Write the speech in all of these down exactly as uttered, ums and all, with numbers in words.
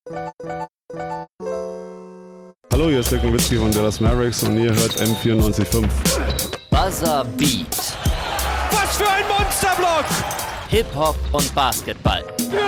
Hallo, hier ist Dirk Nowitzki von Dallas Mavericks und ihr hört M vierundneunzig Komma fünf. Buzzer Beat. Was für ein Monsterblock! Hip-Hop und Basketball.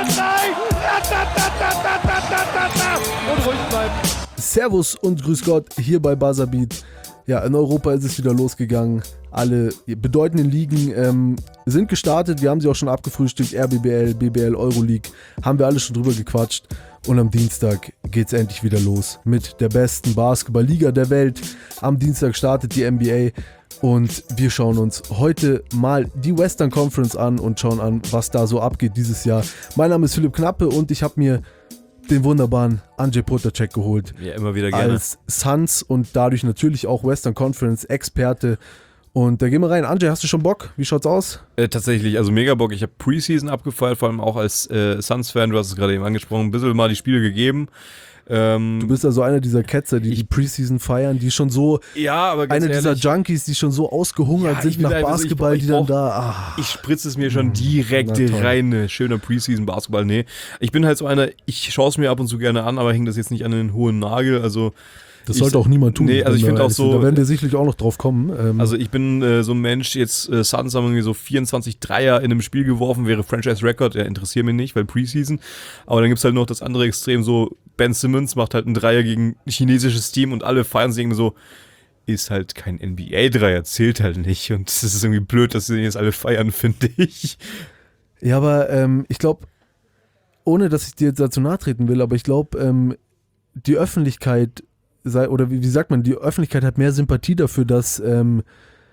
Und ruhig bleiben. Servus und grüß Gott hier bei Buzzerbeat. Ja, in Europa ist es wieder losgegangen. Alle bedeutenden Ligen ähm, sind gestartet. Wir haben sie auch schon abgefrühstückt. R B B L, B B L, Euroleague. Haben wir alle schon drüber gequatscht. Und am Dienstag geht's endlich wieder los mit der besten Basketballliga der Welt. Am Dienstag startet die N B A. Und wir schauen uns heute mal die Western Conference an und schauen an, was da so abgeht dieses Jahr. Mein Name ist Philipp Knappe und ich habe mir den wunderbaren Andrzej Potaček geholt. Ja, immer wieder gerne. Als Suns und dadurch natürlich auch Western Conference Experte. Und da gehen wir rein. Andrzej, hast du schon Bock? Wie schaut's aus? Äh, tatsächlich, also mega Bock. Ich habe Preseason abgefeiert, vor allem auch als äh, Suns-Fan. Du hast es gerade eben angesprochen, ein bisschen mal die Spiele gegeben. Ähm, Du bist also einer dieser Ketzer, die die Preseason feiern, die schon so, ja, aber ganz einer ehrlich, dieser Junkies, die schon so ausgehungert Ja, sind ich will nach einfach so, ich Basketball, brauch- ich die dann brauch- da, ah. ich spritze es mir schon direkt Na toll. rein. Ne? Schöner Preseason-Basketball. Nee, ich bin halt so einer, ich schaue es mir ab und zu gerne an, aber hänge das jetzt nicht an den hohen Nagel. Also Das ich- sollte auch niemand tun. Nee, also ich wenn wir finde auch ehrlich sind. so- Da werden wir sicherlich auch noch drauf kommen. Ähm, Also ich bin äh, so ein Mensch, jetzt äh, Suns haben irgendwie so vierundzwanzig Dreier in einem Spiel geworfen, wäre Franchise-Record, der interessiert mich nicht, weil Preseason. Aber dann gibt's halt noch das andere Extrem, so Ben Simmons macht halt einen Dreier gegen ein chinesisches Team und alle feiern sich irgendwie so, ist halt kein N B A-Dreier, zählt halt nicht. Und es ist irgendwie blöd, dass sie den jetzt alle feiern, finde ich. ja, aber ähm, ich glaube, ohne dass ich dir jetzt dazu nahe treten will, aber ich glaube, ähm, die Öffentlichkeit sei, oder wie, wie sagt man, die Öffentlichkeit hat mehr Sympathie dafür, dass ähm,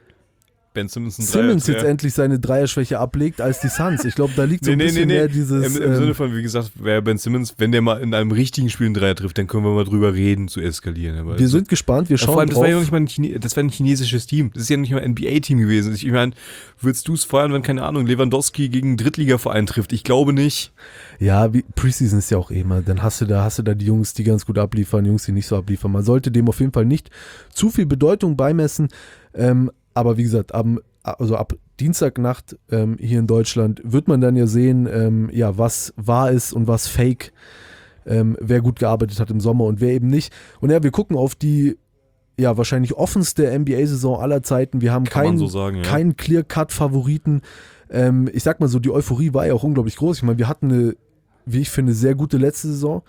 Ben Simmons ein Simmons Dreier- jetzt endlich seine Dreierschwäche ablegt als die Suns. Ich glaube, da liegt so Nee, ein nee, bisschen nee, nee. mehr dieses... Im, im ähm, Sinne von, wie gesagt, wäre Ben Simmons, wenn der mal in einem richtigen Spiel einen Dreier trifft, dann können wir mal drüber reden, zu eskalieren. Aber wir so- sind gespannt, wir Ja, schauen vor allem, das drauf. war ja noch nicht mal ein, Chine- das war ein chinesisches Team. Das ist ja nicht mal ein N B A-Team gewesen. Ich meine, würdest du es feiern, wenn, keine Ahnung, Lewandowski gegen einen Drittligaverein trifft? Ich glaube nicht. Ja, wie, Preseason ist ja auch eh immer, dann hast du da, hast du da die Jungs, die ganz gut abliefern, Jungs, die nicht so abliefern. Man sollte dem auf jeden Fall nicht zu viel Bedeutung beimessen. Ähm, aber wie gesagt, am, also ab Dienstagnacht ähm, hier in Deutschland wird man dann ja sehen, ähm, ja, was wahr ist und was fake, ähm, wer gut gearbeitet hat im Sommer und wer eben nicht. Und ja, wir gucken auf die ja wahrscheinlich offenste N B A-Saison aller Zeiten. Wir haben Kann man keinen so sagen, ja. keinen Clear-Cut-Favoriten. Ähm, ich sag mal so, die Euphorie war ja auch unglaublich groß. Ich meine, wir hatten eine, wie ich finde, sehr gute letzte Saison.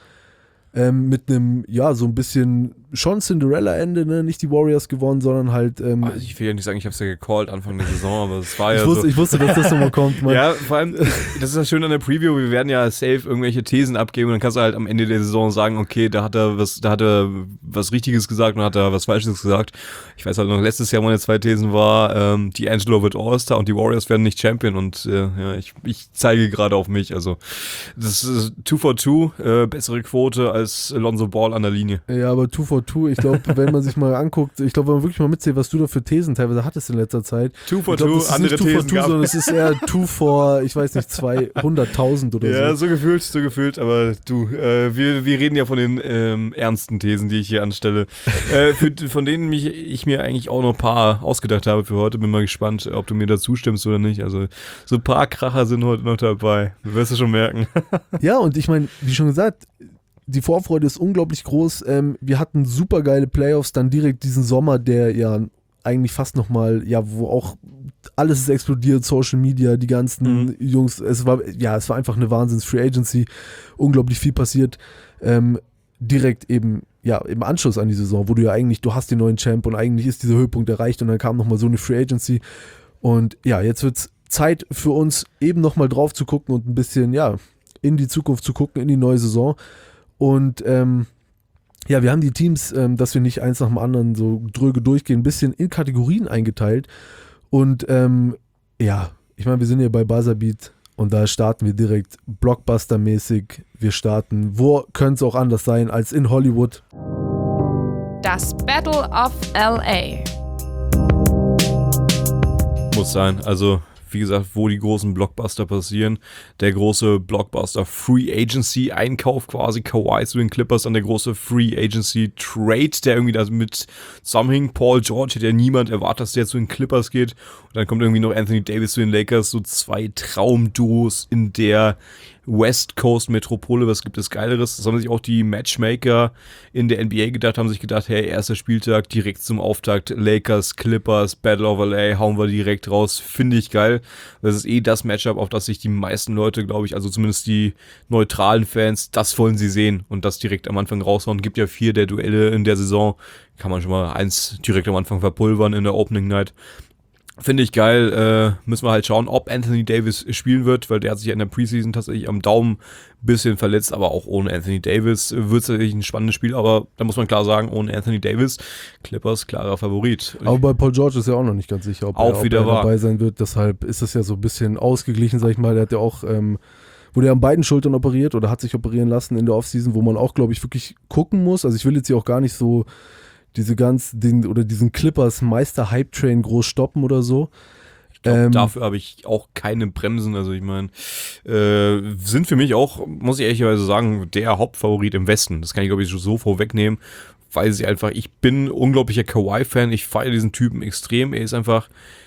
Ähm, mit einem, ja, so ein bisschen schon Cinderella-Ende, ne? Nicht die Warriors gewonnen, sondern halt. Ähm, Also ich will ja nicht sagen, ich habe es ja gecallt Anfang der Saison, aber es war ja ich, wusste, so. ich wusste, dass das nochmal kommt. Mann. Ja, vor allem, das ist das Schöne an der Preview, wir werden ja safe irgendwelche Thesen abgeben und dann kannst du halt am Ende der Saison sagen, okay, da hat er was, da hat er was Richtiges gesagt und hat er was Falsches gesagt. Ich weiß halt noch, letztes Jahr meine zwei Thesen war, ähm, die Angelo wird All-Star und die Warriors werden nicht Champion und äh, ja, ich, ich zeige gerade auf mich, also das ist two for two, äh, bessere Quote als Lonzo Ball an der Linie. Ja, aber two for two, ich glaube, wenn man sich mal anguckt, ich glaube, wenn man wirklich mal mitzählt, was du da für Thesen teilweise hattest in letzter Zeit. two for Ich glaube, two, das ist andere nicht two for Thesen two, gab. sondern es ist eher two for, ich weiß nicht, zweihunderttausend oder Ja, so. so gefühlt, so gefühlt, aber du, äh, wir, wir reden ja von den ähm, ernsten Thesen, die ich hier anstelle, äh, für, von denen mich, ich mir eigentlich auch noch ein paar ausgedacht habe für heute. Bin mal gespannt, ob du mir da zustimmst oder nicht. Also so ein paar Kracher sind heute noch dabei, du wirst es schon merken. Ja, und ich meine, wie schon gesagt, die Vorfreude ist unglaublich groß. Ähm, wir hatten super geile Playoffs, dann direkt diesen Sommer, der ja eigentlich fast nochmal, ja, wo auch alles ist explodiert, Social Media, die ganzen Mhm. Jungs, es war, ja, es war einfach eine Wahnsinns-Free Agency, unglaublich viel passiert. Ähm, direkt eben, ja, im Anschluss an die Saison, wo du ja eigentlich, du hast den neuen Champ und eigentlich ist dieser Höhepunkt erreicht und dann kam nochmal so eine Free Agency und ja, jetzt wird's Zeit für uns eben nochmal drauf zu gucken und ein bisschen, ja, in die Zukunft zu gucken, in die neue Saison. Und ähm, ja, wir haben die Teams, ähm, dass wir nicht eins nach dem anderen so dröge durchgehen, ein bisschen in Kategorien eingeteilt. Und ähm, ja, ich meine, wir sind hier bei Buzzerbeat und da starten wir direkt Blockbuster-mäßig. Wir starten, wo könnte es auch anders sein als in Hollywood? Das Battle of L A. Muss sein, also wie gesagt, wo die großen Blockbuster passieren. Der große Blockbuster Free Agency Einkauf quasi, Kawhi zu den Clippers, dann der große Free Agency Trade, der irgendwie damit zusammenhing. Paul George hätte ja niemand erwartet, dass der zu den Clippers geht. Und dann kommt irgendwie noch Anthony Davis zu den Lakers, so zwei Traumduos in der West Coast Metropole, was gibt es Geileres? Das haben sich auch die Matchmaker in der N B A gedacht, haben sich gedacht, hey, erster Spieltag, direkt zum Auftakt, Lakers, Clippers, Battle of L A, hauen wir direkt raus, finde ich geil. Das ist eh das Matchup, auf das sich die meisten Leute, glaube ich, also zumindest die neutralen Fans, das wollen sie sehen und das direkt am Anfang raushauen. Gibt ja vier der Duelle in der Saison, kann man schon mal eins direkt am Anfang verpulvern in der Opening Night. Finde ich geil, äh, müssen wir halt schauen, ob Anthony Davis spielen wird, weil der hat sich ja in der Preseason tatsächlich am Daumen ein bisschen verletzt, aber auch ohne Anthony Davis wird es tatsächlich ein spannendes Spiel, aber da muss man klar sagen, ohne Anthony Davis, Clippers klarer Favorit. Aber bei Paul George ist ja auch noch nicht ganz sicher, ob auch er, ob wieder er wahr. dabei sein wird, deshalb ist es ja so ein bisschen ausgeglichen, sag ich mal, der hat ja auch, ähm, wurde ja an beiden Schultern operiert oder hat sich operieren lassen in der Offseason, wo man auch, glaube ich, wirklich gucken muss, also ich will jetzt hier auch gar nicht so diese ganz, den, oder diesen Clippers Meister Hype Train groß stoppen oder so. Ich glaub, Ähm, dafür habe ich auch keine Bremsen, also ich meine, äh, sind für mich auch, muss ich ehrlicherweise sagen, der Hauptfavorit im Westen. Das kann ich, glaube ich, so vorwegnehmen, weil sie einfach, ich bin unglaublicher Kawhi-Fan, ich feiere diesen Typen extrem, er ist einfach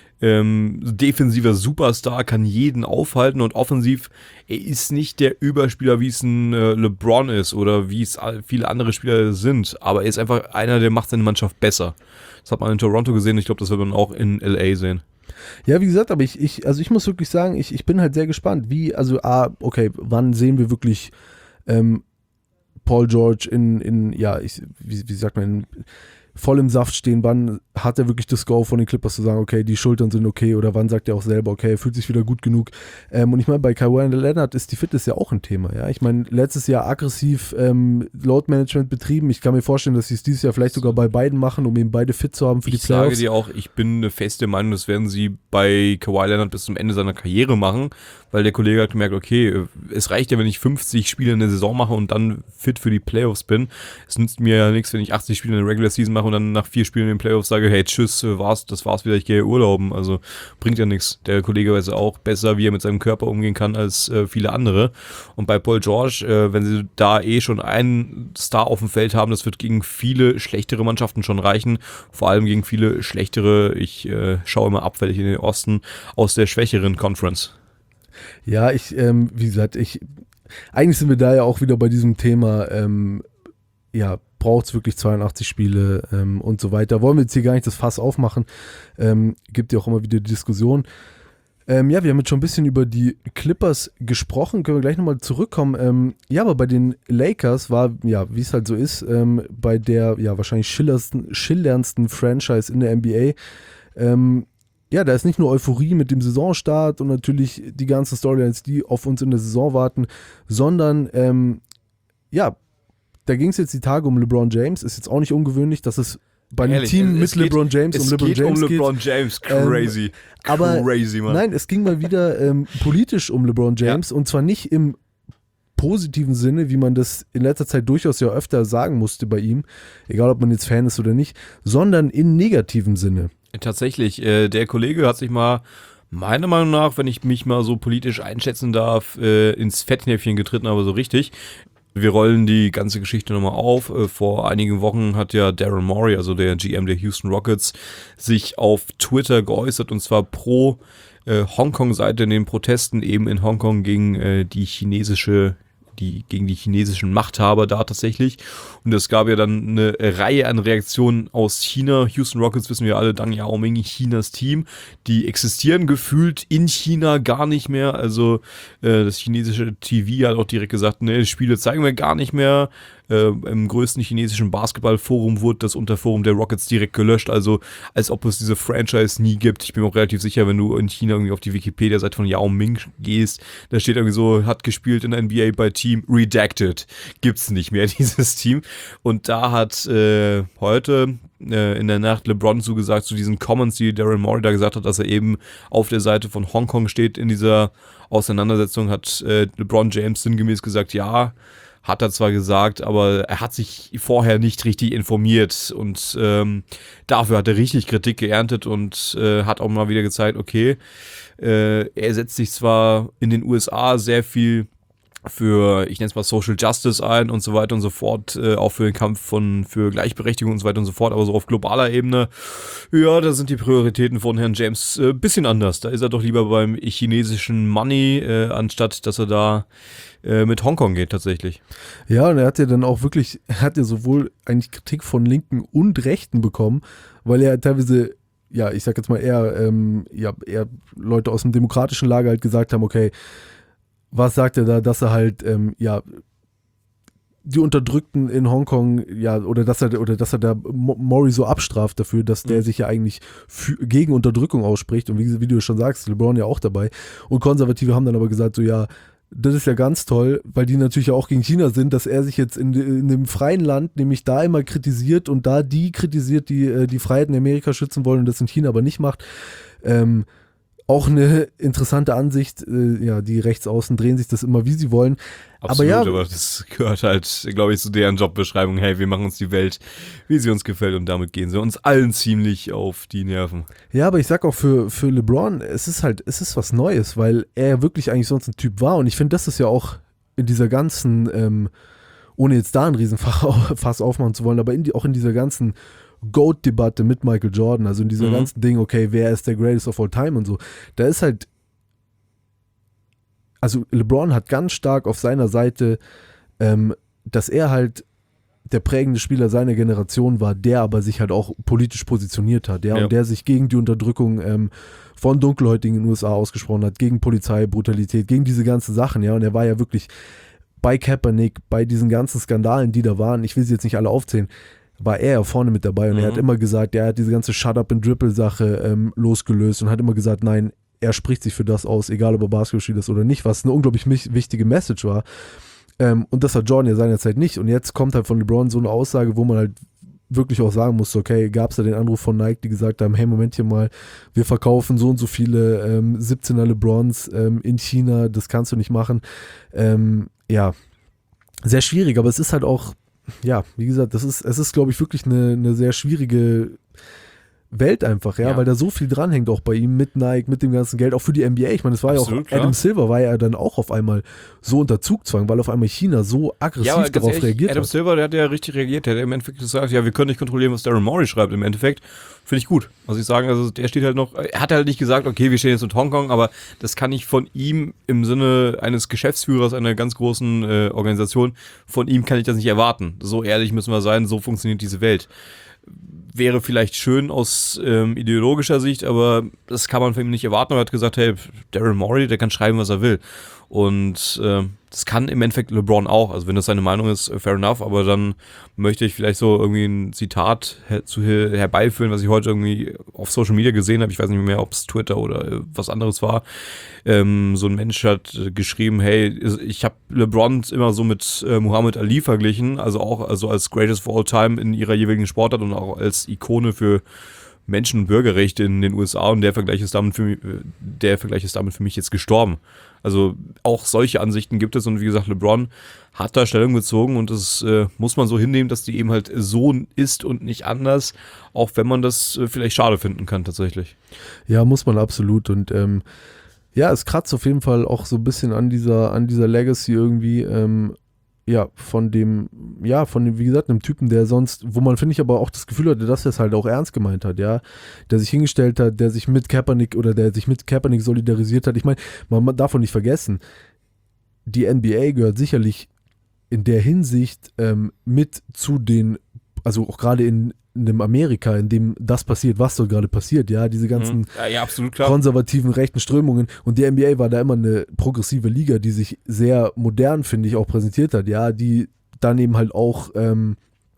ähm, defensiver Superstar, kann jeden aufhalten und offensiv, er ist nicht der Überspieler, wie es ein äh, LeBron ist oder wie es viele andere Spieler sind, aber er ist einfach einer, der macht seine Mannschaft besser. Das hat man in Toronto gesehen, ich glaube, das wird man auch in L A sehen. Ja, wie gesagt, aber ich, ich, also ich muss wirklich sagen, ich, ich bin halt sehr gespannt, wie, also, ah, okay, wann sehen wir wirklich ähm, Paul George in, in ja, ich, wie, wie sagt man, in, voll im Saft stehen, wann hat er wirklich das Go von den Clippers zu sagen, okay, die Schultern sind okay, oder wann sagt er auch selber, okay, er fühlt sich wieder gut genug. Ähm, und ich meine, bei Kawhi Leonard ist die Fitness ja auch ein Thema, ja. Ich meine, letztes Jahr aggressiv ähm, Load Management betrieben. Ich kann mir vorstellen, dass sie es dieses Jahr vielleicht sogar bei beiden machen, um eben beide fit zu haben für ich die Playoffs. Ich sage dir auch, ich bin eine feste Meinung, das werden sie bei Kawhi Leonard bis zum Ende seiner Karriere machen, weil der Kollege hat gemerkt, okay, es reicht ja, wenn ich fünfzig Spiele in der Saison mache und dann fit für die Playoffs bin. Es nützt mir ja nichts, wenn ich achtzig Spiele in der Regular Season mache und dann nach vier Spielen in den Playoffs sage, hey, tschüss, war's, das war's wieder, ich gehe urlauben. Also bringt ja nichts. Der Kollege weiß auch besser, wie er mit seinem Körper umgehen kann als äh, viele andere. Und bei Paul George, äh, wenn sie da eh schon einen Star auf dem Feld haben, das wird gegen viele schlechtere Mannschaften schon reichen. Vor allem gegen viele schlechtere, ich äh, schaue immer abfällig in den Osten, aus der schwächeren Conference. Ja, ich, ähm, wie gesagt, ich, eigentlich sind wir da ja auch wieder bei diesem Thema, ähm, ja, braucht es wirklich zweiundachtzig Spiele ähm, und so weiter. Wollen wir jetzt hier gar nicht das Fass aufmachen. Ähm, gibt ja auch immer wieder die Diskussion. Ähm, ja, wir haben jetzt schon ein bisschen über die Clippers gesprochen, können wir gleich nochmal zurückkommen. Ähm, ja, aber bei den Lakers war, ja, wie es halt so ist, ähm, bei der ja wahrscheinlich schillerndsten, schillerndsten Franchise in der N B A, ähm, ja, da ist nicht nur Euphorie mit dem Saisonstart und natürlich die ganzen Storylines, die auf uns in der Saison warten, sondern ähm, ja, da ging es jetzt die Tage um LeBron James, ist jetzt auch nicht ungewöhnlich, dass es bei einem Ehrlich, Team es mit geht, LeBron James es um LeBron geht James um geht. LeBron James, crazy, Ähm, aber crazy, Mann. Nein, es ging mal wieder ähm, politisch um LeBron James und zwar nicht im positiven Sinne, wie man das in letzter Zeit durchaus ja öfter sagen musste bei ihm, egal ob man jetzt Fan ist oder nicht, sondern in negativem Sinne. Tatsächlich, äh, der Kollege hat sich mal, meiner Meinung nach, wenn ich mich mal so politisch einschätzen darf, äh, ins Fettnäpfchen getreten, aber so richtig. Wir rollen die ganze Geschichte nochmal auf. Äh, vor einigen Wochen hat ja Daryl Morey, also der G M der Houston Rockets, sich auf Twitter geäußert und zwar pro äh, Hongkong-Seite in den Protesten eben in Hongkong gegen äh, die chinesische die gegen die chinesischen Machthaber da tatsächlich. Und es gab ja dann eine Reihe an Reaktionen aus China. Houston Rockets, wissen wir alle, Deng Xiaoming, Chinas Team. Die existieren gefühlt in China gar nicht mehr. Also äh, das chinesische T V hat auch direkt gesagt, ne, Spiele zeigen wir gar nicht mehr. Äh, im größten chinesischen Basketballforum wurde das Unterforum der Rockets direkt gelöscht, also als ob es diese Franchise nie gibt. Ich bin mir auch relativ sicher, wenn du in China irgendwie auf die Wikipedia-Seite von Yao Ming gehst, da steht irgendwie so, hat gespielt in der N B A bei Team Redacted. Gibt's nicht mehr, dieses Team. Und da hat äh, heute äh, in der Nacht LeBron zugesagt, zu diesen Comments, die Daryl Morey da gesagt hat, dass er eben auf der Seite von Hongkong steht in dieser Auseinandersetzung, hat äh, LeBron James sinngemäß gesagt, ja, hat er zwar gesagt, aber er hat sich vorher nicht richtig informiert und ähm, dafür hat er richtig Kritik geerntet und äh, hat auch mal wieder gezeigt, okay, äh, er setzt sich zwar in den U S A sehr viel für, ich nenne es mal Social Justice ein und so weiter und so fort, äh, auch für den Kampf von für Gleichberechtigung und so weiter und so fort, aber so auf globaler Ebene, ja, da sind die Prioritäten von Herrn James ein äh, bisschen anders. Da ist er doch lieber beim chinesischen Money, äh, anstatt dass er da äh, mit Hongkong geht tatsächlich. Ja, und er hat ja dann auch wirklich, er hat ja sowohl eigentlich Kritik von Linken und Rechten bekommen, weil er teilweise, ja, ich sag jetzt mal eher, ähm, ja, eher Leute aus dem demokratischen Lager halt gesagt haben, okay, was sagt er da, dass er halt, ähm, ja, die Unterdrückten in Hongkong, ja, oder dass er, oder dass er da Murray so abstraft dafür, dass der mhm. sich ja eigentlich für, gegen Unterdrückung ausspricht und wie, wie du schon sagst, LeBron ja auch dabei. Und Konservative haben dann aber gesagt, so ja, das ist ja ganz toll, weil die natürlich auch gegen China sind, dass er sich jetzt in, in dem freien Land nämlich da immer kritisiert und da die kritisiert, die die Freiheiten in Amerika schützen wollen und das in China aber nicht macht. Ähm, Auch eine interessante Ansicht, äh, ja, die Rechtsaußen drehen sich das immer, wie sie wollen. Absolut, aber ja, aber das gehört halt, glaube ich, zu deren Jobbeschreibung, hey, wir machen uns die Welt, wie sie uns gefällt und damit gehen sie uns allen ziemlich auf die Nerven. Ja, aber ich sag auch für, für LeBron, es ist halt, es ist was Neues, weil er ja wirklich eigentlich sonst ein Typ war und ich finde, das ist ja auch in dieser ganzen, ähm, ohne jetzt da ein Riesenfass aufmachen zu wollen, aber in die, auch in dieser ganzen GOAT-Debatte mit Michael Jordan, also in dieser mhm. ganzen Ding, okay, wer ist der Greatest of All Time und so, da ist halt, also LeBron hat ganz stark auf seiner Seite, ähm, dass er halt der prägende Spieler seiner Generation war, der aber sich halt auch politisch positioniert hat, ja, ja. und der sich gegen die Unterdrückung ähm, von Dunkelhäutigen in den U S A ausgesprochen hat, gegen Polizeibrutalität, gegen diese ganzen Sachen, ja, und er war ja wirklich bei Kaepernick, bei diesen ganzen Skandalen, die da waren, ich will sie jetzt nicht alle aufzählen, war er ja vorne mit dabei und mhm. er hat immer gesagt, er hat diese ganze Shut-Up-and-Dribble-Sache ähm, losgelöst und hat immer gesagt, nein, er spricht sich für das aus, egal ob er Basketballspieler ist oder nicht, was eine unglaublich wichtige Message war. Ähm, und das hat Jordan ja seinerzeit nicht. Und jetzt kommt halt von LeBron so eine Aussage, wo man halt wirklich auch sagen muss, okay, gab es da den Anruf von Nike, die gesagt haben, hey, Momentchen mal, wir verkaufen so und so viele ähm, siebzehner LeBrons ähm, in China, das kannst du nicht machen. Ähm, ja, sehr schwierig, aber es ist halt auch, ja, wie gesagt, das ist, es ist, glaube ich, wirklich eine, eine sehr schwierige Welt einfach, ja, ja, weil da so viel dranhängt auch bei ihm mit Nike, mit dem ganzen Geld, auch für die N B A. Ich meine, es war Absolut, ja auch, klar. Adam Silver war ja dann auch auf einmal so unter Zugzwang, weil auf einmal China so aggressiv ja, darauf ehrlich, reagiert Adam hat. Adam Silver, der hat ja richtig reagiert, der hat im Endeffekt gesagt, ja, wir können nicht kontrollieren, was Daryl Morey schreibt. Im Endeffekt finde ich gut, muss ich sagen, also der steht halt noch, er hat halt nicht gesagt, okay, wir stehen jetzt mit Hongkong, aber das kann ich von ihm im Sinne eines Geschäftsführers einer ganz großen äh, Organisation, von ihm kann ich das nicht erwarten. So ehrlich müssen wir sein, so funktioniert diese Welt. Wäre vielleicht schön aus ähm, ideologischer Sicht, aber das kann man von ihm nicht erwarten. Er hat gesagt, hey, Daryl Morey, der kann schreiben, was er will. Und äh, das kann im Endeffekt LeBron auch. Also wenn das seine Meinung ist, fair enough. Aber dann möchte ich vielleicht so irgendwie ein Zitat her- zu her- herbeiführen, was ich heute irgendwie auf Social Media gesehen habe. Ich weiß nicht mehr, ob es Twitter oder äh, was anderes war. Ähm, so ein Mensch hat äh, geschrieben, hey, ich habe LeBron immer so mit äh, Muhammad Ali verglichen. Also auch also als Greatest of All Time in ihrer jeweiligen Sportart und auch als Ikone für Menschen- und Bürgerrechte in den U S A. Und der Vergleich ist damit für mich, der Vergleich ist damit für mich jetzt gestorben. Also auch solche Ansichten gibt es und wie gesagt, LeBron hat da Stellung bezogen und das äh, muss man so hinnehmen, dass die eben halt so ist und nicht anders, auch wenn man das äh, vielleicht schade finden kann tatsächlich. Ja, muss man absolut und ähm, ja, es kratzt auf jeden Fall auch so ein bisschen an dieser, an dieser Legacy irgendwie, ähm, ja, von dem, ja, von dem, wie gesagt, einem Typen, der sonst, wo man, finde ich, aber auch das Gefühl hatte, dass er es halt auch ernst gemeint hat, ja, der sich hingestellt hat, der sich mit Kaepernick oder der sich mit Kaepernick solidarisiert hat. Ich meine, man darf auch nicht vergessen, die N B A gehört sicherlich in der Hinsicht ähm, mit zu den, also auch gerade in, in dem Amerika, in dem das passiert, was dort gerade passiert, ja, diese ganzen mhm. ja, ja, absolut klar. konservativen rechten Strömungen und die N B A war da immer eine progressive Liga, die sich sehr modern, finde ich, auch präsentiert hat, ja, die dann eben halt auch ähm,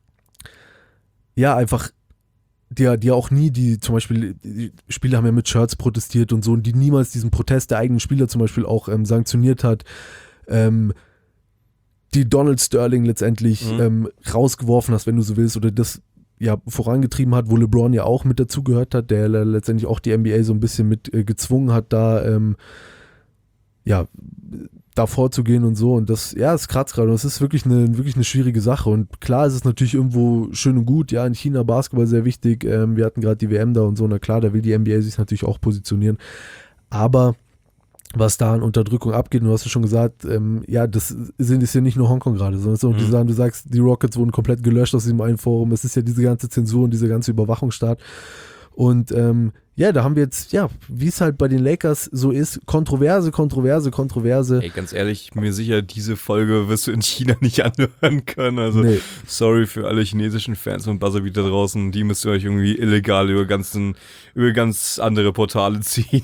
ja, einfach die, die auch nie, die zum Beispiel, die Spieler haben ja mit Shirts protestiert und so und die niemals diesen Protest der eigenen Spieler zum Beispiel auch ähm, sanktioniert hat, ähm, die Donald Sterling letztendlich mhm. ähm, rausgeworfen hast, wenn du so willst, oder das ja vorangetrieben hat, wo LeBron ja auch mit dazugehört hat, der letztendlich auch die N B A so ein bisschen mit äh, gezwungen hat, da ähm, ja, da vorzugehen und so und das, ja, es kratzt gerade und es ist wirklich eine, wirklich eine schwierige Sache und klar ist es natürlich irgendwo schön und gut, ja, in China Basketball sehr wichtig, ähm, wir hatten gerade die W M da und so, na klar, da will die N B A sich natürlich auch positionieren, aber was da an Unterdrückung abgeht. Und du hast ja schon gesagt, ähm, ja, das sind ist ja nicht nur Hongkong gerade, sondern so, Mhm. die sagen, du sagst, die Rockets wurden komplett gelöscht aus diesem einen Forum. Es ist ja diese ganze Zensur und dieser ganze Überwachungsstaat. Und ähm, ja, da haben wir jetzt, ja, wie es halt bei den Lakers so ist, Kontroverse, Kontroverse, Kontroverse. Ey, ganz ehrlich, ich bin mir sicher, diese Folge wirst du in China nicht anhören können. Also, Nee. sorry für alle chinesischen Fans von Buzzerbeat da draußen. Die müsst ihr euch irgendwie illegal über, ganzen, über ganz andere Portale ziehen.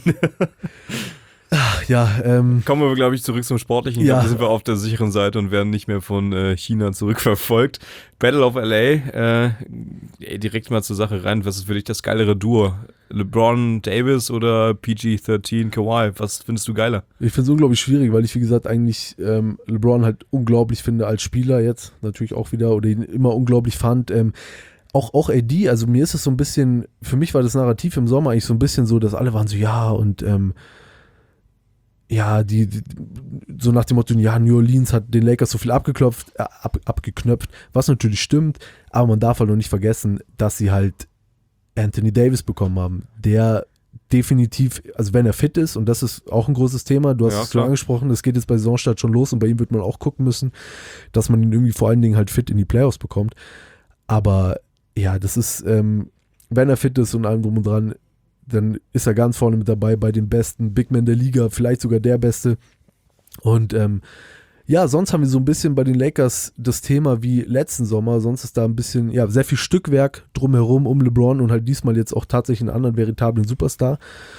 Ja, ähm, Kommen wir, glaube ich, zurück zum Sportlichen. Ich Ja. glaube, da sind wir auf der sicheren Seite und werden nicht mehr von äh, China zurückverfolgt. Battle of L A, äh, ey, direkt mal zur Sache rein. Was ist für dich das geilere Duo? LeBron Davis oder P G dreizehn Kawhi? Was findest du geiler? ich finde es unglaublich schwierig, weil ich, wie gesagt, eigentlich ähm, LeBron halt unglaublich finde als Spieler jetzt, natürlich auch wieder, oder ihn immer unglaublich fand. Ähm, auch, auch A D, also mir ist es so ein bisschen, für mich war das Narrativ im Sommer eigentlich so ein bisschen so, dass alle waren so, ja, und ähm, ja, die, die, so nach dem Motto, ja, New Orleans hat den Lakers so viel abgeklopft, äh, ab, abgeknöpft, was natürlich stimmt, aber man darf halt noch nicht vergessen, dass sie halt Anthony Davis bekommen haben, der definitiv, also wenn er fit ist, und das ist auch ein großes Thema, du hast Ja, es schon klar. angesprochen, das geht jetzt bei Saisonstart schon los und bei ihm wird man auch gucken müssen, dass man ihn irgendwie vor allen Dingen halt fit in die Playoffs bekommt, aber ja, das ist, ähm, wenn er fit ist und allem drum und dran, dann ist er ganz vorne mit dabei bei den besten Big Men der Liga, vielleicht sogar der Beste. Und ähm, ja, sonst haben wir so ein bisschen bei den Lakers das Thema wie letzten Sommer, sonst ist da ein bisschen, ja, sehr viel Stückwerk drumherum um LeBron und halt diesmal jetzt auch tatsächlich einen anderen veritablen Superstar.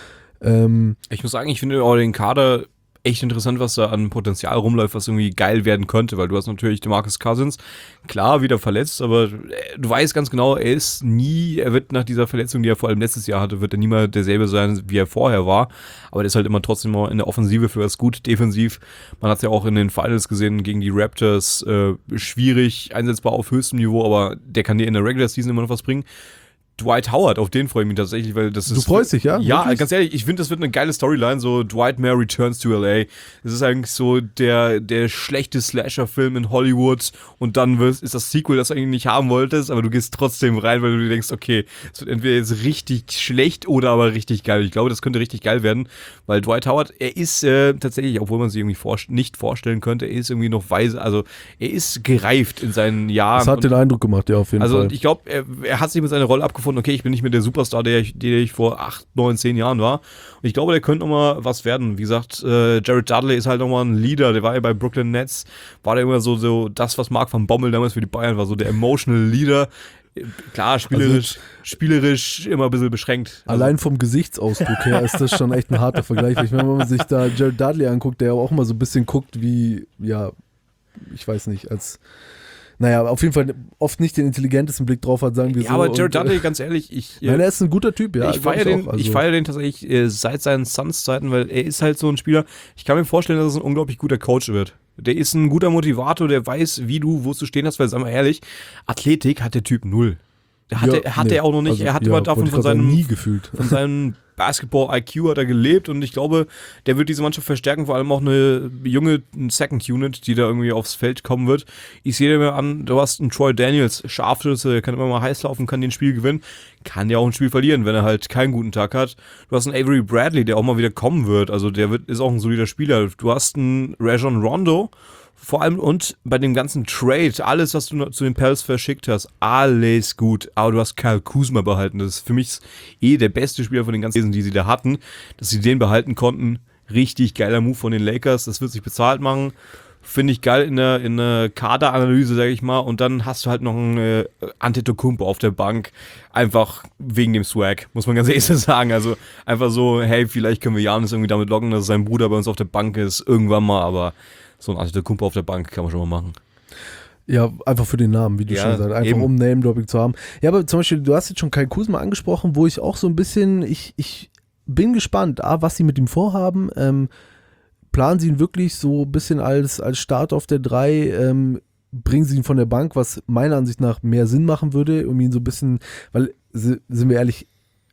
Ähm, Ich muss sagen, ich finde auch den Kader echt interessant, was da an Potenzial rumläuft, was irgendwie geil werden könnte, weil du hast natürlich DeMarcus Cousins, klar, wieder verletzt, aber du weißt ganz genau, er ist nie, er wird nach dieser Verletzung, die er vor allem letztes Jahr hatte, wird er nie mal derselbe sein, wie er vorher war, aber der ist halt immer trotzdem mal in der Offensive für was gut, defensiv, man hat es ja auch in den Finals gesehen, gegen die Raptors, äh, schwierig, einsetzbar auf höchstem Niveau, aber der kann dir in der Regular Season immer noch was bringen. Dwight Howard, auf den freue ich mich tatsächlich, weil das ist... Du freust dich, ja? Ja, Wirklich? ganz ehrlich, ich finde, das wird eine geile Storyline, so Dwight Mayer returns to L A. Das ist eigentlich so der, der schlechte Slasher-Film in Hollywood und dann wirst, ist das Sequel, das du eigentlich nicht haben wolltest, aber du gehst trotzdem rein, weil du dir denkst, okay, es wird entweder jetzt richtig schlecht oder aber richtig geil. Ich glaube, das könnte richtig geil werden, weil Dwight Howard, er ist äh, tatsächlich, obwohl man sich irgendwie vorst- nicht vorstellen könnte, er ist irgendwie noch weise, also er ist gereift in seinen Jahren. das hat und- den Eindruck gemacht, ja, auf jeden also Fall. ich glaube, er, er hat sich mit seiner Rolle abgefunden, okay, ich bin nicht mehr der Superstar, der ich, der ich vor acht, neun, zehn Jahren war. Und ich glaube, der könnte nochmal was werden. Wie gesagt, äh, Jared Dudley ist halt nochmal ein Leader, der war ja bei Brooklyn Nets, war der immer so, so das, was Marc van Bommel damals für die Bayern war, so der emotional Leader. Äh, Klar, spielerisch, spielerisch immer ein bisschen beschränkt. Also, Allein vom Gesichtsausdruck her ist das schon echt ein harter Vergleich. Ich meine, wenn man sich da Jared Dudley anguckt, der auch immer so ein bisschen guckt wie, ja, ich weiß nicht, als, naja, auf jeden Fall oft nicht den intelligentesten Blick drauf hat, sagen wir ja, so. aber Jared und, Dudley, äh, ganz ehrlich, ich... Nein, er ist ein guter Typ, ja. ich glaub feiere den, auch, also. ich feiere den tatsächlich äh, seit seinen Suns-Zeiten, weil er ist halt so ein Spieler, ich kann mir vorstellen, dass es ein unglaublich guter Coach wird. Der ist ein guter Motivator, der weiß, wie du, wo du stehen hast, weil, sagen wir ehrlich, Athletik hat der Typ null. Der hat, Ja, er, hat nee, er auch noch nicht, also, er hat ja, immer wollte davon ich von grad sagen, seinem, nie gefühlt. von seinem Basketball-I Q hat er gelebt und ich glaube, der wird diese Mannschaft verstärken, vor allem auch eine junge Second Unit, die da irgendwie aufs Feld kommen wird. Ich sehe mir an, du hast einen Troy Daniels, Scharfschütze, der kann immer mal heiß laufen, kann den Spiel gewinnen, kann ja auch ein Spiel verlieren, wenn er halt keinen guten Tag hat. Du hast einen Avery Bradley, der auch mal wieder kommen wird, also der wird, ist auch ein solider Spieler. Du hast einen Rajon Rondo, vor allem und bei dem ganzen Trade, alles, was du noch zu den Pels verschickt hast, alles gut. Aber du hast Kyle Kuzma behalten. Das ist für mich eh der beste Spieler von den ganzen, die sie da hatten. Dass sie den behalten konnten, richtig geiler Move von den Lakers. Das wird sich bezahlt machen. Finde ich geil in der, in der Kaderanalyse, sage ich mal. Und dann hast du halt noch einen äh, Antetokounmpo auf der Bank. Einfach wegen dem Swag, muss man ganz ehrlich so sagen. Also einfach so, hey, vielleicht können wir Giannis irgendwie damit locken, dass sein Bruder bei uns auf der Bank ist. Irgendwann mal, aber so ein Antetokounmpo auf der Bank kann man schon mal machen. Ja, einfach für den Namen, wie du Ja, schon sagst. Einfach eben. um Name-Dropping zu haben. Ja, aber zum Beispiel, du hast jetzt schon Kyle Kuzma angesprochen, wo ich auch so ein bisschen, ich, ich bin gespannt, A, was sie mit ihm vorhaben. Ähm, planen sie ihn wirklich so ein bisschen als, als Start auf der drei, ähm, bringen sie ihn von der Bank, was meiner Ansicht nach mehr Sinn machen würde, um ihn so ein bisschen, weil, sind wir ehrlich,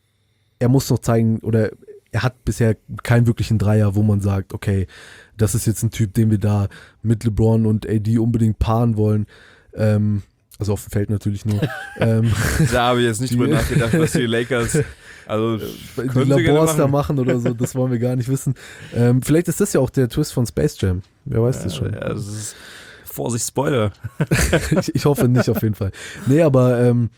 er muss noch zeigen, oder er hat bisher keinen wirklichen Dreier, wo man sagt, okay, das ist jetzt ein Typ, den wir da mit LeBron und A D unbedingt paaren wollen. Ähm, Also auf dem Feld natürlich nur. ähm, Da habe ich jetzt nicht die, drüber nachgedacht, was die Lakers also die können sie gerne Labors da machen. machen oder so, das wollen wir gar nicht wissen. Ähm, vielleicht ist das ja auch der Twist von Space Jam. Wer weiß das schon. Ja, das ist, Vorsicht, Spoiler. ich, ich hoffe nicht, auf jeden Fall. Nee, aber ähm,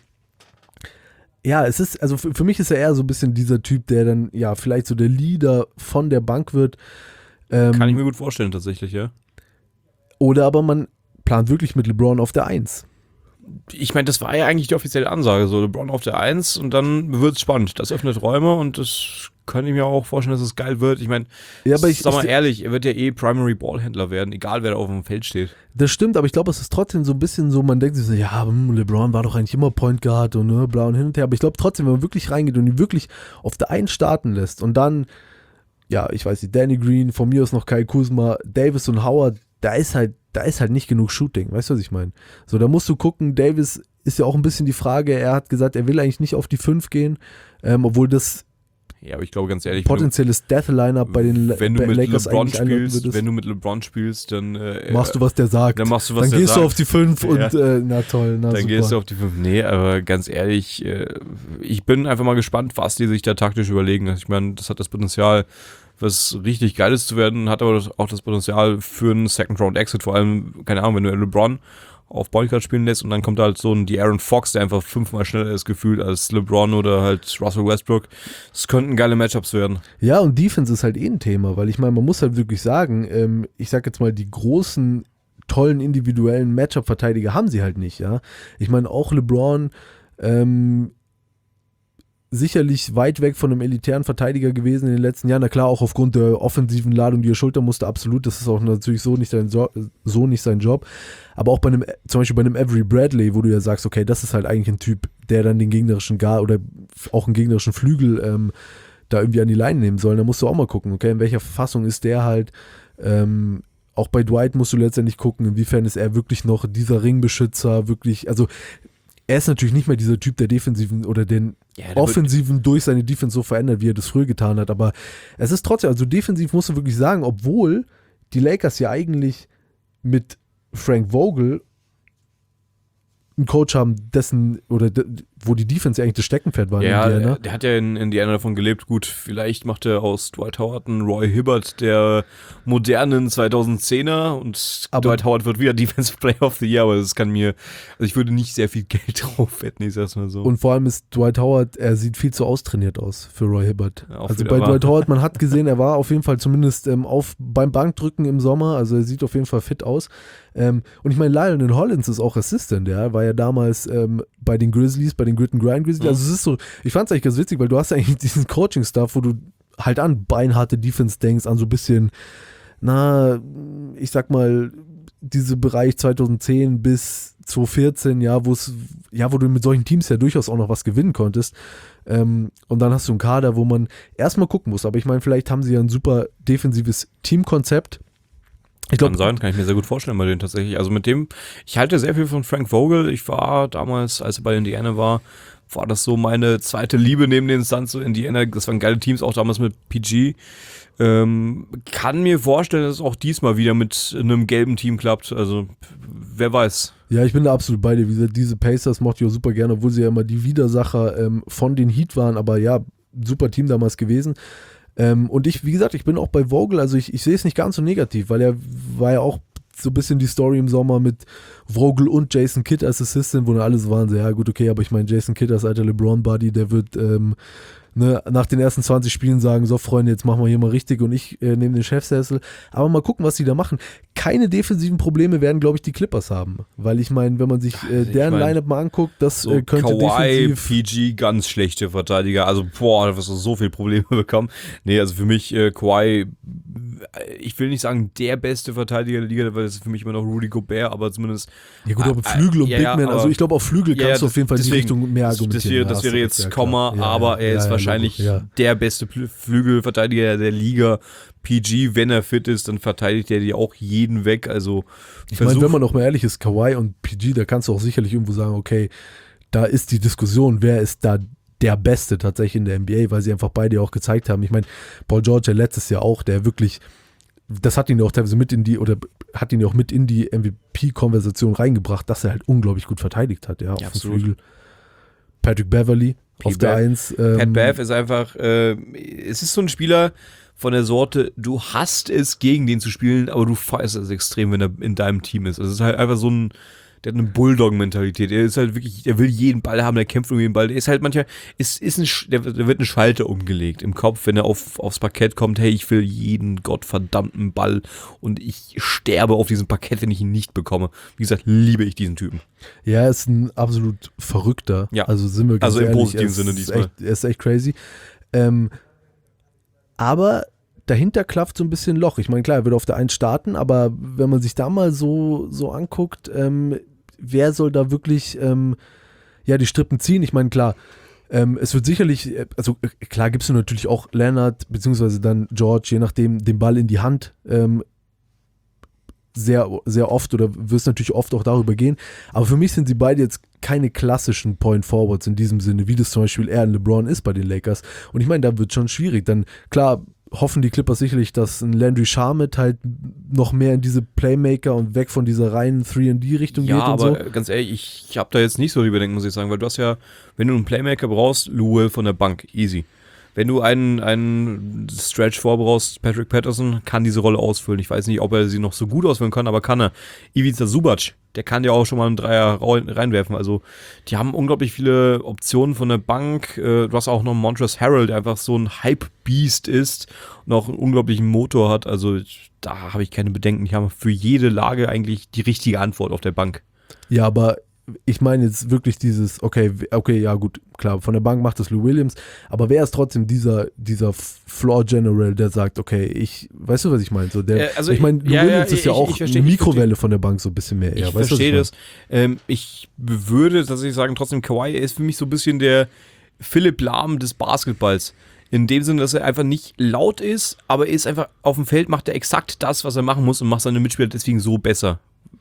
ja, es ist, also für, für mich ist er eher so ein bisschen dieser Typ, der dann, ja, vielleicht so der Leader von der Bank wird. Ähm, Kann ich mir gut vorstellen, tatsächlich, ja. Oder aber man plant wirklich mit LeBron auf der Eins. Ich meine, das war ja eigentlich die offizielle Ansage, so LeBron auf der Eins und dann wird's spannend. Das öffnet Räume und das kann ich mir auch vorstellen, dass es geil wird. Ich meine, Ja, aber ich- sag mal ich- ehrlich, er wird ja eh Primary Ballhändler werden, egal wer da auf dem Feld steht. Das stimmt, aber ich glaube, es ist trotzdem so ein bisschen so, man denkt sich so, ja, hm, LeBron war doch eigentlich immer Point Guard und ne, bla und hin und her. Aber ich glaube trotzdem, wenn man wirklich reingeht und ihn wirklich auf der Eins starten lässt und dann, ja, ich weiß nicht, Danny Green, von mir aus noch Kai Kuzma, Davis und Howard, da ist halt, da ist halt nicht genug Shooting, weißt du, was ich meine? So, da musst du gucken, Davis ist ja auch ein bisschen die Frage, er hat gesagt, er will eigentlich nicht auf die fünf gehen, ähm, obwohl das Ja, aber ich glaube ganz ehrlich, wenn du, potenzielles Death-Lineup bei den La- wenn du bei mit Lakers LeBron eigentlich einläuten spielst, würdest. wenn du mit LeBron spielst, dann äh, Machst du, was der sagt. Dann machst du, was Dann der gehst sagt. du auf die fünf Ja. und äh, na toll, na Dann super. gehst du auf die fünf. Nee, aber ganz ehrlich, äh, ich bin einfach mal gespannt, was die sich da taktisch überlegen. Ich meine, das hat das Potenzial, was richtig Geiles zu werden, hat aber auch das Potenzial für einen Second-Round-Exit, vor allem, keine Ahnung, wenn du LeBron auf Point Guard spielen lässt und dann kommt halt so ein De'Aaron Fox, der einfach fünfmal schneller ist gefühlt als LeBron oder halt Russell Westbrook. Das könnten geile Matchups werden. Ja, und Defense ist halt eh ein Thema, weil ich meine, man muss halt wirklich sagen, ähm, ich sag jetzt mal, die großen, tollen individuellen Matchup-Verteidiger haben sie halt nicht, ja. Ich meine, auch LeBron, ähm, sicherlich weit weg von einem elitären Verteidiger gewesen in den letzten Jahren. Na klar, auch aufgrund der offensiven Ladung, die er schultern musste, absolut. Das ist auch natürlich so nicht sein, so, so nicht sein Job. Aber auch bei einem, zum Beispiel bei einem Avery Bradley, wo du ja sagst, okay, das ist halt eigentlich ein Typ, der dann den gegnerischen Guard oder auch einen gegnerischen Flügel ähm, da irgendwie an die Leine nehmen soll. Da musst du auch mal gucken, okay, in welcher Verfassung ist der halt. Ähm, auch bei Dwight musst du letztendlich gucken, inwiefern ist er wirklich noch dieser Ringbeschützer, wirklich, also er ist natürlich nicht mehr dieser Typ der Defensiven oder den Ja, der Offensiven durch seine Defense so verändert, wie er das früher getan hat, aber es ist trotzdem, also defensiv musst du wirklich sagen, obwohl die Lakers ja eigentlich mit Frank Vogel einen Coach haben, dessen, oder de, wo die Defense ja eigentlich das Steckenpferd war in Ja, Indiana. der hat ja in Indiana davon gelebt. Gut, vielleicht macht er aus Dwight Howard einen Roy Hibbert der modernen zweitausendzehner und Aber- Dwight Howard wird wieder Defensive Player of the Year, aber das kann mir, also ich würde nicht sehr viel Geld drauf wetten, ich sag's mal so. Und vor allem ist Dwight Howard, er sieht viel zu austrainiert aus für Roy Hibbert. Ja, auch also wieder bei wahr. Dwight Howard, man hat gesehen, er war auf jeden Fall zumindest ähm, auf, beim Bankdrücken im Sommer, also er sieht auf jeden Fall fit aus. Ähm, und ich meine, Lionel Hollins ist auch Assistant, ja, war ja damals ähm, bei den Grizzlies, bei den Grit and Grind Grizzlies. Mhm. Also es ist so, ich fand es eigentlich ganz witzig, weil du hast eigentlich diesen Coaching-Stuff, wo du halt an beinharte Defense denkst, an so ein bisschen, na, ich sag mal, diese Bereich zweitausendzehn bis zweitausendvierzehn, ja, wo es, ja, wo du mit solchen Teams ja durchaus auch noch was gewinnen konntest. Ähm, und dann hast du einen Kader, wo man erstmal gucken muss. Aber ich meine, vielleicht haben sie ja ein super defensives Teamkonzept. Ich Kann glaube, sein, kann ich mir sehr gut vorstellen bei denen tatsächlich. Also mit dem, ich halte sehr viel von Frank Vogel. Ich war damals, als er bei Indiana war, war das so meine zweite Liebe neben den Suns, so Indiana. Das waren geile Teams, auch damals mit P G. Ähm, kann mir vorstellen, dass es auch diesmal wieder mit einem gelben Team klappt. Also, wer weiß. ja, ich bin da absolut bei dir. Wie gesagt, diese Pacers mochte ich auch super gerne, obwohl sie ja immer die Widersacher ähm, von den Heat waren. Aber ja, super Team damals gewesen. Ähm, und ich, wie gesagt, ich bin auch bei Vogel, also ich, ich sehe es nicht ganz so negativ, weil er war ja auch so ein bisschen die Story im Sommer mit Vogel und Jason Kidd als Assistant, wo dann alle so waren, so, ja gut, okay, aber ich meine, Jason Kidd als alter LeBron-Buddy, der wird ähm, ne, nach den ersten zwanzig Spielen sagen, so Freunde, jetzt machen wir hier mal richtig und ich äh, nehme den Chefsessel. Aber mal gucken, was sie da machen. Keine defensiven Probleme werden, glaube ich, die Clippers haben, weil ich meine, wenn man sich äh, Ich deren mein, Lineup mal anguckt, das So äh, könnte Kawhi, defensiv... P G, ganz schlechte Verteidiger. Also, boah, da wirst du so viele Probleme bekommen. Nee, also für mich, äh, Kawhi, ich will nicht sagen, der beste Verteidiger der Liga, weil das ist für mich immer noch Rudy Gobert, aber zumindest. Ja gut, aber Ah, Flügel und ja, Big ja, Man, also aber- ich glaube auf Flügel Ja, kannst du das- auf jeden Fall in die deswegen, Richtung mehr das, das argumentieren. wäre, Ja, das hast wäre du jetzt recht, ja, Komma, klar. Ja, aber ja, er ist ja, wahrscheinlich logisch, ja. der beste Pl- Flügelverteidiger der Liga. P G, wenn er fit ist, dann verteidigt er dir auch jeden weg. Also Ich meine, wenn man auch mal ehrlich ist, Kawhi und P G, da kannst du auch sicherlich irgendwo sagen, okay, da ist die Diskussion, wer ist da der Beste tatsächlich in der N B A, weil sie einfach beide auch gezeigt haben. Ich meine, Paul George ja letztes Jahr auch, der wirklich das hat ihn ja auch teilweise mit in die, oder hat ihn ja auch mit in die M V P-Konversation reingebracht, dass er halt unglaublich gut verteidigt hat, ja, auf Ja, dem absolut. Flügel. Patrick Beverley auf der Bev. Eins. Ähm, Pat Bev ist einfach, äh, es ist so ein Spieler von der Sorte, du hast es, gegen den zu spielen, aber du feierst es extrem, wenn er in deinem Team ist. Also es ist halt einfach so ein, der hat eine Bulldog-Mentalität. Er ist halt wirklich, der will jeden Ball haben, der kämpft um jeden Ball. Der ist halt manchmal, ist, ist ein, der, der wird ein Schalter umgelegt im Kopf, wenn er auf, aufs Parkett kommt, hey, ich will jeden gottverdammten Ball und ich sterbe auf diesem Parkett, wenn ich ihn nicht bekomme. Wie gesagt, liebe ich diesen Typen. Ja, er ist ein absolut Verrückter. Ja. Also sind wir ganz Also im ehrlich, positiven er ist Sinne diesmal. Echt, er ist echt crazy. Ähm, aber dahinter klafft so ein bisschen Loch. Ich meine, klar, er wird auf der Eins starten, aber wenn man sich da mal so, so anguckt, ähm, wer soll da wirklich ähm, ja, die Strippen ziehen? Ich meine, klar, ähm, es wird sicherlich, also äh, klar gibst du natürlich auch Leonard, beziehungsweise dann George, je nachdem, den Ball in die Hand, ähm, sehr, sehr oft oder wirst natürlich oft auch darüber gehen. Aber für mich sind sie beide jetzt keine klassischen Point Forwards in diesem Sinne, wie das zum Beispiel er und LeBron ist bei den Lakers. Und ich meine, da wird schon schwierig. Dann, klar, hoffen die Clippers sicherlich, dass ein Landry Shamet halt noch mehr in diese Playmaker und weg von dieser reinen drei und D Richtung Ja, geht und aber so. ganz ehrlich, ich, ich habe da jetzt nicht so die Bedenken, muss ich sagen, weil du hast ja, wenn du einen Playmaker brauchst, Lou Will von der Bank, easy. Wenn du einen, einen Stretch vorbrauchst, Patrick Patterson kann diese Rolle ausfüllen. Ich weiß nicht, ob er sie noch so gut ausfüllen kann, aber kann er. Ivica Zubac, der kann ja auch schon mal einen Dreier reinwerfen. Also die haben unglaublich viele Optionen von der Bank. Du hast auch noch Montrezl Harrell, der einfach so ein Hype-Beast ist und auch einen unglaublichen Motor hat. Also da habe ich keine Bedenken. Die haben für jede Lage eigentlich die richtige Antwort auf der Bank. Ja, aber ich meine jetzt wirklich dieses, okay, okay, ja gut, klar, von der Bank macht das Lou Williams, aber wer ist trotzdem dieser, dieser Floor General, der sagt, okay, ich, weißt du, was ich meine? So der, Äh, also ich meine, Lou ja, Williams ja, ist ja ich- auch ich versteh- eine ich Mikrowelle von der Bank so ein bisschen mehr. Ich eher, weißt du, was verstehe meine? das. Ähm, ich würde tatsächlich sagen, trotzdem, Kawhi ist für mich so ein bisschen der Philipp Lahm des Basketballs. In dem Sinne, dass er einfach nicht laut ist, aber er ist einfach auf dem Feld, macht er exakt das, was er machen muss und macht seine Mitspieler deswegen so besser.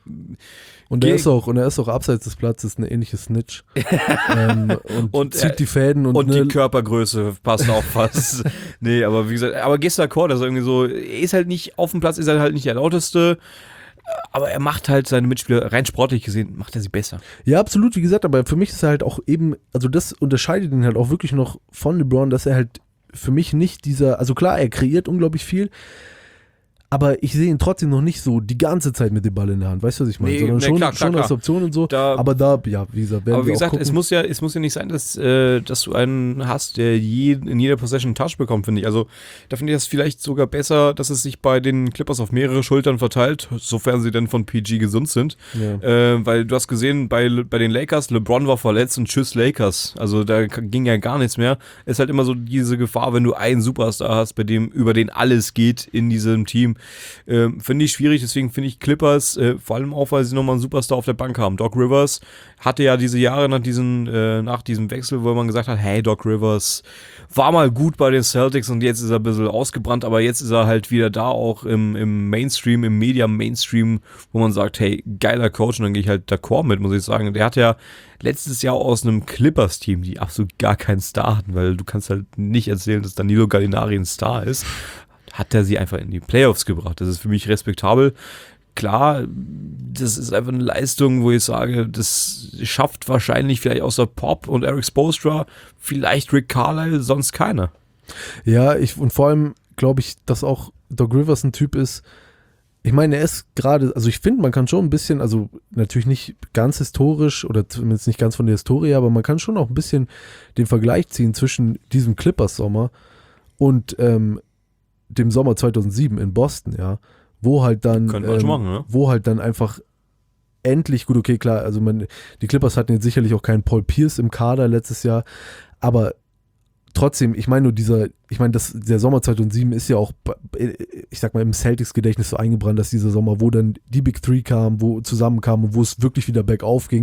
Und er Ge- ist auch, und er ist auch abseits des Platzes eine ähnliche Snitch. ähm, und, Und zieht er- die Fäden und, Und ne, die Körpergröße passt auch fast. Nee, aber wie gesagt, aber gestern Cord, also irgendwie so, er ist halt nicht auf dem Platz, ist er halt nicht der lauteste, aber er macht halt seine Mitspieler, rein sportlich gesehen, macht er sie besser. ja, absolut, wie gesagt, aber für mich ist er halt auch eben, also das unterscheidet ihn halt auch wirklich noch von LeBron, dass er halt für mich nicht dieser, also klar, er kreiert unglaublich viel, aber ich sehe ihn trotzdem noch nicht so die ganze Zeit mit dem Ball in der Hand, weißt du, was ich meine? Nee, Sondern nee, schon, klar, klar, schon als klar. Option und so, Da- aber da, ja, wie gesagt, werden Aber wie wir auch gesagt, gucken. es muss ja, es muss ja nicht sein, dass, äh, dass du einen hast, der je, in jeder Possession einen Touch bekommt, finde ich. Also da finde ich das vielleicht sogar besser, dass es sich bei den Clippers auf mehrere Schultern verteilt, sofern sie dann von P G gesund sind. Ja. Äh, weil du hast gesehen, bei, bei den Lakers, LeBron war verletzt und tschüss Lakers. Also da k- ging ja gar nichts mehr. Es ist halt immer so diese Gefahr, wenn du einen Superstar hast, bei dem, über den alles geht in diesem Team. Ähm, finde ich schwierig, deswegen finde ich Clippers, äh, vor allem auch, weil sie nochmal einen Superstar auf der Bank haben. Doc Rivers hatte ja diese Jahre nach, diesen, äh, nach diesem Wechsel, wo man gesagt hat, hey, Doc Rivers war mal gut bei den Celtics und jetzt ist er ein bisschen ausgebrannt, aber jetzt ist er halt wieder da, auch im, im Mainstream, im Media-Mainstream, wo man sagt, hey, geiler Coach, und dann gehe ich halt d'accord mit, muss ich sagen. Der hat ja letztes Jahr aus einem Clippers-Team, die absolut gar keinen Star hatten, weil du kannst halt nicht erzählen, dass Danilo Gallinari ein Star ist, hat er sie einfach in die Playoffs gebracht. Das ist für mich respektabel. Klar, das ist einfach eine Leistung, wo ich sage, das schafft wahrscheinlich vielleicht außer Pop und Eric Spoelstra vielleicht Rick Carlisle, sonst keiner. Ja, ich, und vor allem glaube ich, dass auch Doc Rivers ein Typ ist, ich meine, er ist gerade, also ich finde, man kann schon ein bisschen, also natürlich nicht ganz historisch oder zumindest nicht ganz von der Historie, aber man kann schon auch ein bisschen den Vergleich ziehen zwischen diesem Clippers-Sommer und ähm, dem Sommer zweitausendsieben in Boston, ja, wo halt dann, Könnte man ähm, schon machen, ne? wo halt dann einfach endlich, gut, okay, klar, also man, die Clippers hatten jetzt sicherlich auch keinen Paul Pierce im Kader letztes Jahr, aber trotzdem, ich meine nur dieser, ich meine, das, der Sommer zweitausendsieben ist ja auch, ich sag mal, im Celtics-Gedächtnis so eingebrannt, dass dieser Sommer, wo dann die Big Three kamen, wo zusammenkamen und wo es wirklich wieder bergauf ging,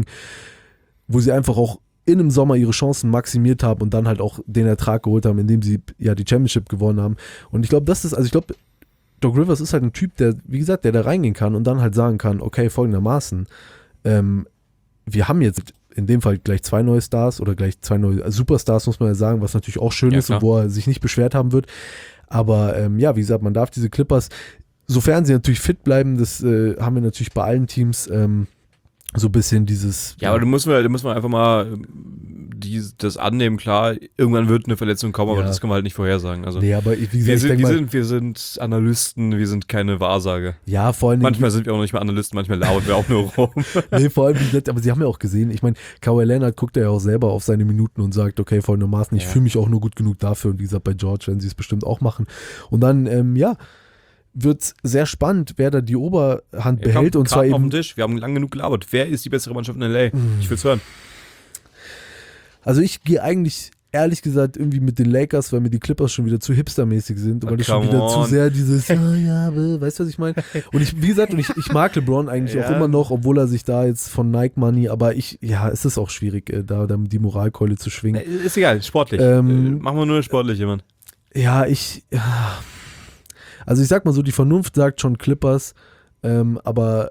wo sie einfach auch in einem Sommer ihre Chancen maximiert haben und dann halt auch den Ertrag geholt haben, indem sie ja die Championship gewonnen haben. Und ich glaube, das ist, also ich glaube, Doc Rivers ist halt ein Typ, der, wie gesagt, der da reingehen kann und dann halt sagen kann, okay, folgendermaßen, ähm, wir haben jetzt in dem Fall gleich zwei neue Stars oder gleich zwei neue Superstars, muss man ja sagen, was natürlich auch schön Ja, ist klar. und wo er sich nicht beschwert haben wird. Aber ähm, ja, wie gesagt, man darf diese Clippers, sofern sie natürlich fit bleiben, das äh, haben wir natürlich bei allen Teams, ähm, so ein bisschen dieses... Ja, aber da müssen wir, da müssen wir einfach mal die, das annehmen, klar, irgendwann wird eine Verletzung kommen, aber Ja. das können wir halt nicht vorhersagen. Also, Nee, aber ich- wie gesagt, wir, ich sind, denk wir, mal- sind, wir sind Analysten, wir sind keine Wahrsage. Ja, vor allen Dingen... Manchmal sind wir auch nicht mehr Analysten, manchmal labern wir auch nur rum. Nee, vor allem, wie gesagt, aber sie haben ja auch gesehen, ich meine, Kawhi Leonard guckt ja auch selber auf seine Minuten und sagt, okay, folgendermaßen, ich Ja. fühle mich auch nur gut genug dafür. Und wie gesagt, bei George werden sie es bestimmt auch machen. Und dann, ähm, ja, wird es sehr spannend, wer da die Oberhand Ja, behält. komm, Und zwar Karten auf eben, den Tisch. Wir haben lang genug gelabert. Wer ist die bessere Mannschaft in L A? Ich will's hören. also ich gehe eigentlich, ehrlich gesagt, irgendwie mit den Lakers, weil mir die Clippers schon wieder zu hipstermäßig sind, weil Oh, das schon come wieder zu on. sehr dieses, ja, ja, äh, weißt du, was ich meine? Und ich, wie gesagt, und ich, ich mag LeBron eigentlich auch Ja. immer noch, obwohl er sich da jetzt von Nike Money, aber ich, ja, es ist auch schwierig, äh, da, da die Moralkeule zu schwingen. Äh, Ist egal, sportlich. Ähm, Äh, Machen wir nur sportlich, Mann. Ja, ich. Ja. Also ich sag mal so, die Vernunft sagt schon Clippers, ähm, aber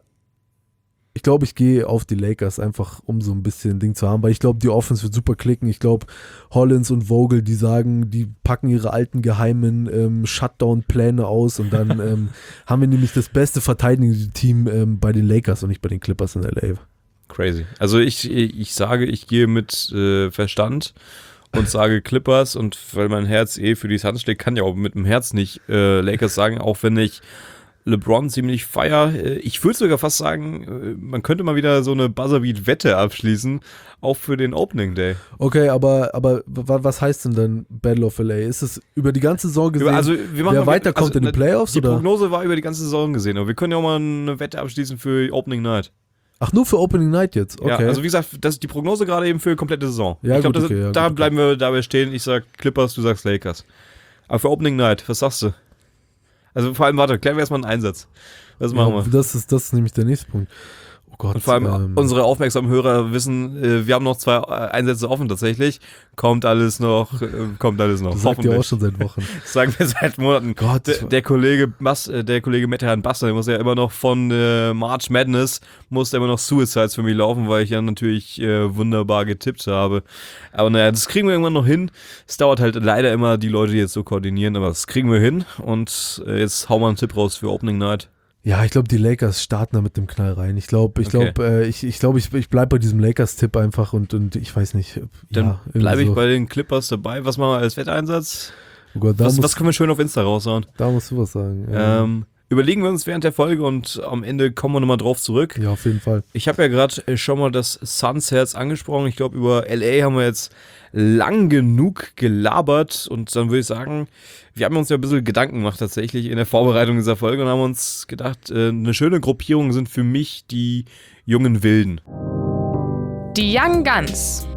ich glaube, ich gehe auf die Lakers, einfach um so ein bisschen Ding zu haben, weil ich glaube, die Offense wird super klicken. Ich glaube, Hollins und Vogel, die sagen, die packen ihre alten geheimen ähm, Shutdown-Pläne aus und dann ähm, haben wir nämlich das beste verteidigende Team ähm, bei den Lakers und nicht bei den Clippers in L A. Crazy. Also ich, ich sage, ich gehe mit äh, Verstand und sage Clippers, und weil mein Herz eh für die Suns schlägt, kann ja auch mit dem Herz nicht äh, Lakers sagen, auch wenn ich LeBron ziemlich feier. Äh, ich würde sogar fast sagen, äh, man könnte mal wieder so eine Buzzerbeat-Wette abschließen, auch für den Opening Day. Okay, aber, aber w- was heißt denn dann Battle of L A? Ist es über die ganze Saison gesehen, Also, wir machen wer mal- weiterkommt also, in den Playoffs? Die oder? Prognose war über die ganze Saison gesehen, aber wir können ja auch mal eine Wette abschließen für Opening Night. Ach, nur für Opening Night jetzt? Okay. Ja, also wie gesagt, das ist die Prognose gerade eben für die komplette Saison. Ja, ich glaube, gut, okay, ja, da gut, okay. bleiben wir dabei stehen. Ich sag Clippers, du sagst Lakers. Aber für Opening Night, was sagst du? Also vor allem, warte, klären wir erstmal einen Einsatz. Was machen Ja, wir? das ist, das ist nämlich der nächste Punkt. Oh Gott. Und vor allem ähm, unsere aufmerksamen Hörer wissen, äh, wir haben noch zwei äh, Einsätze offen tatsächlich. Kommt alles noch, äh, kommt alles noch. das sagt ihr auch schon seit Wochen. Das sagen wir seit Monaten. Gott. Der, der Kollege Bas, äh, der Kollege Metterhan Basser, der muss ja immer noch von äh, March Madness, muss immer noch Suicides für mich laufen, weil ich ja natürlich äh, wunderbar getippt habe. Aber naja, das kriegen wir irgendwann noch hin. Es dauert halt leider immer, die Leute, die jetzt so koordinieren, aber das kriegen wir hin. Und äh, jetzt hauen wir einen Tipp raus für Opening Night. Ja, ich glaube, die Lakers starten da mit dem Knall rein. Ich glaube, ich Okay. glaube, äh, ich, ich, glaub, ich, ich bleibe bei diesem Lakers-Tipp einfach und, und ich weiß nicht. Dann ja, irgendwie bleibe ich so. bei den Clippers dabei. Was machen wir als Wetteinsatz? Oh Gott, da, Was, muss, was können wir schön auf Insta raushauen? da musst du was sagen. Ja, Ähm, überlegen wir uns während der Folge und am Ende kommen wir nochmal drauf zurück. ja auf jeden Fall. Ich habe ja gerade schon mal das Suns-Herz angesprochen. Ich glaube, über L A haben wir jetzt lang genug gelabert. Und dann würde ich sagen, wir haben uns ja ein bisschen Gedanken gemacht tatsächlich in der Vorbereitung dieser Folge und haben uns gedacht, äh, eine schöne Gruppierung sind für mich die jungen Wilden. Die Young Guns.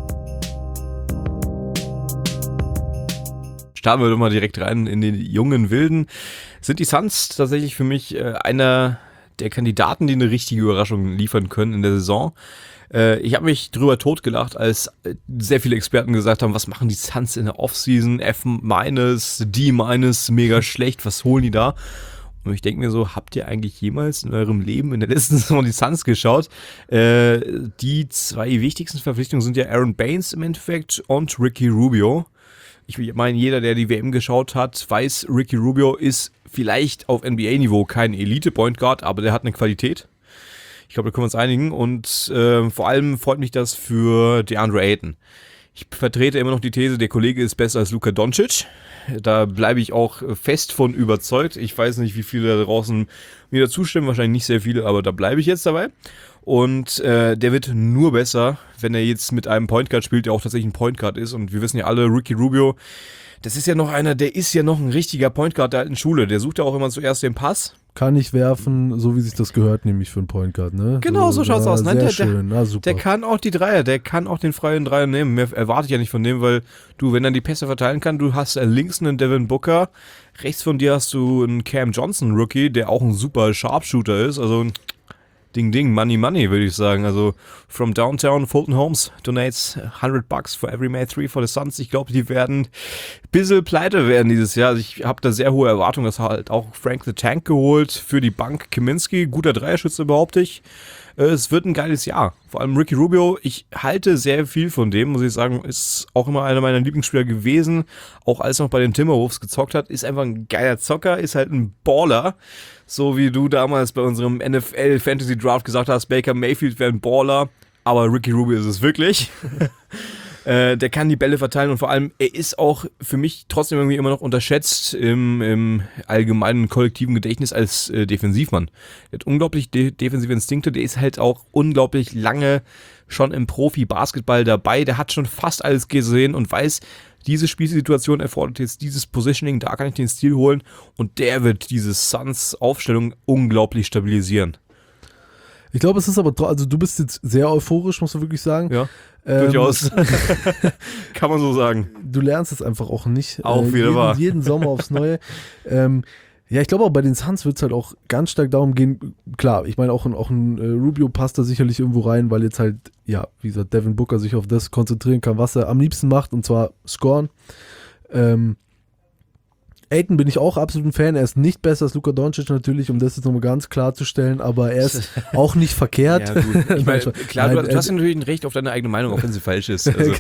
Starten wir doch mal direkt rein in den jungen Wilden. Sind die Suns tatsächlich für mich äh, einer der Kandidaten, die eine richtige Überraschung liefern können in der Saison. Äh, ich habe mich drüber totgelacht, als äh, sehr viele Experten gesagt haben, was machen die Suns in der Offseason? F minus, D minus, mega schlecht, was holen die da? Und ich denke mir so, habt ihr eigentlich jemals in eurem Leben in der letzten Saison die Suns geschaut? Äh, die zwei wichtigsten Verpflichtungen sind ja Aaron Baines im Endeffekt und Ricky Rubio. Ich meine, jeder, der die W M geschaut hat, weiß, Ricky Rubio ist vielleicht auf N B A-Niveau kein Elite-Point Guard, aber der hat eine Qualität. Ich glaube, da können wir uns einigen. Und äh, vor allem freut mich das für DeAndre Ayton. Ich vertrete immer noch die These, der Kollege ist besser als Luka Doncic. Da bleibe ich auch fest von überzeugt. Ich weiß nicht, wie viele da draußen mir da zustimmen. Wahrscheinlich nicht sehr viele, aber da bleibe ich jetzt dabei. Und äh, der wird nur besser, wenn er jetzt mit einem Point Guard spielt, der auch tatsächlich ein Point Guard ist. Und wir wissen ja alle, Ricky Rubio, das ist ja noch einer, der ist ja noch ein richtiger Point Guard der alten Schule. Der sucht ja auch immer zuerst den Pass. Kann ich werfen, so wie sich das gehört, nämlich für einen Point Guard, ne? Genau, so schaut's ja, aus. Nein, sehr der- der- schön, na super. Der kann auch die Dreier, der kann auch den freien Dreier nehmen. Mehr erwarte ich ja nicht von dem, weil du, wenn er die Pässe verteilen kann, du hast äh, links einen Devin Booker, rechts von dir hast du einen Cam Johnson Rookie, der auch ein super Sharpshooter ist. Also Ding Ding, Money Money, würde ich sagen. Also from downtown, Fulton Holmes donates hundred bucks for every May three for the Suns. Ich glaube, die werden ein bisschen pleite werden dieses Jahr. Also ich habe da sehr hohe Erwartungen. Das hat halt auch Frank the Tank geholt für die Bank. Kaminsky, guter Dreierschütze, behaupte ich. Äh, es wird ein geiles Jahr. Vor allem Ricky Rubio, ich halte sehr viel von dem, muss ich sagen, ist auch immer einer meiner Lieblingsspieler gewesen, auch als er noch bei den Timberwolves gezockt hat, ist einfach ein geiler Zocker, ist halt ein Baller, so wie du damals bei unserem N F L Fantasy Draft gesagt hast, Baker Mayfield wäre ein Baller, aber Ricky Rubio ist es wirklich. Äh, der kann die Bälle verteilen und vor allem, er ist auch für mich trotzdem irgendwie immer noch unterschätzt im, im allgemeinen kollektiven Gedächtnis als äh, Defensivmann. Der hat unglaublich de- defensive Instinkte, der ist halt auch unglaublich lange schon im Profi-Basketball dabei, der hat schon fast alles gesehen und weiß, diese Spielsituation erfordert jetzt dieses Positioning, da kann ich den Stil holen und der wird diese Suns-Aufstellung unglaublich stabilisieren. Ich glaube, es ist aber, also du bist jetzt sehr euphorisch, musst du wirklich sagen. Ja, ähm, durchaus. Kann man so sagen. Du lernst es einfach auch nicht. Auch äh, wieder jeden, wahr. jeden Sommer aufs Neue. ähm, ja, ich glaube auch bei den Suns wird es halt auch ganz stark darum gehen, klar, ich meine auch, ein, auch ein äh, Rubio passt da sicherlich irgendwo rein, weil jetzt halt, ja, wie gesagt, Devin Booker sich auf das konzentrieren kann, was er am liebsten macht, und zwar scoren. Ähm, Ayton bin ich auch absolut ein Fan, er ist nicht besser als Luka Doncic natürlich, um das jetzt nochmal ganz klarzustellen, aber er ist auch nicht verkehrt. Ja, gut. Ich meine, klar, Nein, du, du hast ja natürlich ein Recht auf deine eigene Meinung, auch wenn sie falsch ist. Also.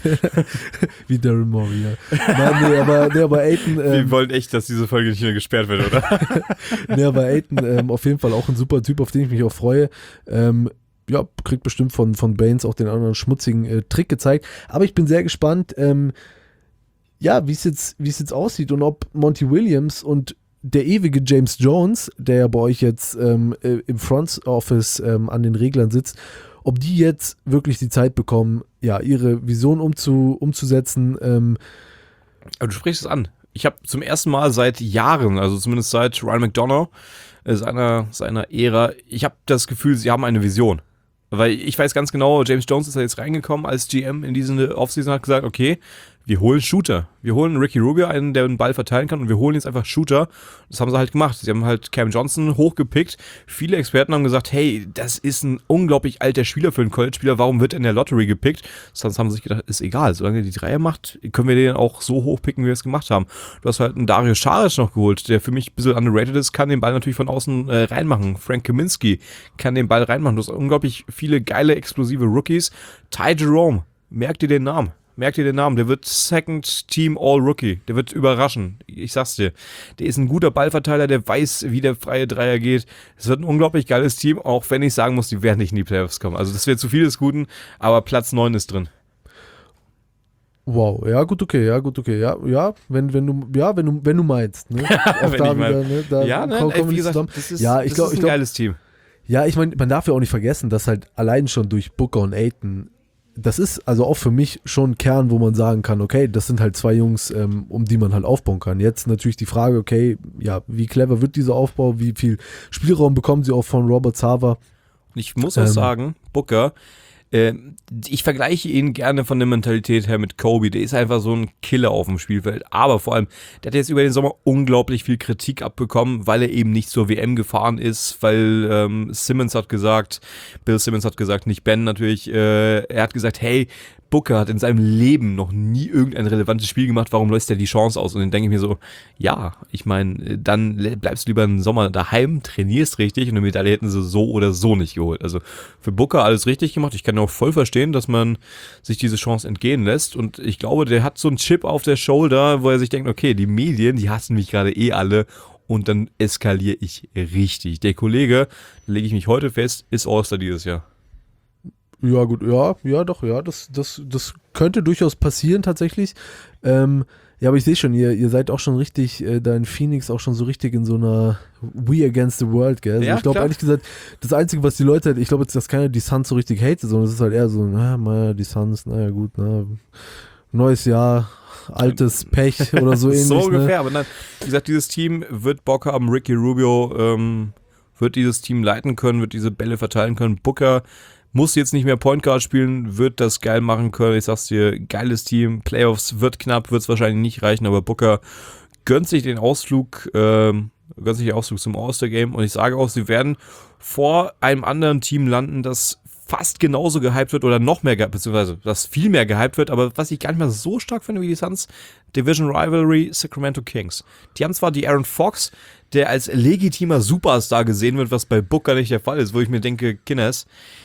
Wie Daryl Morey, ja. Nein, nee, aber, nee, aber Ayton... Wir Ähm, wollen echt, dass diese Folge nicht mehr gesperrt wird, oder? nee, aber Ayton ähm, auf jeden Fall auch ein super Typ, auf den ich mich auch freue. Ähm, ja, kriegt bestimmt von, von Baines auch den anderen schmutzigen äh, Trick gezeigt, aber ich bin sehr gespannt, ähm, ja, wie es jetzt, wie es jetzt aussieht und ob Monty Williams und der ewige James Jones, der ja bei euch jetzt ähm, äh, im Front Office ähm, an den Reglern sitzt, ob die jetzt wirklich die Zeit bekommen, ja, ihre Vision umzu, umzusetzen. Ähm. Aber du sprichst es an. Ich habe zum ersten Mal seit Jahren, also zumindest seit Ryan McDonough, äh, seiner, seiner Ära, ich habe das Gefühl, sie haben eine Vision. Weil ich weiß ganz genau, James Jones ist da jetzt reingekommen als G M in diese Offseason, hat gesagt, okay, wir holen Shooter. Wir holen Ricky Rubio, einen, der den Ball verteilen kann, und wir holen jetzt einfach Shooter. Das haben sie halt gemacht. Sie haben halt Cam Johnson hochgepickt. Viele Experten haben gesagt, hey, das ist ein unglaublich alter Spieler für einen College-Spieler. Warum wird er in der Lottery gepickt? Sonst haben sie sich gedacht, ist egal. Solange er die Dreier macht, können wir den auch so hochpicken, wie wir es gemacht haben. Du hast halt einen Dario Saric noch geholt, der für mich ein bisschen underrated ist, kann den Ball natürlich von außen äh, reinmachen. Frank Kaminsky kann den Ball reinmachen. Du hast unglaublich viele geile, explosive Rookies. Ty Jerome, merkt dir den Namen. Merkt ihr den Namen, der wird Second Team All-Rookie, der wird überraschen, ich sag's dir. Der ist ein guter Ballverteiler, der weiß, wie der freie Dreier geht. Es wird ein unglaublich geiles Team, auch wenn ich sagen muss, die werden nicht in die Playoffs kommen. Also das wäre zu viel des Guten, aber Platz neun ist drin. Wow, ja gut, okay, ja gut, okay, ja, ja, wenn, wenn du, ja, wenn du, wenn du meinst, ne? Auch Wenn da ich mein. wieder, ne? Da Ja, nein, kommen ey, wir wie nicht gesagt, zusammen. das ist, ja, ich das glaub, ist ich ein glaub, geiles Team. Ja, ich meine, man darf ja auch nicht vergessen, dass halt allein schon durch Booker und Ayton, das ist also auch für mich schon ein Kern, wo man sagen kann, okay, das sind halt zwei Jungs, ähm, um die man halt aufbauen kann. Jetzt natürlich die Frage, okay, ja, wie clever wird dieser Aufbau, wie viel Spielraum bekommen sie auch von Robert Sarver? Und ich muss auch Ähm. sagen, Booker, äh, ich vergleiche ihn gerne von der Mentalität her mit Kobe. Der ist einfach so ein Killer auf dem Spielfeld. Aber vor allem, der hat jetzt über den Sommer unglaublich viel Kritik abbekommen, weil er eben nicht zur W M gefahren ist, weil ähm, Simmons hat gesagt, Bill Simmons hat gesagt, nicht Ben natürlich, äh, er hat gesagt, hey, Booker hat in seinem Leben noch nie irgendein relevantes Spiel gemacht, warum lässt er die Chance aus? Und dann denke ich mir so, ja, ich meine, dann bleibst du lieber einen Sommer daheim, trainierst richtig und eine Medaille hätten sie so oder so nicht geholt. Also für Booker alles richtig gemacht. Ich kann auch voll verstehen, dass man sich diese Chance entgehen lässt, und ich glaube, der hat so einen Chip auf der Shoulder, wo er sich denkt, okay, die Medien, die hassen mich gerade eh alle, und dann eskaliere ich richtig. Der Kollege, da lege ich mich heute fest, ist All-Star dieses Jahr. Ja, gut, ja, ja, doch, ja, das, das, das könnte durchaus passieren tatsächlich. Ähm, ja, aber ich sehe schon, ihr, ihr seid auch schon richtig, äh, da in Phoenix auch schon so richtig in so einer We Against the World, gell? Also Ja, ich glaube, klar. ehrlich gesagt, das Einzige, was die Leute halt, ich glaube jetzt, dass keiner die Suns so richtig hatet, sondern es ist halt eher so, na, naja, die Suns, naja, gut, na, neues Jahr, altes Pech oder so ähnlich. So ungefähr, ne? aber nein, wie gesagt, dieses Team wird Bock haben, Ricky Rubio ähm, wird dieses Team leiten können, wird diese Bälle verteilen können. Booker muss jetzt nicht mehr Point Guard spielen, wird das geil machen können. Ich sag's dir, geiles Team, Playoffs wird knapp, wird es wahrscheinlich nicht reichen, aber Booker gönnt sich den Ausflug, ähm, gönnt sich den Ausflug zum All-Star-Game, und ich sage auch, sie werden vor einem anderen Team landen, das fast genauso gehypt wird oder noch mehr, ge- beziehungsweise das viel mehr gehypt wird, aber was ich gar nicht mal so stark finde wie die Suns, Division Rivalry Sacramento Kings. Die haben zwar die Aaron Fox, der als legitimer Superstar gesehen wird, was bei Booker nicht der Fall ist, wo ich mir denke, Kinders,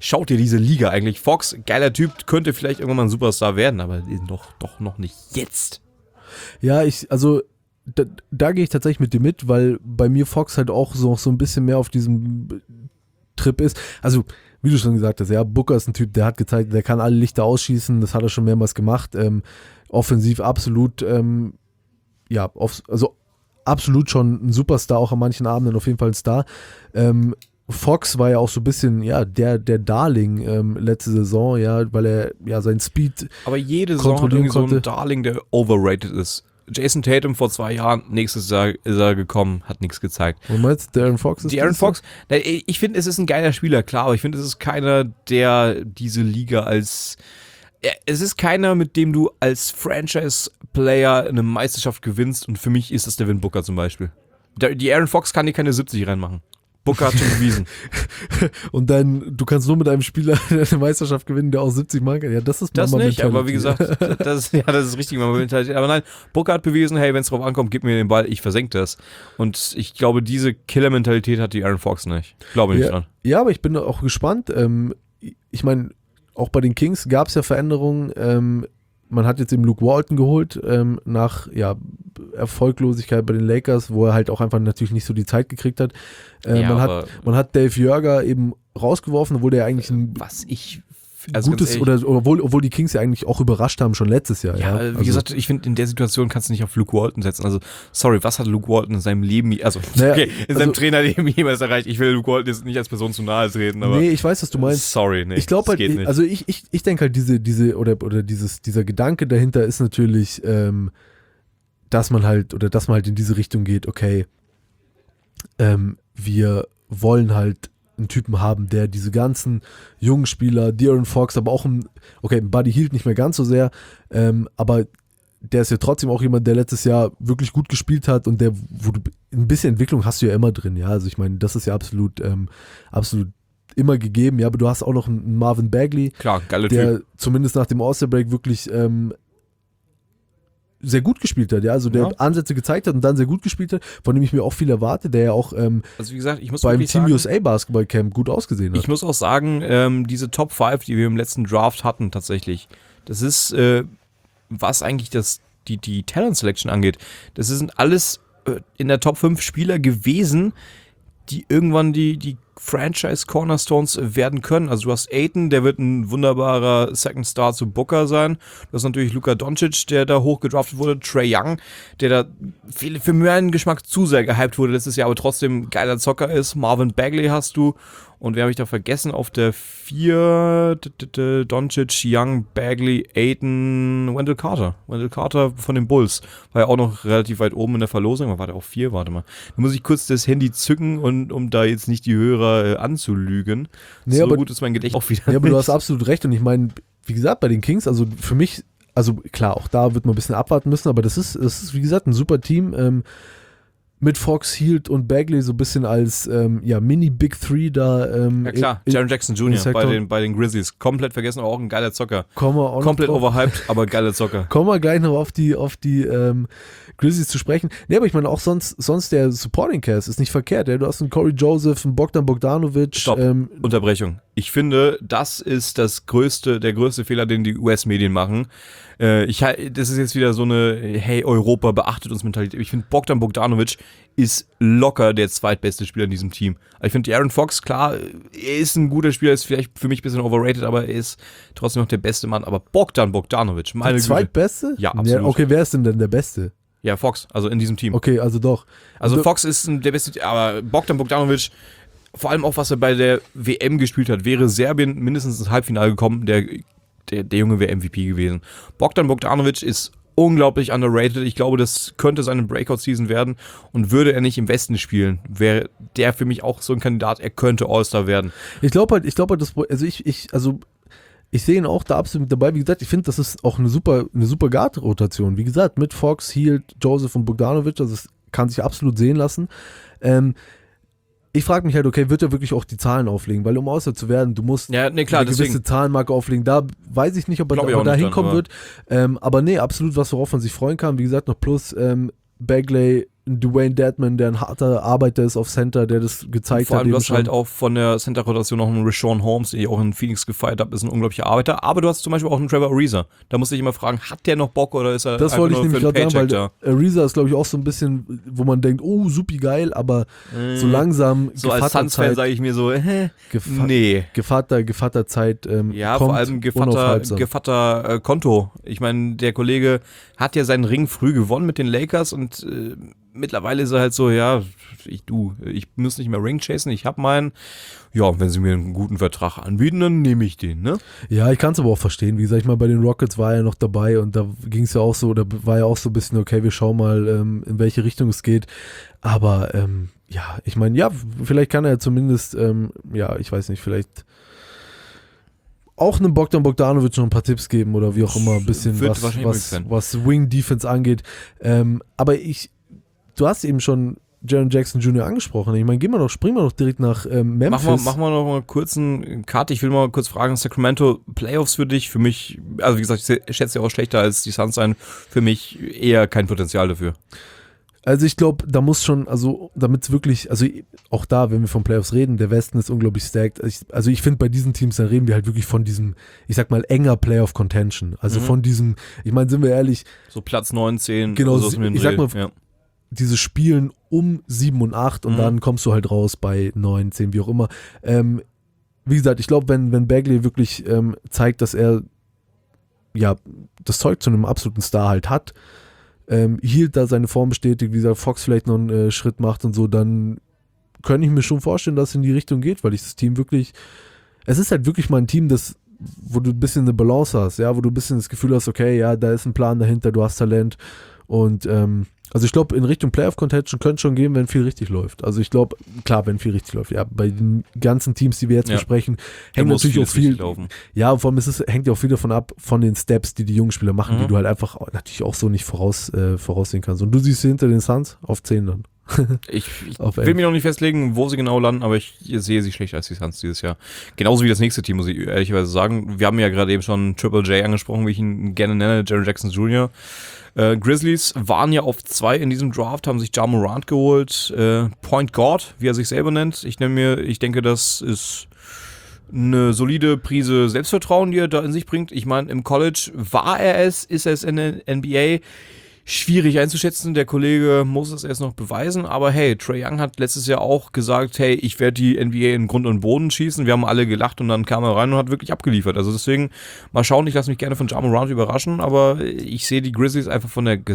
schaut dir diese Liga eigentlich. Fox, geiler Typ, könnte vielleicht irgendwann mal ein Superstar werden, aber doch, doch noch nicht jetzt. Ja, ich, also da, da gehe ich tatsächlich mit dir mit, weil bei mir Fox halt auch so, so ein bisschen mehr auf diesem Trip ist. Also, wie du schon gesagt hast, ja, Booker ist ein Typ, der hat gezeigt, der kann alle Lichter ausschießen, das hat er schon mehrmals gemacht. Ähm, offensiv absolut, ähm, ja, auf, also absolut schon ein Superstar, auch an manchen Abenden auf jeden Fall ein Star. Ähm, Fox war ja auch so ein bisschen, ja, der, der Darling ähm, letzte Saison, ja, weil er ja seinen Speed Aber jede Saison hat kontrollieren irgendwie so konnte. ein Darling, der overrated ist. Jason Tatum vor zwei Jahren, nächstes Jahr ist er gekommen, hat nichts gezeigt. Und meinst du, De'Aaron Fox ist Die Aaron das? Fox, na, ich finde, es ist ein geiler Spieler, klar, aber ich finde, es ist keiner, der diese Liga als, ja, es ist keiner, mit dem du als Franchise-Player eine Meisterschaft gewinnst, und für mich ist das Devin Booker zum Beispiel. Der, die Aaron Fox kann dir keine siebzig reinmachen. Booker hat schon bewiesen. Und dann, du kannst nur mit einem Spieler eine Meisterschaft gewinnen, der auch siebzig machen kann. Ja, das ist Das Mama nicht, aber wie Mentality. gesagt, das, ja, das ist richtig, Mama-Mentalität. Aber nein, Booker hat bewiesen, hey, wenn es drauf ankommt, gib mir den Ball, ich versenke das. Und ich glaube, diese Killer-Mentalität hat die Aaron Fox nicht. Glaube nicht ja, dran. ja, aber ich bin auch gespannt. Ähm, ich meine, auch bei den Kings gab es ja Veränderungen. Ähm, man hat jetzt eben Luke Walton geholt, ähm, nach ja, Erfolglosigkeit bei den Lakers, wo er halt auch einfach natürlich nicht so die Zeit gekriegt hat. Äh, Ja, man, aber- hat man hat Dave Jörger eben rausgeworfen, obwohl der eigentlich ein Was ich, also ganz gutes, ehrlich, oder obwohl, obwohl die Kings ja eigentlich auch überrascht haben, schon letztes Jahr. Ja, Ja, wie Also- gesagt, ich finde, in der Situation kannst du nicht auf Luke Walton setzen. Also, sorry, was hat Luke Walton in seinem Leben, also, Naja, okay, in seinem also- Trainerleben jemals erreicht? Ich will Luke Walton jetzt nicht als Person zu nahe treten, aber nee, ich weiß, was du meinst. sorry, nee, Ich glaube das halt, geht ich, nicht. also ich, ich, ich denke halt, diese, diese, oder, oder dieses, dieser Gedanke dahinter ist natürlich, ähm, dass man halt, oder dass man halt in diese Richtung geht, okay, ähm, wir wollen halt einen Typen haben, der diese ganzen jungen Spieler, De'Aaron Fox, aber auch ein, okay, Buddy Hield nicht mehr ganz so sehr, ähm, aber der ist ja trotzdem auch jemand, der letztes Jahr wirklich gut gespielt hat und der, wo du, ein bisschen Entwicklung hast du ja immer drin, ja, also ich meine, das ist ja absolut, ähm, absolut immer gegeben, ja, aber du hast auch noch einen Marvin Bagley, Klar, geiler der Typ. zumindest nach dem All-Star-Break wirklich ähm, sehr gut gespielt hat, ja, also der Ja. Ansätze gezeigt hat und dann sehr gut gespielt hat, von dem ich mir auch viel erwarte, der ja auch ähm, Also, wie gesagt, ich muss beim wirklich Team sagen, U S A Basketball-Camp gut ausgesehen hat. ich muss auch sagen, ähm, diese Top fünf, die wir im letzten Draft hatten, tatsächlich, das ist, äh, was eigentlich das, die, die Talent Selection angeht, das sind alles äh, in der Top fünf Spieler gewesen, die irgendwann die, die Franchise-Cornerstones werden können. Also du hast Ayton, der wird ein wunderbarer Second Star zu Booker sein. Du hast natürlich Luka Doncic, der da hoch gedraftet wurde. Trae Young, der da für, für meinen Geschmack zu sehr gehypt wurde letztes Jahr, aber trotzdem geiler Zocker ist. Marvin Bagley hast du. Und wer habe ich da vergessen? Auf der vier Doncic, Young, Bagley, Ayton, Wendell Carter. Wendell Carter von den Bulls. War ja auch noch relativ weit oben in der Verlosung. Aber war der auf vier? Warte mal. Da muss ich kurz das Handy zücken, und, um da jetzt nicht die Hörer äh, anzulügen. Nee, so aber- gut ist mein Gedächtnis auch wieder Ja, aber du nicht. hast absolut recht und ich meine, wie gesagt, bei den Kings, also für mich, also klar, auch da wird man ein bisschen abwarten müssen, aber das ist, das ist wie gesagt, ein super Team, ähm, mit Fox, Hield und Bagley so ein bisschen als ähm, ja, Mini-Big Three da. Ähm, Ja klar, in- Jaren Jackson Junior Sektor. bei den, bei den Grizzlies. Komplett vergessen, aber auch ein geiler Zocker. Kommen wir auch noch Komplett drauf. overhyped, aber geiler Zocker. Kommen wir gleich noch auf die, auf die ähm, Grizzlies zu sprechen. Nee, aber ich meine auch sonst, sonst der Supporting Cast ist nicht verkehrt. Ja? Du hast einen Corey Joseph, einen Bogdan Bogdanovic. Stopp. Ähm, Unterbrechung. Ich finde, das ist das größte, der größte Fehler, den die U S-Medien machen. Äh, ich, das ist jetzt wieder so eine, hey, Europa beachtet uns Mentalität. Ich finde, Bogdan Bogdanovic ist locker der zweitbeste Spieler in diesem Team. Also ich finde, Aaron Fox, klar, er ist ein guter Spieler, ist vielleicht für mich ein bisschen overrated, aber er ist trotzdem noch der beste Mann. Aber Bogdan Bogdanovic, meine der Güte. zweitbeste? Ja, absolut. Okay, wer ist denn denn der Beste? Ja, Fox, also in diesem Team. Okay, also doch. Also Du- Fox ist ein- der beste, aber Bogdan Bogdanovic, vor allem auch, was er bei der W M gespielt hat, wäre Serbien mindestens ins Halbfinale gekommen, der, der, der Junge wäre M V P gewesen. Bogdan Bogdanovic ist unglaublich underrated. Ich glaube, das könnte seine Breakout-Season werden, und würde er nicht im Westen spielen, wäre der für mich auch so ein Kandidat, er könnte All-Star werden. Ich glaube halt, ich glaube halt, das, also ich, ich, also ich sehe ihn auch da absolut mit dabei. Wie gesagt, ich finde, das ist auch eine super, eine super Guard-Rotation. Wie gesagt, mit Fox, Hield, Joseph und Bogdanovic, also das kann sich absolut sehen lassen. Ähm, ich frage mich halt, okay, wird er wirklich auch die Zahlen auflegen? Weil um All-Star zu werden, du musst Ja, nee, klar, eine gewisse deswegen. Zahlenmarke auflegen. Da weiß ich nicht, ob er, Glaub ob ich er auch da nicht hinkommen dran, wird. Ähm, aber nee, absolut was, worauf man sich freuen kann. Wie gesagt, noch plus ähm, Bagley, ein Dwayne Dedman, der ein harter Arbeiter ist auf Center, der das gezeigt Vor hat. allem, du eben hast schon. halt auch von der Center-Rotation noch einen Rashawn Holmes, den ich auch in Phoenix gefeiert habe, ist ein unglaublicher Arbeiter. Aber du hast zum Beispiel auch einen Trevor Ariza. Da musst du dich immer fragen, hat der noch Bock oder ist er Das einfach wollte ich nur nämlich für einen gerade sagen, Paycheck weil da? Ariza ist, glaube ich, auch so ein bisschen, wo man denkt, oh, supi geil, aber so langsam So als Suns-Fan sage ich mir so, hä? Gefa- Nee. Gevatter, Gevatterzeit ähm, Ja, kommt vor allem Gevatter, unaufhaltsam. Gevatter äh, Konto. Ich meine, der Kollege hat ja seinen Ring früh gewonnen mit den Lakers und äh, mittlerweile ist er halt so, ja, ich du, ich muss nicht mehr Ring chasen, ich hab meinen. Ja, wenn sie mir einen guten Vertrag anbieten, dann nehme ich den, ne? Ja, ich kann es aber auch verstehen. Wie gesagt, ich mal bei den Rockets war er noch dabei und da ging es ja auch so, da war ja auch so ein bisschen, okay, wir schauen mal, ähm, in welche Richtung es geht. Aber ähm, ja, ich meine, ja, vielleicht kann er zumindest, ähm, ja, ich weiß nicht, vielleicht auch einem Bogdan Bogdanovic noch ein paar Tipps geben oder wie auch immer, ein bisschen Wird was, wahrscheinlich was, möglich sein. was Wing Defense angeht. Ähm, aber ich, du hast eben schon Jaren Jackson Junior angesprochen. Ich meine, gehen wir doch, springen wir doch direkt nach ähm, Memphis. Machen wir, machen wir noch mal kurz einen Cut. Ich will mal kurz fragen, Sacramento Playoffs für dich, für mich, also wie gesagt, ich schätze ja auch schlechter als die Suns sein, für mich eher kein Potenzial dafür. Also ich glaube, da muss schon, also damit es wirklich, also auch da, wenn wir von Playoffs reden, der Westen ist unglaublich stacked. Ich, also ich finde bei diesen Teams, dann reden wir halt wirklich von diesem, ich sag mal, enger Playoff-Contention. Also Mhm. von diesem, ich meine, sind wir ehrlich, So Platz neun, zehn, Genau, so ich sag mal, ja. diese Spielen um sieben und acht und Mhm. dann kommst du halt raus bei neun, zehn, wie auch immer. Ähm, wie gesagt, ich glaube, wenn, wenn Bagley wirklich ähm, zeigt, dass er ja das Zeug zu einem absoluten Star halt hat, ähm, hielt da seine Form bestätigt, wie gesagt, Fox vielleicht noch einen äh, Schritt macht und so, dann könnte ich mir schon vorstellen, dass es in die Richtung geht, weil ich das Team wirklich, es ist halt wirklich mal ein Team, das, wo du ein bisschen eine Balance hast, ja, wo du ein bisschen das Gefühl hast, okay, ja, da ist ein Plan dahinter, du hast Talent und ähm, also ich glaube, in Richtung Playoff-Contention könnte schon gehen, wenn viel richtig läuft. Also ich glaube, klar, wenn viel richtig läuft. Ja, bei den ganzen Teams, die wir jetzt Ja. besprechen, Da hängt muss natürlich auch vieles richtig viel. laufen. Ja, vor allem ist es, hängt ja auch viel davon ab, von den Steps, die die jungen Spieler machen, Mhm. die du halt einfach auch, natürlich auch so nicht voraus, äh, voraussehen kannst. Und du siehst sie hinter den Suns auf zehn dann. Ich, ich Auf will elf. mich noch nicht festlegen, wo sie genau landen, aber ich sehe sie schlechter als die Suns dieses Jahr. Genauso wie das nächste Team, muss ich ehrlicherweise sagen. Wir haben ja gerade eben schon Triple J angesprochen, wie ich ihn gerne nenne, Jaren Jackson Junior Äh, Grizzlies waren ja auf zwei in diesem Draft, haben sich Ja Morant geholt. Äh, Point Guard, wie er sich selber nennt. Ich nenne mir, ich denke, das ist eine solide Prise Selbstvertrauen, die er da in sich bringt. Ich meine, im College war er es, ist er es in der N B A. Schwierig einzuschätzen, der Kollege muss es erst noch beweisen, aber hey, Trae Young hat letztes Jahr auch gesagt, hey, ich werde die N B A in Grund und Boden schießen, wir haben alle gelacht und dann kam er rein und hat wirklich abgeliefert, also deswegen, mal schauen, ich lasse mich gerne von Ja Morant überraschen, aber ich sehe die Grizzlies einfach von der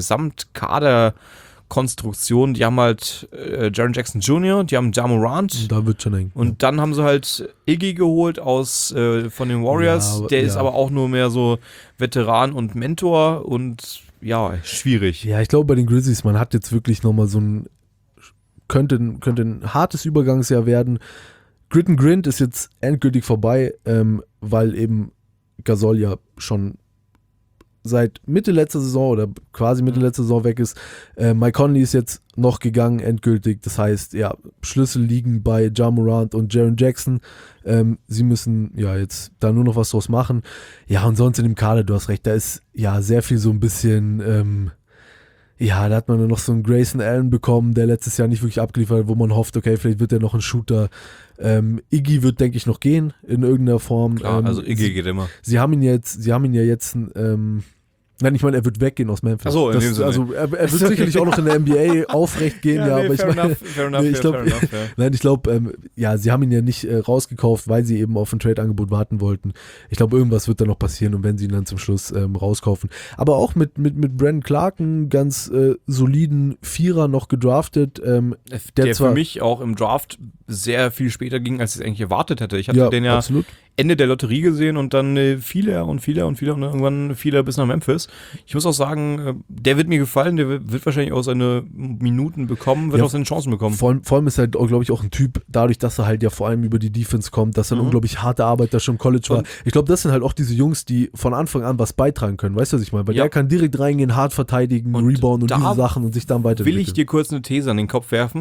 Gesamtkaderkonstruktion, die haben halt äh, Jaren Jackson Junior, die haben Ja Morant, Da wird schon eng. und dann haben sie halt Iggy geholt aus äh, von den Warriors, Ja, aber- der ist ja. aber auch nur mehr so Veteran und Mentor und ja, schwierig. Ja, ich glaube bei den Grizzlies, man hat jetzt wirklich nochmal so ein, könnte, könnte ein hartes Übergangsjahr werden. Grit and Grind ist jetzt endgültig vorbei, ähm, weil eben Gasol ja schon seit Mitte letzter Saison oder quasi Mitte letzter Saison weg ist. Äh, Mike Conley ist jetzt noch gegangen, endgültig. Das heißt, ja, Schlüssel liegen bei Ja Morant und Jaren Jackson. Ähm, sie müssen ja jetzt da nur noch was draus machen. Ja, und sonst in dem Kader, du hast recht, da ist ja sehr viel so ein bisschen, ähm, ja, da hat man dann noch so einen Grayson Allen bekommen, der letztes Jahr nicht wirklich abgeliefert hat, wo man hofft, okay, vielleicht wird er noch ein Shooter. Ähm, Iggy wird, denke ich, noch gehen in irgendeiner Form. Klar, ähm, also Iggy sie, geht immer. Sie haben ihn jetzt, sie haben ihn ja jetzt, ähm, nein, ich meine, er wird weggehen aus Memphis. Ach so, in das, dem Sinne. also er, er wird sicherlich auch noch in der N B A aufrecht gehen, ja, aber ich meine, nee, ich glaube, nein, ich glaube, ähm, ja, sie haben ihn ja nicht äh, rausgekauft, weil sie eben auf ein Trade-Angebot warten wollten. Ich glaube, irgendwas wird da noch passieren und wenn sie ihn dann zum Schluss ähm, rauskaufen. Aber auch mit, mit, mit Brandon Clark, einen ganz äh, soliden Vierer noch gedraftet. Ähm, Der, der zwar- für mich auch im Draft sehr viel später ging, als ich es eigentlich erwartet hätte. Ich hatte ja, den ja absolut. Ende der Lotterie gesehen und dann äh, fiel er und fiel er und fiel er und irgendwann fiel er bis nach Memphis. Ich muss auch sagen, äh, der wird mir gefallen, der wird, wird wahrscheinlich auch seine Minuten bekommen, wird Ja, auch seine Chancen bekommen. Vor allem, vor allem ist er, glaube ich, auch ein Typ, dadurch, dass er halt ja vor allem über die Defense kommt, dass er ein Mhm. unglaublich harter Arbeiter schon im College war. Und- Ich glaube, das sind halt auch diese Jungs, die von Anfang an was beitragen können. Weißt du, was ich meine? Weil Ja. der kann direkt reingehen, hart verteidigen, Und rebound und da diese Sachen und sich dann weiterentwickeln. Will ich dir kurz eine These an den Kopf werfen?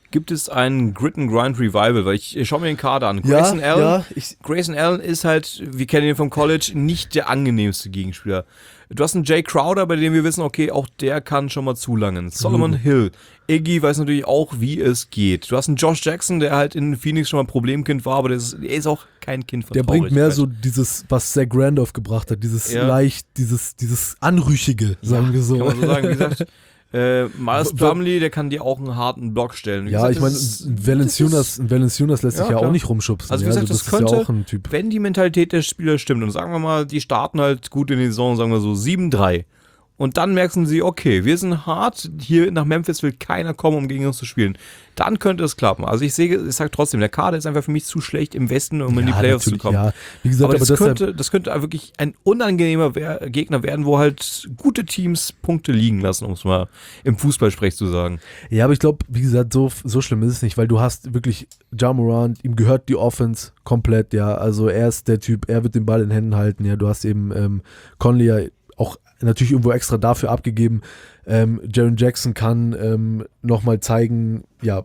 gibt es ein Grit-and-Grind-Revival, weil ich, ich schaue mir den Kader an. Ja, Grayson Allen, ja, ich- Grayson Allen ist halt, wir kennen ihn vom College, nicht der angenehmste Gegenspieler. Du hast einen Jay Crowder, bei dem wir wissen, okay, auch der kann schon mal zulangen. Solomon Mhm. Hill. Iggy weiß natürlich auch, wie es geht. Du hast einen Josh Jackson, der halt in Phoenix schon mal ein Problemkind war, aber der ist, der ist auch kein Kind von Der bringt mehr Traurigkeit. so dieses, was Zach Randolph gebracht hat, dieses Ja. leicht, dieses, dieses Anrüchige, sagen wir so. Kann man so sagen, wie gesagt. Äh, Miles W- Plumlee, der kann dir auch einen harten Block stellen. Wie Ja, gesagt, ich meine, das ist- Valanciunas Valanciunas lässt Ja, sich ja klar. auch nicht rumschubsen. Also wie ja, gesagt, das ist könnte, ja auch ein Typ. wenn die Mentalität der Spieler stimmt und sagen wir mal, die starten halt gut in die Saison, sagen wir so sieben drei und dann merken sie, okay, wir sind hart, hier nach Memphis will keiner kommen, um gegen uns zu spielen. Dann könnte es klappen. Also ich sehe, ich sage trotzdem, der Kader ist einfach für mich zu schlecht im Westen, um in die Ja, Playoffs zu natürlich, kommen. Ja, wie gesagt, aber, aber, das, deshalb, könnte, das könnte wirklich ein unangenehmer wer- Gegner werden, wo halt gute Teams Punkte liegen lassen, um es mal im Fußballsprech zu sagen. ja, aber ich glaube, wie gesagt, so, so schlimm ist es nicht, weil du hast wirklich Ja Morant, ihm gehört die Offense komplett, ja, also er ist der Typ, er wird den Ball in Händen halten, ja, du hast eben ähm, Conley ja auch natürlich irgendwo extra dafür abgegeben. Ähm, Jaren Jackson kann ähm, nochmal zeigen, ja,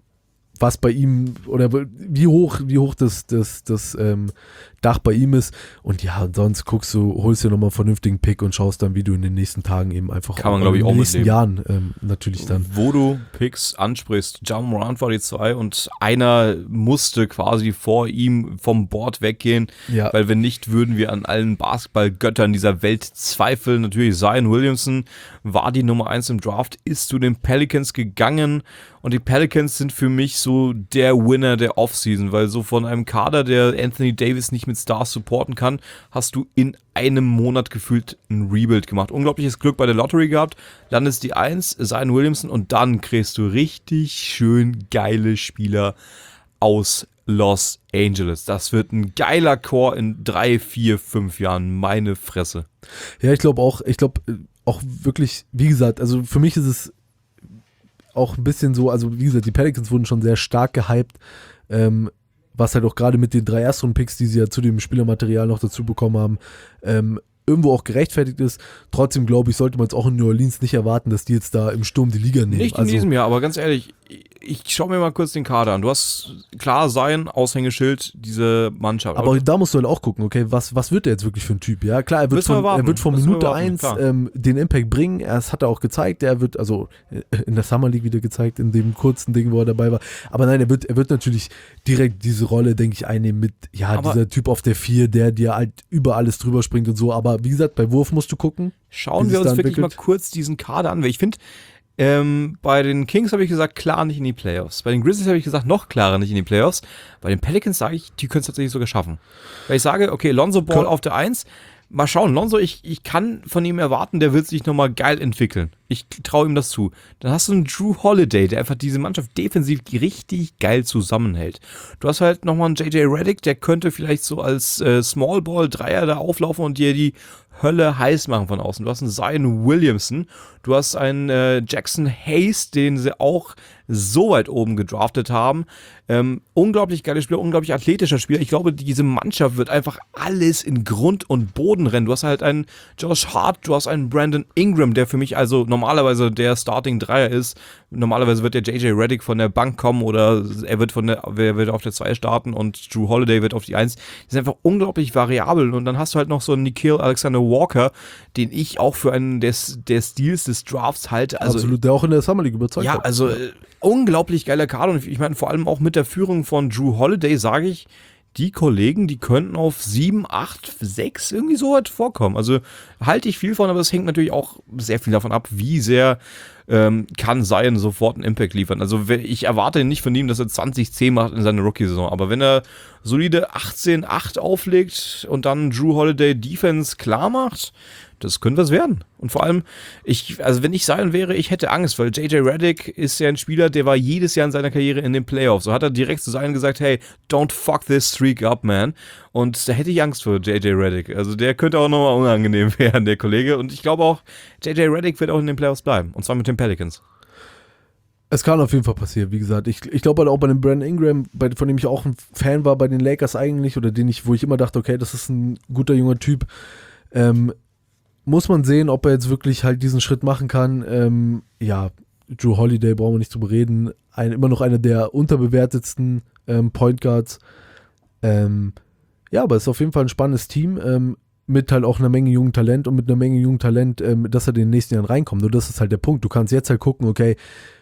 was bei ihm oder wie hoch, wie hoch das, das, das ähm, Dach bei ihm ist. Und ja, und sonst guckst du, holst dir nochmal einen vernünftigen Pick und schaust dann, wie du in den nächsten Tagen eben einfach Kann man, auch glaub ich, in auch den nächsten mitleben. Jahren ähm, natürlich dann. Wo du Picks ansprichst, Ja Morant war die zwei und einer musste quasi vor ihm vom Board weggehen, Ja. weil wenn nicht, würden wir an allen Basketballgöttern dieser Welt zweifeln. Natürlich Zion Williamson war die Nummer eins im Draft, ist zu den Pelicans gegangen und die Pelicans sind für mich so der Winner der Offseason, weil so von einem Kader, der Anthony Davis nicht mit Stars supporten kann, hast du in einem Monat gefühlt ein Rebuild gemacht. Unglaubliches Glück bei der Lottery gehabt, landest die eins, Zion Williamson und dann kriegst du richtig schön geile Spieler aus Los Angeles. Das wird ein geiler Core in drei, vier, fünf Jahren. Meine Fresse. Ja, ich glaube auch, ich glaube äh, auch wirklich, wie gesagt, also für mich ist es auch ein bisschen so, also wie gesagt, die Pelicans wurden schon sehr stark gehypt, ähm, was halt auch gerade mit den drei Erstrunden-Picks, die sie ja zu dem Spielermaterial noch dazu bekommen haben, ähm, irgendwo auch gerechtfertigt ist. Trotzdem glaube ich, sollte man jetzt auch in New Orleans nicht erwarten, dass die jetzt da im Sturm die Liga nehmen. Nicht in also, diesem Jahr, aber ganz ehrlich, ich schaue mir mal kurz den Kader an. Du hast klar sein, Aushängeschild, diese Mannschaft. aber da musst du halt auch gucken, okay, was, was wird der jetzt wirklich für ein Typ? Ja, klar, er wird Müssen wir von, warten. er wird von Müssen wir Minute warten, eins klar. ähm, den Impact bringen. Das hat er auch gezeigt. Er wird, also äh, in der Summer League wieder gezeigt, in dem kurzen Ding, wo er dabei war. Aber nein, er wird, er wird natürlich direkt diese Rolle, denke ich, einnehmen mit, ja, Aber- dieser Typ auf der vier, der dir halt über alles drüber springt und so. Aber wie gesagt, bei Wurf musst du gucken. Schauen wie wir sich uns da wirklich mal entwickelt. kurz diesen Kader an, weil ich finde, ähm, bei den Kings habe ich gesagt, klar nicht in die Playoffs. Bei den Grizzlies habe ich gesagt, noch klarer nicht in die Playoffs. Bei den Pelicans sage ich, die können es tatsächlich sogar schaffen. Weil ich sage, okay, Lonzo Ball Komm. auf der eins. Mal schauen, Lonzo, ich, ich kann von ihm erwarten, der wird sich nochmal geil entwickeln. Ich traue ihm das zu. Dann hast du einen Drew Holiday, der einfach diese Mannschaft defensiv richtig geil zusammenhält. Du hast halt nochmal einen J J Redick, der könnte vielleicht so als äh, Small Ball Dreier da auflaufen und dir die Hölle heiß machen von außen. Du hast einen Zion Williamson, du hast einen äh, Jackson Hayes, den sie auch so weit oben gedraftet haben. Ähm, unglaublich geiler Spieler, unglaublich athletischer Spieler. Ich glaube, diese Mannschaft wird einfach alles in Grund und Boden rennen. Du hast halt einen Josh Hart, du hast einen Brandon Ingram, der für mich also normalerweise der Starting-Dreier ist. Normalerweise wird der J J Redick von der Bank kommen oder er wird von der, er wird auf der zwei starten und Drew Holiday wird auf die eins. Die sind einfach unglaublich variabel und dann hast du halt noch so einen Nikhil Alexander Walker, den ich auch für einen des, der Stils des Drafts halte. Also Absolut, der auch in der Summer League überzeugt ja, hat. also äh, unglaublich geiler Kader und ich meine vor allem auch mit der Führung von Drew Holiday sage ich, die Kollegen, die könnten auf sieben, acht, sechs irgendwie so weit vorkommen. Also halte ich viel von, aber es hängt natürlich auch sehr viel davon ab, wie sehr ähm, kann Zion sofort einen Impact liefern. Also ich erwarte nicht von ihm, dass er zwanzig zehn macht in seiner Rookie-Saison, aber wenn er solide achtzehn acht auflegt und dann Drew Holiday Defense klar macht, das könnte was werden. Und vor allem, ich, also wenn ich Zion wäre, ich hätte Angst, weil J J Redick ist ja ein Spieler, der war jedes Jahr in seiner Karriere in den Playoffs. So hat er direkt zu Zion gesagt, hey, don't fuck this streak up, man. Und da hätte ich Angst vor J J Redick. Also der könnte auch nochmal unangenehm werden, der Kollege. Und ich glaube auch, J J Redick wird auch in den Playoffs bleiben. Und zwar mit den Pelicans. Es kann auf jeden Fall passieren, wie gesagt. Ich, ich glaube halt auch bei dem Brandon Ingram, bei, von dem ich auch ein Fan war bei den Lakers eigentlich, oder den ich, wo ich immer dachte, okay, das ist ein guter junger Typ, ähm, muss man sehen, ob er jetzt wirklich halt diesen Schritt machen kann. Ähm, ja, Drew Holiday brauchen wir nicht drüber reden. ein, immer noch einer der unterbewertetsten ähm, Point Guards. Ähm, ja, aber es ist auf jeden Fall ein spannendes Team, ähm, mit halt auch einer Menge jungen Talent und mit einer Menge jungen Talent, ähm, dass er in den nächsten Jahren reinkommt. Nur das ist halt der Punkt. Du kannst jetzt halt gucken, okay,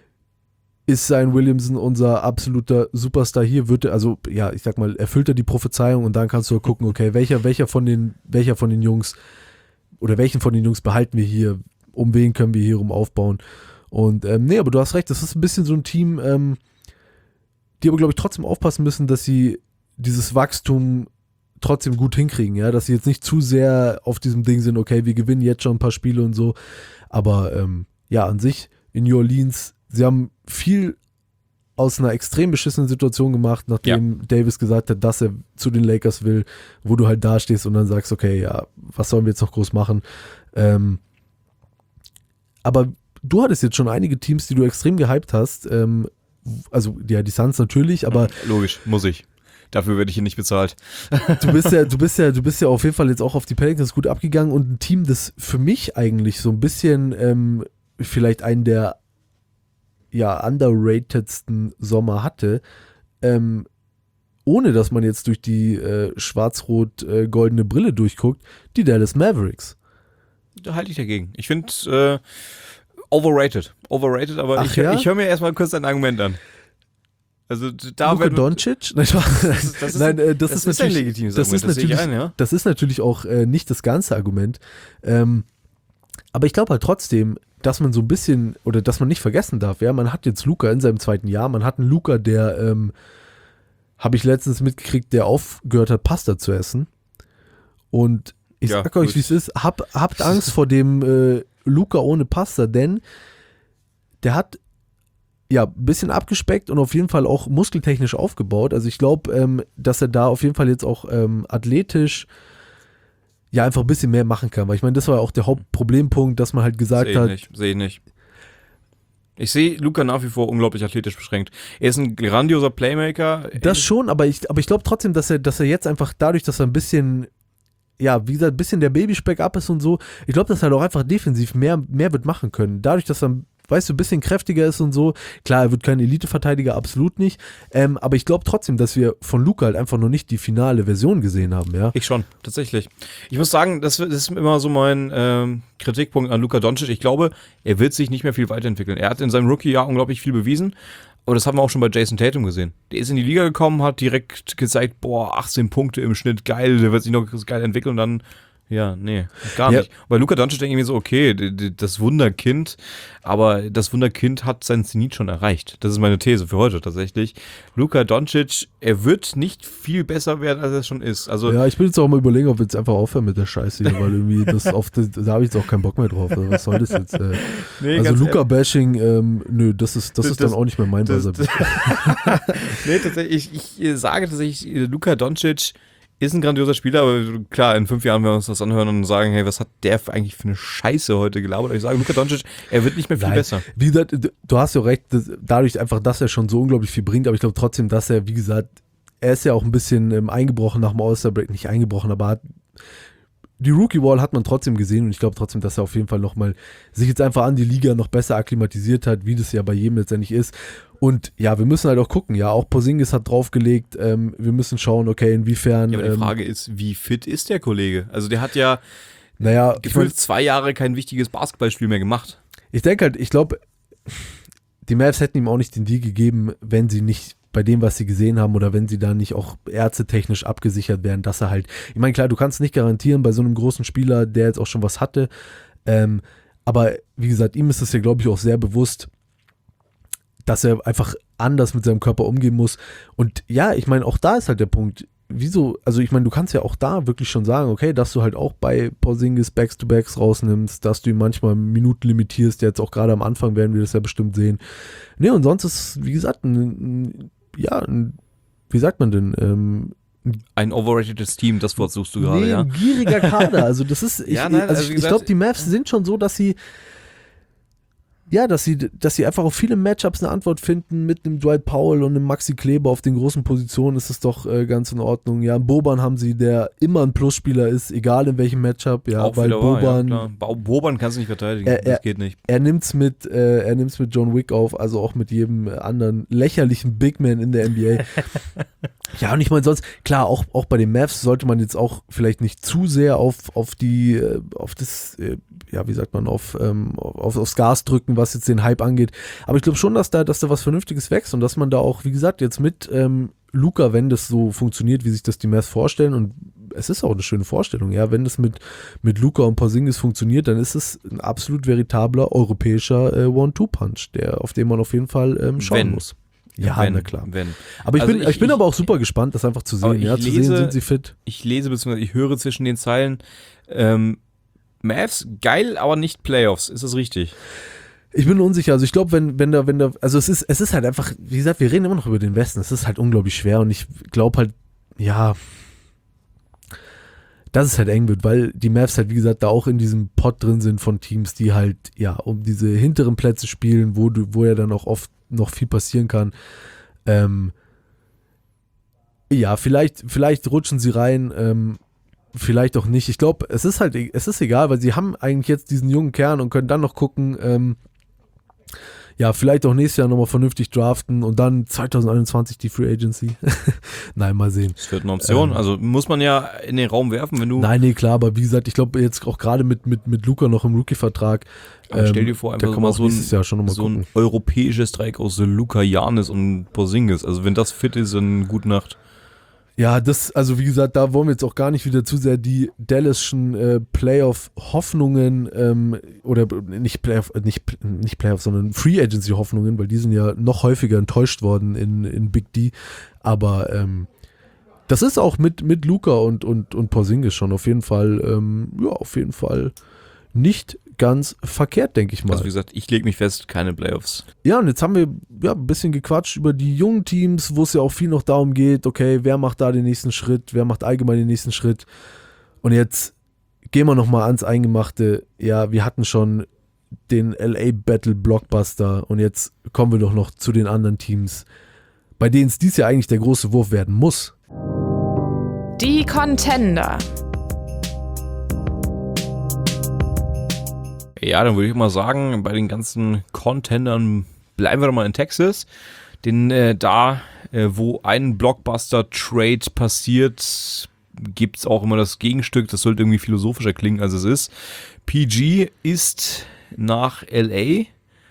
ist Zion Williamson unser absoluter Superstar hier? Wird er, also ja, ich sag mal, erfüllt er die Prophezeiung und dann kannst du gucken, okay, welcher, welcher von den, welcher von den Jungs oder welchen von den Jungs behalten wir hier? Um wen können wir hier rum aufbauen? Und ähm, nee, aber du hast recht, das ist ein bisschen so ein Team, ähm, die aber, glaube ich, trotzdem aufpassen müssen, dass sie dieses Wachstum trotzdem gut hinkriegen, ja, dass sie jetzt nicht zu sehr auf diesem Ding sind, okay, wir gewinnen jetzt schon ein paar Spiele und so, aber ähm, ja, an sich in New Orleans, sie haben viel aus einer extrem beschissenen Situation gemacht, nachdem ja. Davis gesagt hat, dass er zu den Lakers will, wo du halt da stehst und dann sagst, okay, ja, was sollen wir jetzt noch groß machen? Ähm, aber du hattest jetzt schon einige Teams, die du extrem gehypt hast, ähm, also ja, die Suns natürlich, aber logisch, muss ich. Dafür werde ich hier nicht bezahlt. Du bist ja, du bist ja, du bist ja auf jeden Fall jetzt auch auf die Pelicans gut abgegangen und ein Team, das für mich eigentlich so ein bisschen ähm, vielleicht einen der ja underratedsten Sommer hatte, ähm, ohne dass man jetzt durch die äh, schwarz-rot-goldene äh, Brille durchguckt, die Dallas Mavericks. Da halte ich dagegen. Ich finde äh, overrated. Overrated, aber Ach ich, ja? ich höre mir erstmal kurz dein Argument an. Also da Luka wenn du, Doncic? Nein, das ist, das ist, Nein, äh, das das ist ist ein natürlich, legitimes das Argument, ist das sehe ich natürlich, ein, ja. das ist natürlich auch äh, nicht das ganze Argument. Ähm, aber ich glaube halt trotzdem, dass man so ein bisschen, oder dass man nicht vergessen darf, ja, man hat jetzt Luka in seinem zweiten Jahr, man hat einen Luka, der, ähm, habe ich letztens mitgekriegt, der aufgehört hat, Pasta zu essen. Und ich Ja, sag euch, gut. wie es ist, hab, habt Angst vor dem äh, Luka ohne Pasta, denn der hat ja, ein bisschen abgespeckt und auf jeden Fall auch muskeltechnisch aufgebaut. Also ich glaube, ähm, dass er da auf jeden Fall jetzt auch ähm, athletisch ja einfach ein bisschen mehr machen kann. Weil ich meine, das war ja auch der Hauptproblempunkt, dass man halt gesagt Sehe ich hat, nicht, sehe ich nicht. Ich sehe Luka nach wie vor unglaublich athletisch beschränkt. Er ist ein grandioser Playmaker. das schon, aber ich, aber ich glaube trotzdem, dass er, dass er jetzt einfach dadurch, dass er ein bisschen, ja, wie gesagt, ein bisschen der Babyspeck ab ist und so, ich glaube, dass er auch einfach defensiv mehr, mehr wird machen können. Dadurch, dass er, weißt du, ein bisschen kräftiger ist und so. Klar, er wird kein Elite-Verteidiger, absolut nicht. Ähm, aber ich glaube trotzdem, dass wir von Luka halt einfach noch nicht die finale Version gesehen haben, ja. Ich schon, tatsächlich. Ich muss sagen, das ist immer so mein ähm, Kritikpunkt an Luka Doncic. Ich glaube, er wird sich nicht mehr viel weiterentwickeln. Er hat in seinem Rookie-Jahr unglaublich viel bewiesen. Aber das haben wir auch schon bei Jason Tatum gesehen. Der ist in die Liga gekommen, hat direkt gezeigt, boah, achtzehn Punkte im Schnitt, geil, der wird sich noch geil entwickeln und dann, ja, nee, gar Ja. nicht. Bei Luka Doncic denke ich mir so, okay, d- d- das Wunderkind, aber das Wunderkind hat seinen Zenit schon erreicht. Das ist meine These für heute tatsächlich. Luka Doncic, er wird nicht viel besser werden, als er schon ist. Also, Ja, ich bin jetzt auch mal überlegen, ob wir jetzt einfach aufhören mit der Scheiße hier, weil irgendwie das auf das, da habe ich jetzt auch keinen Bock mehr drauf. Also was soll das jetzt? Äh, nee, also ganz Luka-Bashing, ähm, nö, das ist, das Das- ist dann das- auch nicht mehr mein das- Buzzer. nee, tatsächlich, ich, ich sage tatsächlich, Luka Doncic ist ein grandioser Spieler, aber klar, in fünf Jahren werden wir uns das anhören und sagen, hey, was hat der für eigentlich für eine Scheiße heute gelabert? Ich sage, Luka Doncic, er wird nicht mehr viel Nein, besser. Wie gesagt, du- du hast ja recht, das, dadurch einfach, dass er schon so unglaublich viel bringt, aber ich glaube trotzdem, dass er, wie gesagt, er ist ja auch ein bisschen ähm, eingebrochen nach dem All-Star-Break, nicht eingebrochen, aber hat, die Rookie-Wall hat man trotzdem gesehen und ich glaube trotzdem, dass er auf jeden Fall nochmal sich jetzt einfach an die Liga noch besser akklimatisiert hat, wie das ja bei jedem letztendlich ist. Und ja, wir müssen halt auch gucken, ja, auch Porzingis hat draufgelegt, ähm, wir müssen schauen, okay, inwiefern, Ja, aber die ähm, Frage ist, wie fit ist der Kollege? Also der hat ja naja, ich mein, gefühlt zwei Jahre kein wichtiges Basketballspiel mehr gemacht. Ich denke halt, ich glaube, die Mavs hätten ihm auch nicht den Deal gegeben, wenn sie nicht bei dem, was sie gesehen haben oder wenn sie da nicht auch ärztetechnisch abgesichert wären, dass er halt, ich meine, klar, du kannst nicht garantieren bei so einem großen Spieler, der jetzt auch schon was hatte, ähm, aber wie gesagt, ihm ist es ja, glaube ich, auch sehr bewusst, dass er einfach anders mit seinem Körper umgehen muss und ja, ich meine, auch da ist halt der Punkt, wieso, also ich meine, du kannst ja auch da wirklich schon sagen, okay, dass du halt auch bei Porzingis Backs-to-Backs rausnimmst, dass du ihn manchmal Minuten limitierst, jetzt auch gerade am Anfang werden wir das ja bestimmt sehen. Ne, und sonst ist, wie gesagt, ein, ein, ja, ein, wie sagt man denn, ähm, Ein overratedes Team, das Wort suchst du gerade, nee, ja? ein gieriger Kader, also das ist, ich, Ja, nein, also also ich, wie ich gesagt- glaube, die Mavs sind schon so, dass sie ja, dass sie, dass sie einfach auf viele Matchups eine Antwort finden mit einem Dwight Powell und einem Maxi Kleber auf den großen Positionen ist es doch äh, ganz in Ordnung. Ja, einen Boban haben sie, der immer ein Plusspieler ist, egal in welchem Matchup. Ja, auch weil Boban, wahr, ja, Boban kannst du nicht verteidigen, er, er, das geht nicht. Er nimmt's mit, äh, er nimmt's mit John Wick auf, also auch mit jedem anderen lächerlichen Big Man in der N B A. Ja, und ich meine sonst, klar, auch, auch bei den Mavs sollte man jetzt auch vielleicht nicht zu sehr auf, auf die, auf das, ja, wie sagt man, auf, ähm, auf, aufs Gas drücken, was jetzt den Hype angeht. Aber ich glaube schon, dass da, dass da was Vernünftiges wächst und dass man da auch, wie gesagt, jetzt mit ähm, Luka, wenn das so funktioniert, wie sich das die Mavs vorstellen, und es ist auch eine schöne Vorstellung, ja, wenn das mit, mit Luka und Porzingis funktioniert, dann ist es ein absolut veritabler europäischer äh, One-Two-Punch, der, auf den man auf jeden Fall ähm, schauen wenn. muss. Ja, wenn, na klar. Wenn. Aber ich, Also bin, ich, ich bin ich, aber auch super gespannt, das einfach zu sehen. Ja, zu lese, sehen, sind sie fit. Ich lese bzw. ich höre zwischen den Zeilen, ähm, Mavs, geil, aber nicht Playoffs. Ist das richtig? Ich bin unsicher. Also ich glaube, wenn, wenn da, wenn da, also es ist, es ist halt einfach, wie gesagt, wir reden immer noch über den Westen. Es ist halt unglaublich schwer und ich glaube halt, ja, dass es halt eng wird, weil die Mavs halt, wie gesagt, da auch in diesem Pot drin sind von Teams, die halt, ja, um diese hinteren Plätze spielen, wo du, wo ja dann auch oft noch viel passieren kann. Ähm, ja, vielleicht, vielleicht rutschen sie rein, ähm, vielleicht auch nicht. Ich glaube, es ist halt, es ist egal, weil sie haben eigentlich jetzt diesen jungen Kern und können dann noch gucken, ähm, ja, vielleicht auch nächstes Jahr nochmal vernünftig draften und dann zwanzig einundzwanzig die Free Agency. Nein, mal sehen. Das wird eine Option. Ähm, also muss man ja in den Raum werfen, wenn du... Nein, nee, klar, aber wie gesagt, ich glaube jetzt auch gerade mit, mit, mit Luka noch im Rookie-Vertrag. Ähm, stell dir vor, einfach da kann mal man so ein, Jahr schon noch mal so gucken. ein europäisches Dreieck aus Luka, Giannis und Porzingis. Also wenn das fit ist, dann gute Nacht. Ja, das, also wie gesagt, da wollen wir jetzt auch gar nicht wieder zu sehr die Dallaschen äh, Playoff-Hoffnungen ähm, oder nicht Playoff, nicht, nicht Playoff, sondern Free Agency-Hoffnungen, weil die sind ja noch häufiger enttäuscht worden in, in Big D. Aber ähm, das ist auch mit, mit Luka und, und, und Porzingis schon auf jeden Fall, ähm, ja, auf jeden Fall nicht ganz verkehrt, denke ich mal. Also wie gesagt, ich lege mich fest, keine Playoffs. Ja, und jetzt haben wir ja ein bisschen gequatscht über die jungen Teams, wo es ja auch viel noch darum geht, okay, wer macht da den nächsten Schritt, wer macht allgemein den nächsten Schritt. Und jetzt gehen wir nochmal ans Eingemachte. Ja, wir hatten schon den L A Battle Blockbuster und jetzt kommen wir doch noch zu den anderen Teams, bei denen es dies Jahr eigentlich der große Wurf werden muss. Die Contender. Ja, dann würde ich mal sagen, bei den ganzen Contendern bleiben wir doch mal in Texas. Denn äh, da, äh, wo ein Blockbuster-Trade passiert, gibt es auch immer das Gegenstück. Das sollte irgendwie philosophischer klingen, als es ist. P G ist nach L A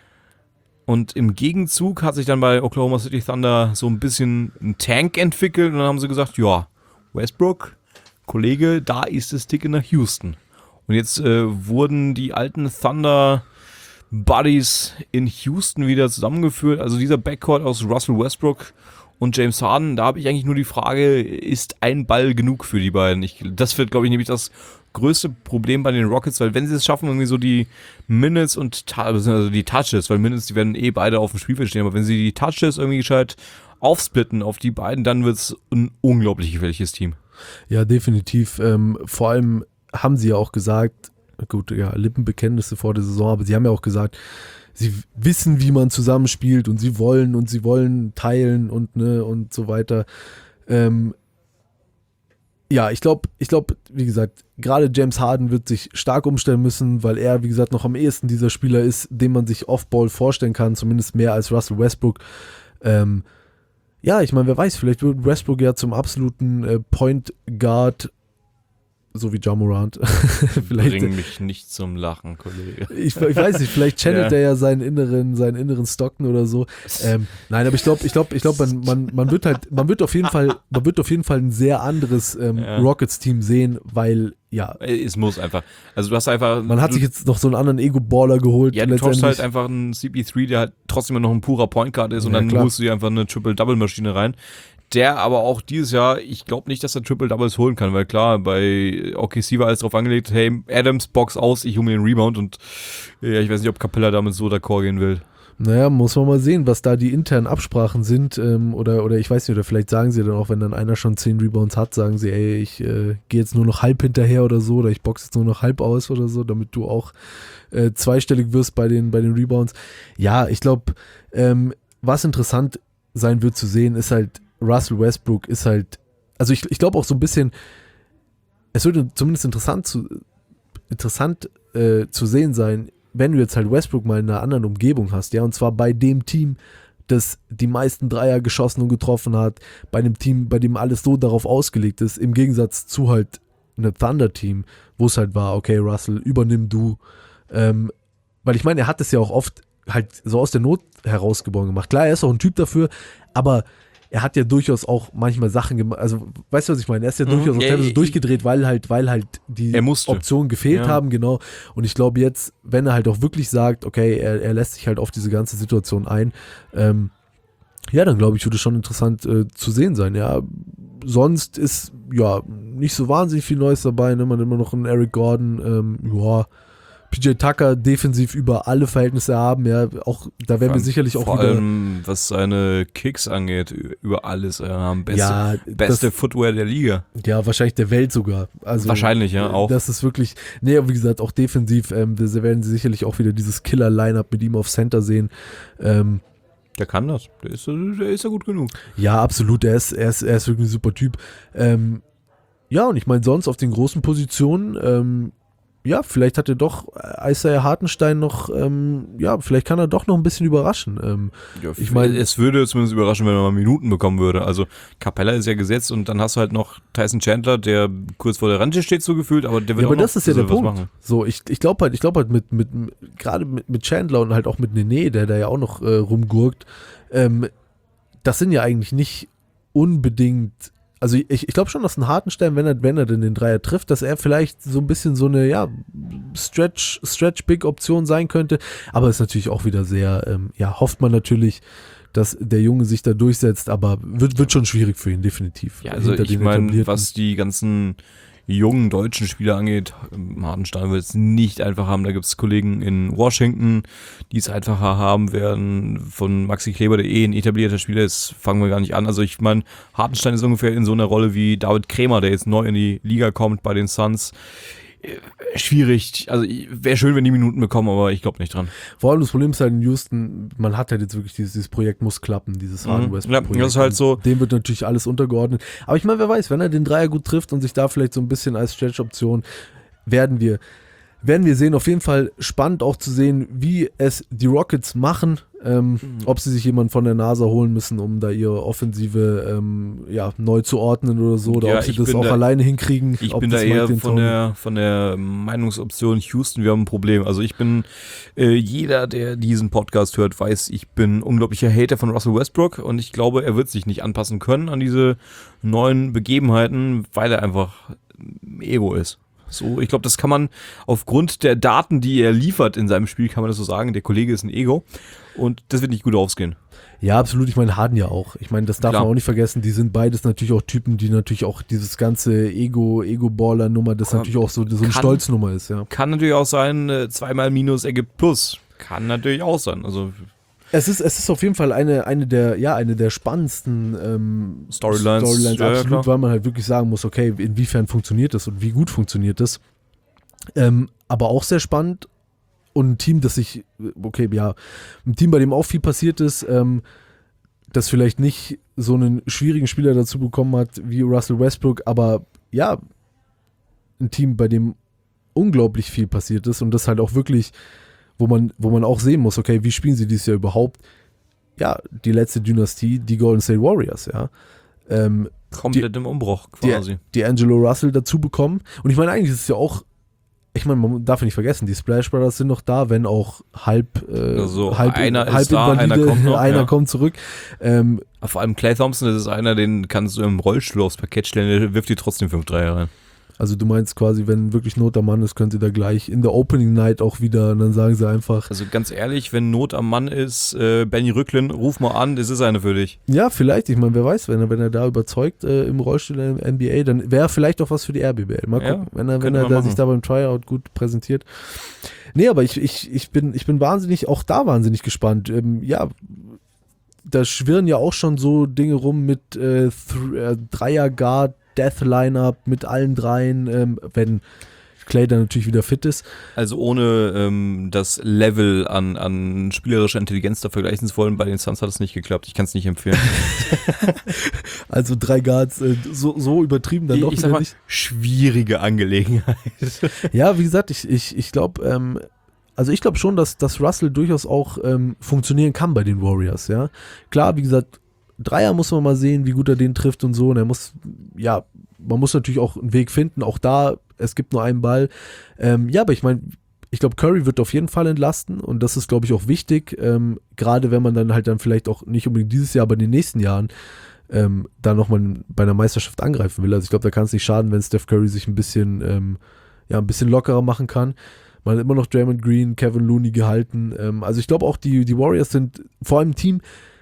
und im Gegenzug hat sich dann bei Oklahoma City Thunder so ein bisschen ein Tank entwickelt. Und dann haben sie gesagt, ja, Westbrook, Kollege, da ist das Ticket nach Houston. Und jetzt äh, wurden die alten Thunder Buddies in Houston wieder zusammengeführt. Also dieser Backcourt aus Russell Westbrook und James Harden, da habe ich eigentlich nur die Frage, ist ein Ball genug für die beiden? Ich, das wird, glaube ich, nämlich das größte Problem bei den Rockets, weil wenn sie es schaffen, irgendwie so die Minutes und also die Touches, weil Minutes, die werden eh beide auf dem Spielfeld stehen, aber wenn sie die Touches irgendwie gescheit aufsplitten auf die beiden, dann wird es ein unglaublich gefährliches Team. Ja, definitiv. Ähm, vor allem haben sie ja auch gesagt, gut, ja, Lippenbekenntnisse vor der Saison, aber sie haben ja auch gesagt, sie wissen, wie man zusammenspielt und sie wollen und sie wollen teilen und ne und so weiter. Ähm, ja, ich glaube, ich glaube, wie gesagt, gerade James Harden wird sich stark umstellen müssen, weil er, wie gesagt, noch am ehesten dieser Spieler ist, den man sich Off-Ball vorstellen kann, zumindest mehr als Russell Westbrook. Ähm, ja, ich meine, wer weiß, vielleicht wird Westbrook ja zum absoluten äh, Point Guard, so wie Ja Morant. Bring mich nicht zum Lachen, Kollege. Ich, ich weiß nicht, vielleicht channelt ja. er ja seinen inneren, seinen inneren Stockton oder so. Ähm, nein, aber ich glaube, ich glaube, ich glaube, man, man, man wird halt, man wird auf jeden Fall, man wird auf jeden Fall ein sehr anderes ähm, ja. Rockets-Team sehen, weil ja, es muss einfach. Also du hast einfach. Man hat du, sich jetzt noch so einen anderen Ego-Baller geholt. Ja, du tauschst halt einfach einen C P drei, der halt trotzdem noch ein purer Point Guard ist, und ja, dann klar. holst du dir einfach eine Triple-Double-Maschine rein. Der aber auch dieses Jahr, ich glaube nicht, dass er Triple-Doubles holen kann, weil klar, bei O K C war alles drauf angelegt, hey, Adams, Box aus, ich hole mir den Rebound, und ja, ich weiß nicht, ob Capella damit so d'accord gehen will. Naja, muss man mal sehen, was da die internen Absprachen sind. Ähm, oder, oder ich weiß nicht, oder vielleicht sagen sie dann auch, wenn dann einer schon zehn Rebounds hat, sagen sie, ey, ich äh, gehe jetzt nur noch halb hinterher oder so, oder ich boxe jetzt nur noch halb aus oder so, damit du auch äh, zweistellig wirst bei den, bei den Rebounds. Ja, ich glaube, ähm, was interessant sein wird zu sehen, ist halt, Russell Westbrook ist halt, also ich, ich glaube auch so ein bisschen, es würde zumindest interessant zu, interessant äh, zu sehen sein, wenn du jetzt halt Westbrook mal in einer anderen Umgebung hast, ja, und zwar bei dem Team, das die meisten Dreier geschossen und getroffen hat, bei einem Team, bei dem alles so darauf ausgelegt ist, im Gegensatz zu halt einem Thunder-Team, wo es halt war, okay, Russell, übernimm du, ähm, weil ich meine, er hat es ja auch oft halt so aus der Not herausgeboren gemacht. Klar, er ist auch ein Typ dafür, aber er hat ja durchaus auch manchmal Sachen gemacht, also weißt du, was ich meine? Er ist ja Mhm, durchaus auch ja, teilweise ich- durchgedreht, weil halt, weil halt die Er musste. Optionen gefehlt Ja. haben, genau. Und ich glaube jetzt, wenn er halt auch wirklich sagt, okay, er, er lässt sich halt auf diese ganze Situation ein, ähm, ja, dann glaube ich, würde es schon interessant äh, zu sehen sein, ja. Sonst ist, ja, nicht so wahnsinnig viel Neues dabei, ne? Man hat immer noch einen Eric Gordon, ähm, ja, P J Tucker defensiv über alle Verhältnisse haben, ja, auch, da werden wir sicherlich auch Vor wieder, allem, was seine Kicks angeht, über alles. Er haben beste, ja, beste das, Footwear der Liga. ja, wahrscheinlich der Welt sogar. Also, Wahrscheinlich, ja, auch. Das ist wirklich, nee, aber wie gesagt, auch defensiv, ähm, da werden sie sicherlich auch wieder dieses Killer-Line-Up mit ihm auf Center sehen. Ähm, Der kann das. Der ist, der ist ja gut genug. ja, absolut, er ist, er ist, er ist wirklich ein super Typ. Ähm, ja, und ich meine, sonst auf den großen Positionen, ähm, ja, vielleicht hat er doch Isaiah Hartenstein noch, ähm, ja, vielleicht kann er doch noch ein bisschen überraschen. Ähm, Ja, Ich mein- es würde zumindest überraschen, wenn er mal Minuten bekommen würde. Also Capella ist ja gesetzt und dann hast du halt noch Tyson Chandler, der kurz vor der Rente steht, so gefühlt, aber der wird ja, auch aber noch das ist ja der was Punkt. machen. So, ich, ich glaube halt, ich glaube halt mit, mit, mit gerade mit, mit Chandler und halt auch mit Nene, der da ja auch noch äh, rumgurkt, ähm, das sind ja eigentlich nicht unbedingt, also ich, ich glaube schon, dass ein Hartenstein, wenn er, wenn er denn den Dreier trifft, dass er vielleicht so ein bisschen so eine, ja, Stretch, Stretch-Big-Option sein könnte, aber ist natürlich auch wieder sehr, ähm, ja, hofft man natürlich, dass der Junge sich da durchsetzt, aber wird, wird schon schwierig für ihn, definitiv. Ja, also Hinter ich den meine, etablierten. was die ganzen jungen deutschen Spieler angeht, Hartenstein wird es nicht einfach haben. Da gibt es Kollegen in Washington, die es einfacher haben werden. Von Maxi Kleber, der eh ein etablierter Spieler ist, fangen wir gar nicht an. Also ich meine, Hartenstein ist ungefähr in so einer Rolle wie David Krämer, der jetzt neu in die Liga kommt bei den Suns. Äh, Schwierig. Also wäre schön, wenn die Minuten bekommen, aber ich glaube nicht dran. Vor allem das Problem ist halt in Houston, man hat halt jetzt wirklich dieses, dieses Projekt muss klappen, dieses Mhm. Harden Westbrook Ja, Projekt. das ist halt so- Und dem wird natürlich alles untergeordnet. Aber ich meine, wer weiß, wenn er den Dreier gut trifft und sich da vielleicht so ein bisschen als Stretch-Option, werden wir, werden wir sehen. Auf jeden Fall spannend auch zu sehen, wie es die Rockets machen, ähm, Mhm. ob sie sich jemanden von der NASA holen müssen, um da ihre Offensive ähm, ja, neu zu ordnen oder so, oder Ja, ob sie ich das bin auch da- alleine hinkriegen. Ich ob bin da das eher Mike von D'Antoni- der, von der Meinungsoption Houston, wir haben ein Problem. Also ich bin, äh, jeder, der diesen Podcast hört, weiß, ich bin unglaublicher Hater von Russell Westbrook und ich glaube, er wird sich nicht anpassen können an diese neuen Begebenheiten, weil er einfach Ego ist. So, ich glaube, das kann man aufgrund der Daten, die er liefert in seinem Spiel, kann man das so sagen, der Kollege ist ein Ego und das wird nicht gut ausgehen. Ja, absolut. Ich meine, Harden ja auch. Ich meine, das darf Klar. man auch nicht vergessen. Die sind beides natürlich auch Typen, die natürlich auch dieses ganze Ego, Ego-Baller-Nummer, das Aber natürlich auch so, so eine kann- Stolznummer ist, ja. Kann natürlich auch sein, äh, zweimal Minus ergibt Plus. Kann natürlich auch sein. Also Es ist, es ist auf jeden Fall eine, eine der, ja, eine der spannendsten ähm, Storylines, Storylines ja, ja, absolut, klar. weil man halt wirklich sagen muss, okay, inwiefern funktioniert das und wie gut funktioniert das. Ähm, aber auch sehr spannend und ein Team, das sich, okay, ja, ein Team, bei dem auch viel passiert ist, ähm, das vielleicht nicht so einen schwierigen Spieler dazu bekommen hat wie Russell Westbrook, aber ja, ein Team, bei dem unglaublich viel passiert ist und das halt auch wirklich, wo man, wo man auch sehen muss, okay, wie spielen sie dieses Jahr überhaupt? Ja, die letzte Dynastie, die Golden State Warriors, ja. Ähm, komplett im Umbruch quasi. die D'Angelo Russell dazu bekommen. Und ich meine, eigentlich ist es ja auch, ich meine, man darf ja nicht vergessen, die Splash Brothers sind noch da, wenn auch halb, äh, Also halb, einer ist halb da, Invalide, einer kommt noch, einer ja. kommt zurück. Ähm, Vor allem Klay Thompson, das ist einer, den kannst du im Rollstuhl aufs Parkett stellen, der wirft dir trotzdem fünf Dreier rein. Also du meinst quasi, wenn wirklich Not am Mann ist, können sie da gleich in der Opening Night auch wieder, und dann sagen sie einfach. Also ganz ehrlich, wenn Not am Mann ist, äh, Benny Rücklin, ruf mal an, das ist eine für dich. Ja, vielleicht, ich meine, wer weiß, wenn er, wenn er da überzeugt äh, im Rollstuhl in der N B A, dann wäre vielleicht auch was für die R B B L. Mal Ja, gucken, wenn er, wenn könnte er man da sich machen. da beim Tryout gut präsentiert. Nee, aber ich, ich, ich, bin, ich bin wahnsinnig, auch da wahnsinnig gespannt. Ähm, ja, da schwirren ja auch schon so Dinge rum mit äh, Th- äh, Dreier-Guard, Death-Lineup mit allen dreien, ähm, wenn Clay dann natürlich wieder fit ist. Also ohne ähm, das Level an, an spielerischer Intelligenz da vergleichen zu wollen, bei den Suns hat es nicht geklappt. Ich kann es nicht empfehlen. Also drei Guards, äh, so, so übertrieben dann ich doch ich sag wieder mal, nicht. schwierige Angelegenheit. Ja, wie gesagt, ich, ich, ich glaube, ähm, also ich glaube schon, dass, dass Russell durchaus auch ähm, funktionieren kann bei den Warriors, ja. Klar, wie gesagt, Dreier muss man mal sehen, wie gut er den trifft und so. Und er muss, ja, man muss natürlich auch einen Weg finden. Auch da, es gibt nur einen Ball. Ähm, ja, aber ich meine, ich glaube, Curry wird auf jeden Fall entlasten. Und das ist, glaube ich, auch wichtig. Ähm, gerade wenn man dann halt dann vielleicht auch nicht unbedingt dieses Jahr, aber in den nächsten Jahren ähm, da nochmal bei einer Meisterschaft angreifen will. Also ich glaube, da kann es nicht schaden, wenn Steph Curry sich ein bisschen, ähm, ja, ein bisschen lockerer machen kann. Man hat immer noch Draymond Green, Kevin Looney gehalten. Ähm, also ich glaube auch, die, die Warriors sind vor allem im Team.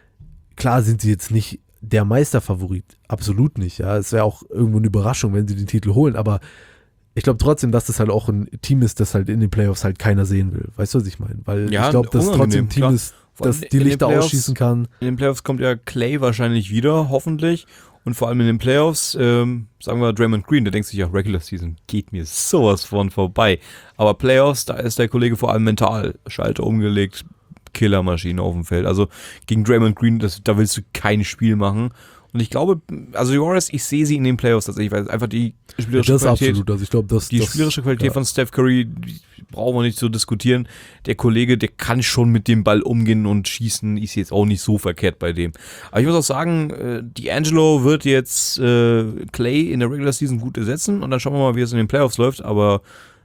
Klar sind sie jetzt nicht der Meisterfavorit, absolut nicht. Ja, es wäre auch irgendwo eine Überraschung, wenn sie den Titel holen, aber ich glaube trotzdem, dass das halt auch ein Team ist, das halt in den Playoffs halt keiner sehen will. Weißt du, was ich meine? Weil Ja, ich glaube, dass trotzdem unangenehm, ein Team klar. ist, Vor allem das die in den Lichter Playoffs- ausschießen kann. In den Playoffs kommt ja Clay wahrscheinlich wieder, hoffentlich. Und vor allem in den Playoffs, ähm, sagen wir Draymond Green, der denkt sich ja, Regular Season geht mir sowas von vorbei. Aber Playoffs, da ist der Kollege vor allem mental Schalter umgelegt, Killermaschine auf dem Feld. Also gegen Draymond Green, das, da willst du kein Spiel machen. Und ich glaube, also die Warriors, ich sehe sie in den Playoffs tatsächlich, weil einfach die spielerische Das ist Qualität, absolut, also ich glaube, dass die das, spielerische Qualität ja. von Steph Curry, die brauchen wir nicht zu diskutieren. Der Kollege, der kann schon mit dem Ball umgehen und schießen, ist jetzt auch nicht so verkehrt bei dem. Aber ich muss auch sagen, äh, D'Angelo wird jetzt äh, Clay in der Regular Season gut ersetzen und dann schauen wir mal, wie es in den Playoffs läuft, aber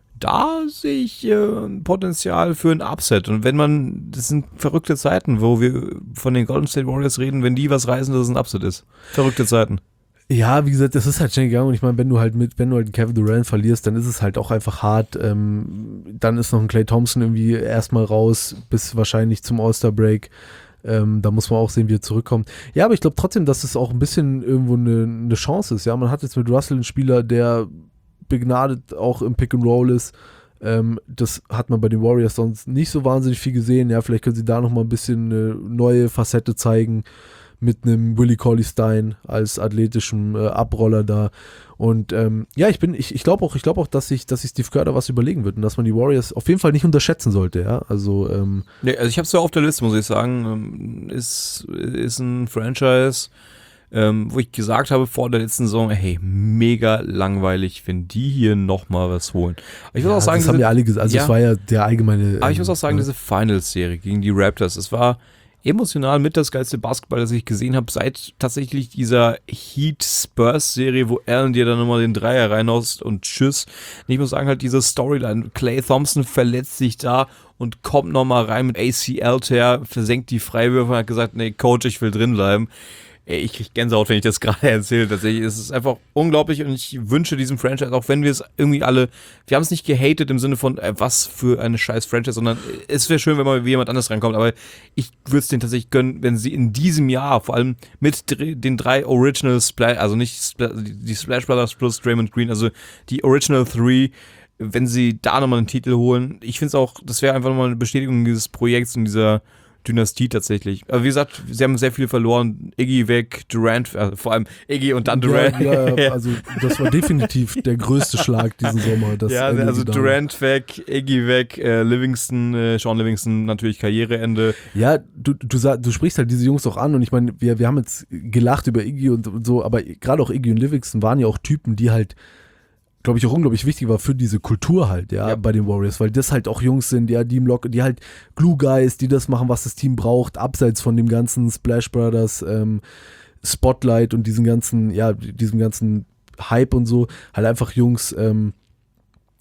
da sehe ich äh, Potenzial für ein Upset. Und wenn man, das sind verrückte Zeiten, wo wir von den Golden State Warriors reden, wenn die was reißen, dass es ein Upset ist. Verrückte Zeiten. Ja, wie gesagt, das ist halt schnell gegangen und ich meine, wenn du halt mit, wenn du halt Kevin Durant verlierst, dann ist es halt auch einfach hart. Ähm, dann ist noch ein Klay Thompson irgendwie erstmal raus, bis wahrscheinlich zum All-Star-Break. Ähm, da muss man auch sehen, wie er zurückkommt. Ja, aber ich glaube trotzdem, dass es auch ein bisschen irgendwo eine, eine Chance ist. Ja, man hat jetzt mit Russell einen Spieler, der begnadet auch im Pick and Roll ist. Ähm, das hat man bei den Warriors sonst nicht so wahnsinnig viel gesehen. Ja, vielleicht können sie da nochmal ein bisschen eine neue Facette zeigen mit einem Willie Cauley-Stein als athletischem äh, Abroller da. Und ähm, ja, ich bin, ich, ich glaube auch, ich glaube auch, dass sich, dass sich Steve Kerr da was überlegen wird und dass man die Warriors auf jeden Fall nicht unterschätzen sollte, ja. Also, ähm, Nee, also ich habe es ja auf der Liste, muss ich sagen. Ist, ist ein Franchise, ähm, wo ich gesagt habe vor der letzten Saison, hey, mega langweilig, wenn die hier nochmal was holen. Aber ich muss ja, auch sagen, das haben diese, ja alle gesagt. Also, ja. es war ja der allgemeine. aber ich muss auch sagen, ähm, diese Finals-Serie gegen die Raptors, es war emotional mit das geilste Basketball, das ich gesehen habe, seit tatsächlich dieser Heat-Spurs-Serie, wo Allen dir dann nochmal den Dreier reinhaust und tschüss. Und ich muss sagen, halt diese Storyline, Klay Thompson verletzt sich da und kommt nochmal rein mit A C L-Tear, versenkt die Freiwürfe und hat gesagt, nee, Coach, ich will drin bleiben. Ey, ich krieg Gänsehaut, wenn ich das gerade erzähle. Tatsächlich, es ist einfach unglaublich und ich wünsche diesem Franchise, auch wenn wir es irgendwie alle, wir haben es nicht gehatet im Sinne von, äh, was für eine scheiß Franchise, sondern es wäre schön, wenn mal jemand anders reinkommt, aber ich würde es denen tatsächlich gönnen, wenn sie in diesem Jahr, vor allem mit den drei Original Splash, also nicht Spl- die Splash Brothers plus Draymond Green, also die Original Three, wenn sie da nochmal einen Titel holen. Ich finde es auch, das wäre einfach nochmal eine Bestätigung dieses Projekts und dieser Dynastie tatsächlich. Aber wie gesagt, sie haben sehr viel verloren. Iggy weg, Durant, äh, vor allem Iggy und dann Durant. Ja, ja, also das war definitiv der größte Schlag diesen Sommer. Das ja, Ende also die Durant weg, Iggy weg, äh, Livingston, äh, Sean Livingston natürlich Karriereende. Ja, du, du, sag, du sprichst halt diese Jungs auch an und ich meine, wir, wir haben jetzt gelacht über Iggy und, und so, aber gerade auch Iggy und Livingston waren ja auch Typen, die halt, glaube ich, auch unglaublich wichtig war für diese Kultur halt, ja, Ja. bei den Warriors, weil das halt auch Jungs sind, ja, die im Lock, die halt Glue Guys, die das machen, was das Team braucht, abseits von dem ganzen Splash Brothers, ähm, Spotlight und diesen ganzen, ja, diesem ganzen Hype und so, halt einfach Jungs, ähm,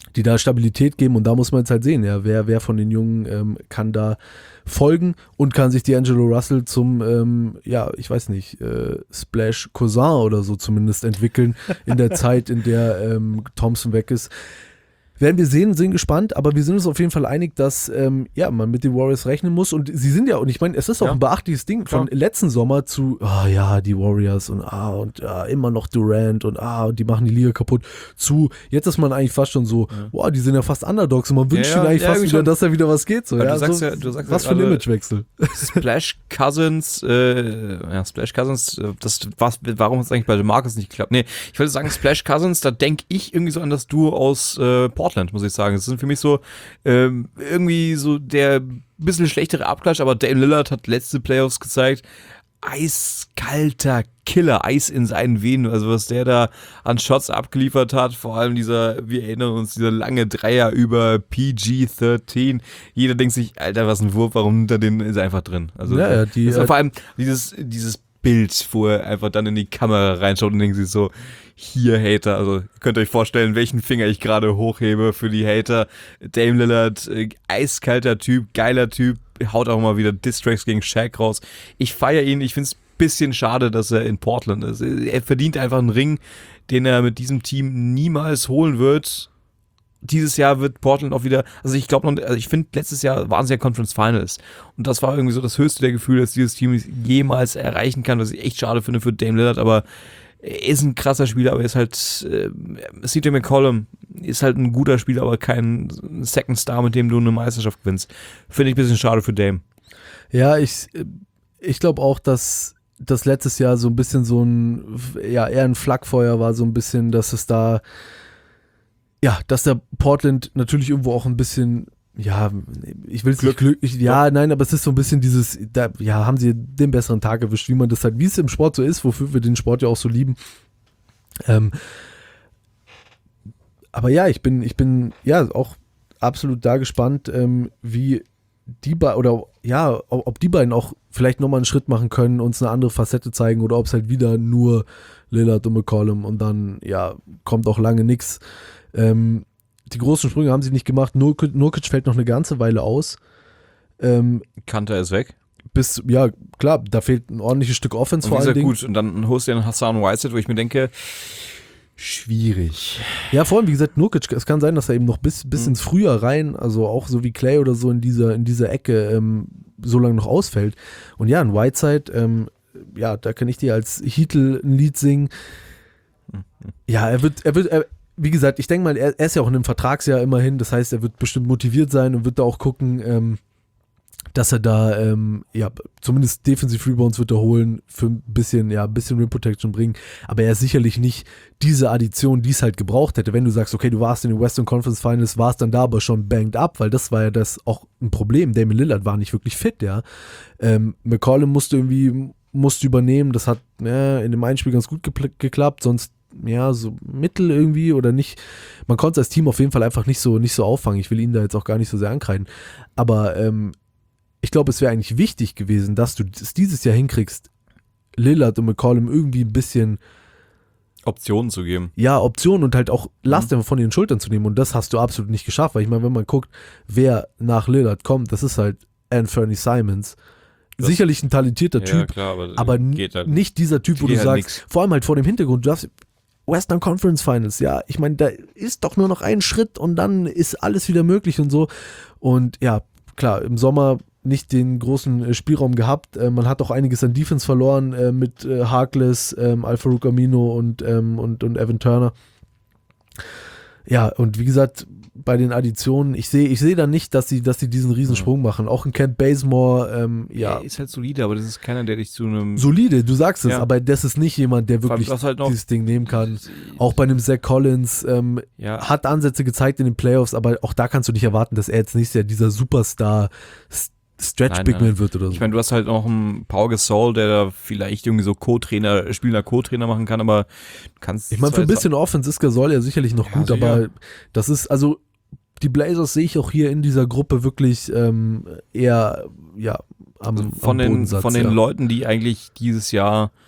die da Stabilität geben und da muss man jetzt halt sehen, ja, wer, wer von den Jungen ähm, kann da folgen und kann sich D'Angelo Russell zum, ähm, ja, ich weiß nicht, äh, Splash Cousin oder so zumindest entwickeln in der Zeit, in der ähm, Thompson weg ist. Werden wir sehen, sind gespannt, aber wir sind uns auf jeden Fall einig, dass ähm, ja, man mit den Warriors rechnen muss und sie sind ja, und ich meine, es ist auch Ja. ein beachtliches Ding von letzten Sommer zu, ah ja, die Warriors und ah und ah, immer noch Durant und ah, und die machen die Liga kaputt, zu, jetzt ist man eigentlich fast schon so, ja. Boah, die sind ja fast Underdogs und man wünscht Ja, ihnen eigentlich ja, fast irgendwie wieder, schon. dass da wieder was geht. So, Aber ja, du sagst so, ja- du sagst was ja für ein gerade- Imagewechsel. Splash Cousins, äh, ja, Splash Cousins, äh, das, was, warum hat es eigentlich bei DeMarcus nicht geklappt? Nee, ich würde sagen, Splash Cousins, da denke ich irgendwie so an das Duo aus äh, Portland, muss ich sagen. Das sind für mich so ähm, irgendwie so der bisschen schlechtere Abklatsch, aber Dame Lillard hat letzte Playoffs gezeigt, eiskalter Killer, Eis in seinen Venen, also was der da an Shots abgeliefert hat, vor allem dieser, wir erinnern uns, dieser lange Dreier über P G dreizehn, jeder denkt sich, Alter, was ein Wurf, warum nimmt er den, ist er einfach drin. Also Ja, ja, die, das ist äh, vor allem dieses, dieses Bild, wo er einfach dann in die Kamera reinschaut und denkt sich so, hier Hater, also könnt ihr euch vorstellen, welchen Finger ich gerade hochhebe für die Hater. Dame Lillard, äh, eiskalter Typ, geiler Typ, haut auch mal wieder Distracks gegen Shaq raus. Ich feiere ihn, ich finde es ein bisschen schade, dass er in Portland ist. Er verdient einfach einen Ring, den er mit diesem Team niemals holen wird. Dieses Jahr wird Portland auch wieder, also ich glaube noch, also ich finde, letztes Jahr waren sie ja Conference Finals und das war irgendwie so das höchste der Gefühle, dass dieses Team jemals erreichen kann, was ich echt schade finde für Dame Lillard, aber er ist ein krasser Spieler, aber er ist halt, äh, C J McCollum ist halt ein guter Spieler, aber kein Second Star, mit dem du eine Meisterschaft gewinnst. Finde ich ein bisschen schade für Dame. Ja, ich, ich glaube auch, dass das letztes Jahr so ein bisschen so ein, ja, eher ein Flakfeuer war, so ein bisschen, dass es da, ja, dass der Portland natürlich irgendwo auch ein bisschen, ja, ich will es nicht glücklich, ja, nein, aber es ist so ein bisschen dieses, da, ja, haben sie den besseren Tag erwischt, wie man das halt, wie es im Sport so ist, wofür wir den Sport ja auch so lieben. Ähm, aber ja, ich bin, ich bin, ja, auch absolut da gespannt, ähm, wie die beiden, oder ja, ob die beiden auch vielleicht nochmal einen Schritt machen können, uns eine andere Facette zeigen oder ob es halt wieder nur Lillard und McCollum und dann, ja, kommt auch lange nichts. Ähm, die großen Sprünge haben sie nicht gemacht. Nurkic, Nurkic fällt noch eine ganze Weile aus. Ähm, Kanter ist weg. bis, ja, klar, da fehlt ein ordentliches Stück Offense Und vor wie allen gesagt, Dingen. gut, und dann holst du den Hassan Whiteside, wo ich mir denke, schwierig. Ja, vor allem, wie gesagt, Nurkic, es kann sein, dass er eben noch bis, bis Mhm. ins Frühjahr rein, also auch so wie Clay oder so in dieser, in dieser Ecke ähm, so lange noch ausfällt. Und ja, ein Whiteside, ähm, ja, da kann ich dir als Heatl ein Lied singen. Ja, er wird, er wird, er, wie gesagt, ich denke mal, er, er ist ja auch in einem Vertragsjahr immerhin, das heißt, er wird bestimmt motiviert sein und wird da auch gucken, ähm, dass er da, ähm, ja, zumindest Defensive Rebounds wird er holen, für ein bisschen, ja, ein bisschen Rim Protection bringen, aber er ist sicherlich nicht diese Addition, die es halt gebraucht hätte, wenn du sagst, okay, du warst in den Western Conference Finals, warst dann da aber schon banged up, weil das war ja das auch ein Problem, Damian Lillard war nicht wirklich fit, ja, ähm, McCollum musste irgendwie, musste übernehmen, das hat, ja, in dem einen Spiel ganz gut gepl- geklappt, sonst ja, so mittel irgendwie oder nicht. Man konnte es als Team auf jeden Fall einfach nicht so, nicht so auffangen. Ich will ihn da jetzt auch gar nicht so sehr ankreiden. Aber ähm, ich glaube, es wäre eigentlich wichtig gewesen, dass du es dieses Jahr hinkriegst, Lillard und McCollum irgendwie ein bisschen, Optionen zu geben. ja, Optionen und halt auch Last einfach von ihren Schultern zu nehmen. Und das hast du absolut nicht geschafft. Weil ich meine, wenn man guckt, wer nach Lillard kommt, das ist halt Anthony Simons. Das- Sicherlich ein talentierter Ja, Typ, klar, aber, aber n- geht halt nicht dieser Typ, wo Geht du halt sagst, nix. vor allem halt vor dem Hintergrund, du darfst Western Conference Finals, ja, ich meine, da ist doch nur noch ein Schritt und dann ist alles wieder möglich und so. Und ja, klar, im Sommer nicht den großen äh, Spielraum gehabt. Äh, man hat auch einiges an Defense verloren äh, mit äh, Harkless, ähm, Al-Farouq Amino und, ähm, und, und Evan Turner. Ja, und wie gesagt, bei den Additionen, ich sehe ich sehe da nicht, dass sie, dass sie diesen Riesensprung machen. Auch ein Kent Bazemore, ähm, ja, Er ist halt solide, aber das ist keiner, der dich zu einem. solide, du sagst es, Ja. aber das ist nicht jemand, der Vor allem wirklich das halt noch- dieses Ding nehmen kann. Auch bei einem Zach Collins ähm, Ja, hat Ansätze gezeigt in den Playoffs, aber auch da kannst du nicht erwarten, dass er jetzt nächstes Jahr dieser Superstar S- Stretch Nein, Bigman nein. wird oder so. ich meine, du hast halt noch einen Paul Gasol, der da vielleicht irgendwie so Co-Trainer, spielender Co-Trainer machen kann, aber du kannst. Ich meine, für ein bisschen Offense ist Gasol ja sicherlich noch Ja, gut, sicher. aber das ist, also die Blazers sehe ich auch hier in dieser Gruppe wirklich ähm, eher, ja, am, Also von am den, Bodensatz, von den ja. Leuten, die eigentlich dieses Jahr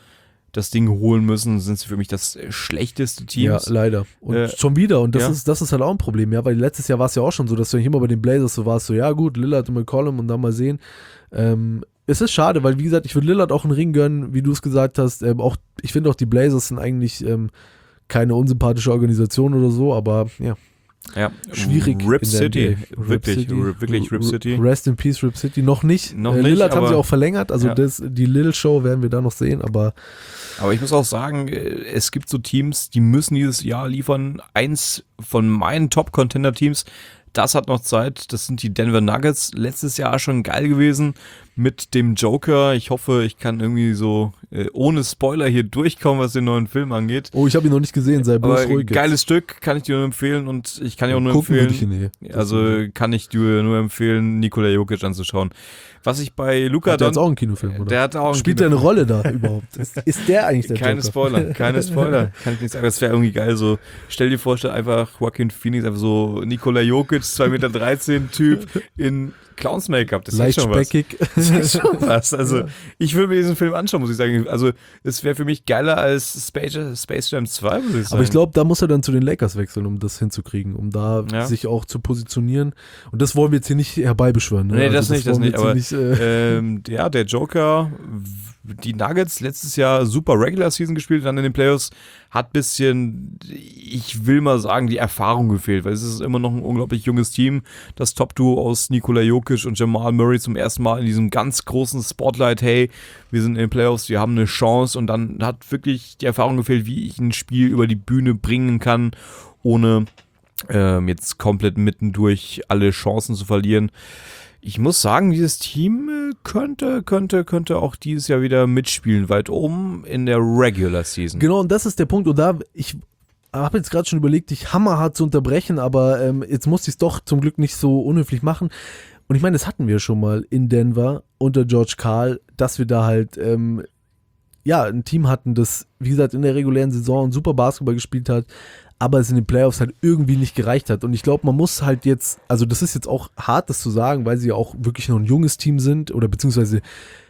das Ding holen müssen, sind sie für mich das schlechteste Team. Ja, leider. Und Äh, schon wieder. Und das, ja. ist, das ist halt auch ein Problem, ja, weil letztes Jahr war es ja auch schon so, dass du nicht immer bei den Blazers so warst, so, ja gut, Lillard und McCollum und dann mal sehen. Ähm, es ist schade, weil wie gesagt, ich würde Lillard auch einen Ring gönnen, wie du es gesagt hast. Ähm, auch, ich finde auch, die Blazers sind eigentlich ähm, keine unsympathische Organisation oder so, aber ja. Ja, Schwierig. Rip in der City, N B A. wirklich, City. Rip, wirklich Rip City. Rest in Peace, Rip City. Noch nicht. Noch äh, nicht, Lillard haben aber- sie auch verlängert, also Ja. das, die Lil Show werden wir da noch sehen, aber Aber ich muss auch sagen, äh, es gibt so Teams, die müssen dieses Jahr liefern. Eins von meinen Top-Contender-Teams, das hat noch Zeit. Das sind die Denver Nuggets. Letztes Jahr schon geil gewesen mit dem Joker. Ich hoffe, ich kann irgendwie so äh, ohne Spoiler hier durchkommen, was den neuen Film angeht. oh, ich habe ihn noch nicht gesehen, sei bloß Aber ruhig. jetzt. geiles Stück, kann ich dir nur empfehlen und ich kann dir auch nur Gucken würde ich empfehlen. ihn eh. Also kann ich dir nur empfehlen, Nikola Jokic anzuschauen. Was ich bei Luka Hat der jetzt Don- auch einen Kinofilm, oder? Der hat auch einen Spielt der eine Rolle da überhaupt? Ist, ist der eigentlich der Keine Joker? Spoiler, keine Spoiler. Kann ich nicht sagen. Das wäre irgendwie geil. So, stell dir vor, stell einfach Joaquin Phoenix, einfach so Nikola Jokic, zwei Meter dreizehn Typ in Clowns-Make-up. Das ist Leicht schon was. speckig. Das ist schon was. Also, ich würde mir diesen Film anschauen, muss ich sagen. Also, es wäre für mich geiler als Space, Space Jam zwei, muss ich sagen. Aber ich glaube, da muss er dann zu den Lakers wechseln, um das hinzukriegen, um da Ja. sich auch zu positionieren. Und das wollen wir jetzt hier nicht herbeibeschwören. Ne? Nee, Also das nicht, das wollen wir nicht. jetzt Aber hier nicht, äh, ähm, ja, der Joker, die Nuggets letztes Jahr super Regular Season gespielt, dann in den Playoffs, hat bisschen, ich will mal sagen, die Erfahrung gefehlt, weil es ist immer noch ein unglaublich junges Team. Das Top-Duo aus Nikola Jokic und Jamal Murray zum ersten Mal in diesem ganz großen Spotlight, hey, wir sind in den Playoffs, wir haben eine Chance, und dann hat wirklich die Erfahrung gefehlt, wie ich ein Spiel über die Bühne bringen kann, ohne ähm, jetzt komplett mittendurch alle Chancen zu verlieren. Ich muss sagen, dieses Team äh, könnte, könnte, könnte auch dieses Jahr wieder mitspielen, weit oben in der Regular Season. genau, und das ist der Punkt. Und da, ich habe jetzt gerade schon überlegt, dich hammerhart zu unterbrechen, aber ähm, jetzt musste ich es doch zum Glück nicht so unhöflich machen. Und ich meine, das hatten wir schon mal in Denver unter George Karl, dass wir da halt ähm, ja, ein Team hatten, das, wie gesagt, in der regulären Saison super Basketball gespielt hat, aber es in den Playoffs halt irgendwie nicht gereicht hat. Und ich glaube, man muss halt jetzt, also das ist jetzt auch hart, das zu sagen, weil sie ja auch wirklich noch ein junges Team sind oder beziehungsweise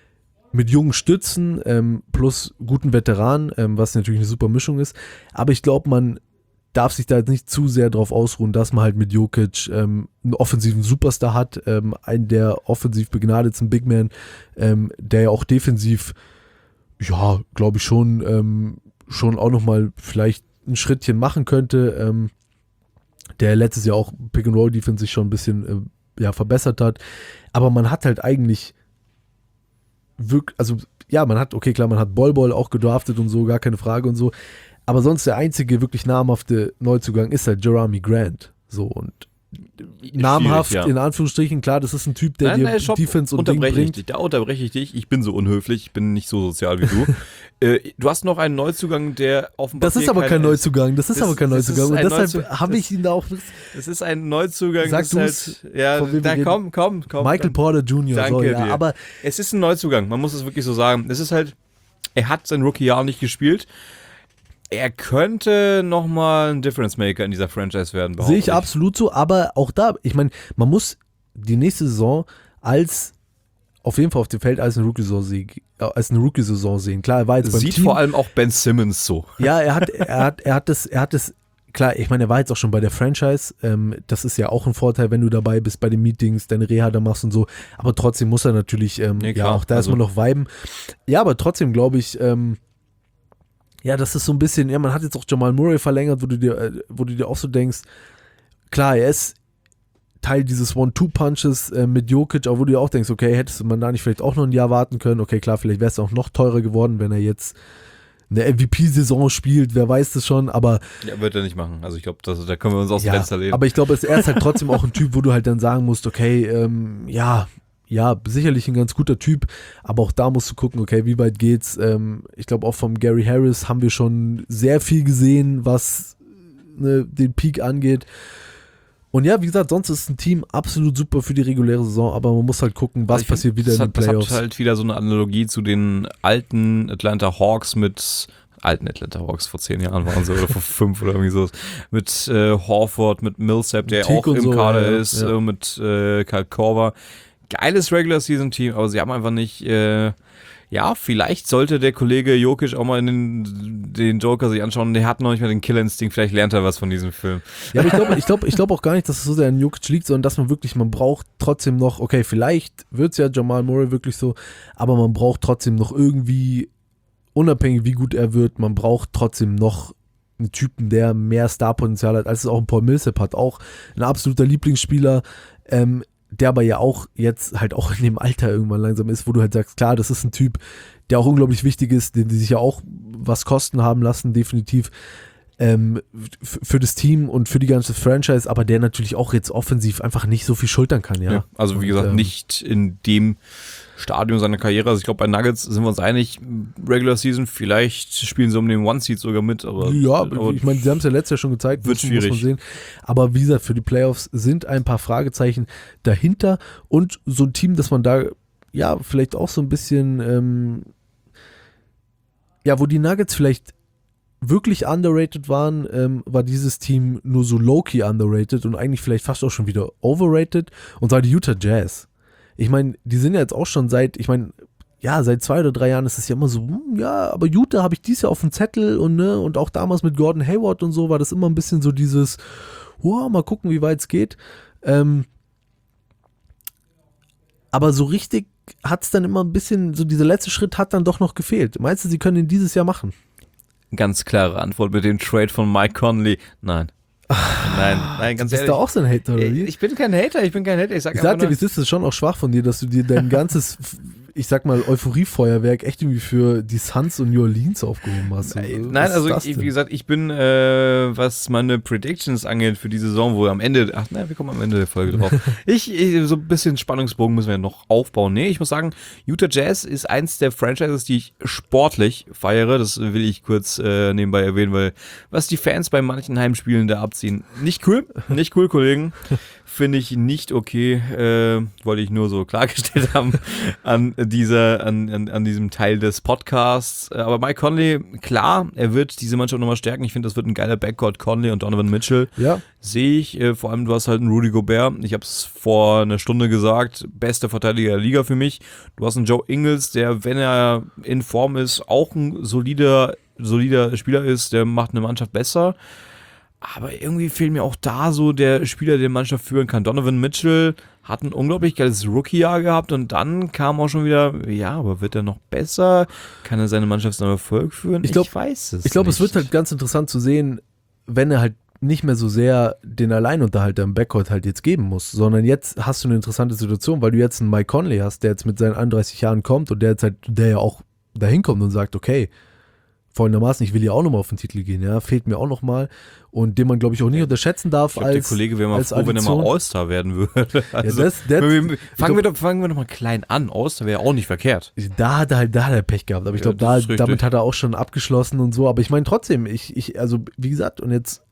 mit jungen Stützen ähm, plus guten Veteranen, ähm, was natürlich eine super Mischung ist. Aber ich glaube, man darf sich da jetzt nicht zu sehr drauf ausruhen, dass man halt mit Jokic ähm, einen offensiven Superstar hat, ähm, einen der offensiv begnadetsten Big Man, ähm, der ja auch defensiv, ja, glaube ich schon, ähm, schon auch nochmal vielleicht ein Schrittchen machen könnte, ähm, der letztes Jahr auch Pick-and-Roll-Defense sich schon ein bisschen äh, ja, verbessert hat. Aber man hat halt eigentlich wirklich, also ja, man hat, okay, klar, man hat Bol-Bol auch gedraftet und so, gar keine Frage und so. Aber sonst der einzige wirklich namhafte Neuzugang ist halt Jerami Grant. So, und namhaft, Schwierig, ja. in Anführungsstrichen, klar, das ist ein Typ, der Nein, dir nein, stopp, Defense und Ding unterbreche ich bringt. dich, da unterbreche ich dich. Ich bin so unhöflich, ich bin nicht so sozial wie du. äh, du hast noch einen Neuzugang, der offenbar. Das ist aber kein Neuzugang, das ist Das- aber kein das ist Neuzugang. Und ein deshalb Neuzugang. habe ich ihn da auch. Das ist ein Neuzugang. Sag das du's, ist halt, ja, von wem wir da, reden. komm, komm, komm. Michael dann- Porter Junior Danke So, ja, dir. aber Es ist ein Neuzugang, man muss es wirklich so sagen. Es ist halt, er hat sein Rookie-Jahr nicht gespielt. Er könnte nochmal ein Difference-Maker in dieser Franchise werden. behaupte sehe ich absolut so, aber auch da, ich meine, man muss die nächste Saison als auf jeden Fall auf dem Feld als eine Rookie-Saison sehen, äh, als eine Rookie-Saison sehen. Klar, er war jetzt beim Sieht Team. vor allem auch Ben Simmons so. Ja, er hat, er hat, er hat das, er hat das, klar, ich meine, er war jetzt auch schon bei der Franchise, ähm, das ist ja auch ein Vorteil, wenn du dabei bist bei den Meetings, deine Reha da machst und so, aber trotzdem muss er natürlich, ähm, Nee, ja, klar, auch da also- ist man noch viben. Ja, aber trotzdem glaube ich, ähm, ja, das ist so ein bisschen, ja, man hat jetzt auch Jamal Murray verlängert, wo du dir, äh, wo du dir auch so denkst, klar, er ist Teil dieses One-Two-Punches äh, mit Jokic, aber wo du dir auch denkst, okay, hättest man da nicht vielleicht auch noch ein Jahr warten können, okay, klar, vielleicht wäre es auch noch teurer geworden, wenn er jetzt eine M V P-Saison spielt, wer weiß das schon, aber Ja, wird er nicht machen. Also ich glaube, da können wir uns aus dem ja, Fenster lehnen. aber ich glaube, er ist halt trotzdem auch ein Typ, wo du halt dann sagen musst, okay, ähm, ja, ja, sicherlich ein ganz guter Typ, aber auch da musst du gucken, okay, wie weit geht's? Ähm, ich glaube, auch vom Gary Harris haben wir schon sehr viel gesehen, was ne, den Peak angeht. Und ja, wie gesagt, sonst ist ein Team absolut super für die reguläre Saison, aber man muss halt gucken, was Also ich find, passiert wieder das in den hat, das Playoffs. hat halt wieder so eine Analogie zu den alten Atlanta Hawks mit alten Atlanta Hawks vor zehn Jahren waren sie oder vor fünf oder irgendwie so mit äh, Horford, mit Millsap, der Teague auch und im so, Kader ja, ist, ja. äh, mit äh, Kyle Korver. Geiles Regular Season Team, aber sie haben einfach nicht äh, Ja, vielleicht sollte der Kollege Jokic auch mal in den, den Joker sich anschauen. Der hat noch nicht mal den Killerinstinkt. Vielleicht lernt er was von diesem Film. Ja, aber ich glaube ich glaub, ich glaub auch gar nicht, dass es so sehr an Jokic liegt, sondern dass man wirklich, man braucht trotzdem noch, okay, vielleicht wird es ja Jamal Murray wirklich so, aber man braucht trotzdem noch irgendwie, unabhängig wie gut er wird, man braucht trotzdem noch einen Typen, der mehr Starpotenzial hat, als es auch ein Paul Millsap hat. Auch ein absoluter Lieblingsspieler, ähm, der aber ja auch jetzt halt auch in dem Alter irgendwann langsam ist, wo du halt sagst, klar, das ist ein Typ, der auch unglaublich wichtig ist, den die sich ja auch was kosten haben lassen, definitiv ähm, f- für das Team und für die ganze Franchise, aber der natürlich auch jetzt offensiv einfach nicht so viel schultern kann, ja. Ja, also wie gesagt, und, ähm, nicht in dem Stadium seiner Karriere. Also ich glaube, bei Nuggets sind wir uns einig, Regular Season, vielleicht spielen sie um den One-Seed sogar mit. Aber, ja, aber ich meine, sie haben es ja letztes Jahr schon gezeigt, wird muss, muss man schwierig. sehen. Aber wie gesagt, für die Playoffs sind ein paar Fragezeichen dahinter und so ein Team, dass man da ja vielleicht auch so ein bisschen ähm, ja, wo die Nuggets vielleicht wirklich underrated waren, ähm, war dieses Team nur so low-key underrated und eigentlich vielleicht fast auch schon wieder overrated, und zwar die Utah Jazz. Ich meine, die sind ja jetzt auch schon seit, ich meine, ja, seit zwei oder drei Jahren ist es ja immer so, hm, ja, aber Utah habe ich dieses Jahr auf dem Zettel und ne, und auch damals mit Gordon Hayward und so war das immer ein bisschen so dieses, wow, mal gucken, wie weit es geht. Ähm, aber so richtig hat es dann immer ein bisschen, so dieser letzte Schritt hat dann doch noch gefehlt. Meinst du, sie können ihn dieses Jahr machen? Ganz klare Antwort mit dem Trade von Mike Conley. Nein. Nein, nein, ganz Bist ehrlich. du auch so ein Hater, oder wie? Ich bin kein Hater, ich bin kein Hater. Ich sag, Ich sag einfach dir, wie es ist, das ist schon auch schwach von dir, dass du dir dein ganzes, ich sag mal, Euphoriefeuerwerk echt irgendwie für die Suns und New Orleans aufgehoben hast. Nein, Was nein ist also das ich, denn? wie gesagt, ich bin, äh, was meine Predictions angeht für die Saison, wo am Ende, ach nein, wir kommen am Ende der Folge drauf. ich, ich, so ein bisschen Spannungsbogen müssen wir noch aufbauen. Nee, ich muss sagen, Utah Jazz ist eins der Franchises, die ich sportlich feiere. Das will ich kurz äh, nebenbei erwähnen, weil was die Fans bei manchen Heimspielen da abziehen, nicht cool, nicht cool, Kollegen. Finde ich nicht okay, äh, wollte ich nur so klargestellt haben an dieser, an, an, an diesem Teil des Podcasts. Aber Mike Conley, klar, er wird diese Mannschaft nochmal stärken. Ich finde, das wird ein geiler Backcourt, Conley und Donovan Mitchell. Ja. Sehe ich, äh, vor allem du hast halt einen Rudy Gobert. Ich habe es vor einer Stunde gesagt, bester Verteidiger der Liga für mich. Du hast einen Joe Ingles, der, wenn er in Form ist, auch ein solider, solider Spieler ist, der macht eine Mannschaft besser. Aber irgendwie fehlt mir auch da so der Spieler, der die Mannschaft führen kann. Donovan Mitchell hat ein unglaublich geiles Rookie-Jahr gehabt und dann kam auch schon wieder, ja, aber wird er noch besser? Kann er seine Mannschaft zum Erfolg führen? Ich, glaub, ich weiß es Ich glaube, nicht. es wird halt ganz interessant zu sehen, wenn er halt nicht mehr so sehr den Alleinunterhalter im Backcourt halt jetzt geben muss, sondern jetzt hast du eine interessante Situation, weil du jetzt einen Mike Conley hast, der jetzt mit seinen einunddreißig Jahren kommt und der jetzt halt, der ja auch dahin kommt und sagt, okay, folgendermaßen, ich will ja auch nochmal auf den Titel gehen, ja, fehlt mir auch nochmal, und den man, glaube ich, auch nicht unterschätzen darf. Ich glaub, als der Kollege wäre mal als froh, wenn er mal Addition. All-Star werden würde. Also, ja, das, das, wir, ich fangen, wir glaub, doch, fangen wir doch mal klein an. All-Star wäre auch nicht verkehrt. Da hat er halt, da hat er Pech gehabt, aber ich Ja, glaube, das da, ist richtig. damit hat er auch schon abgeschlossen und so, aber ich meine trotzdem, ich, ich, also wie gesagt, und jetzt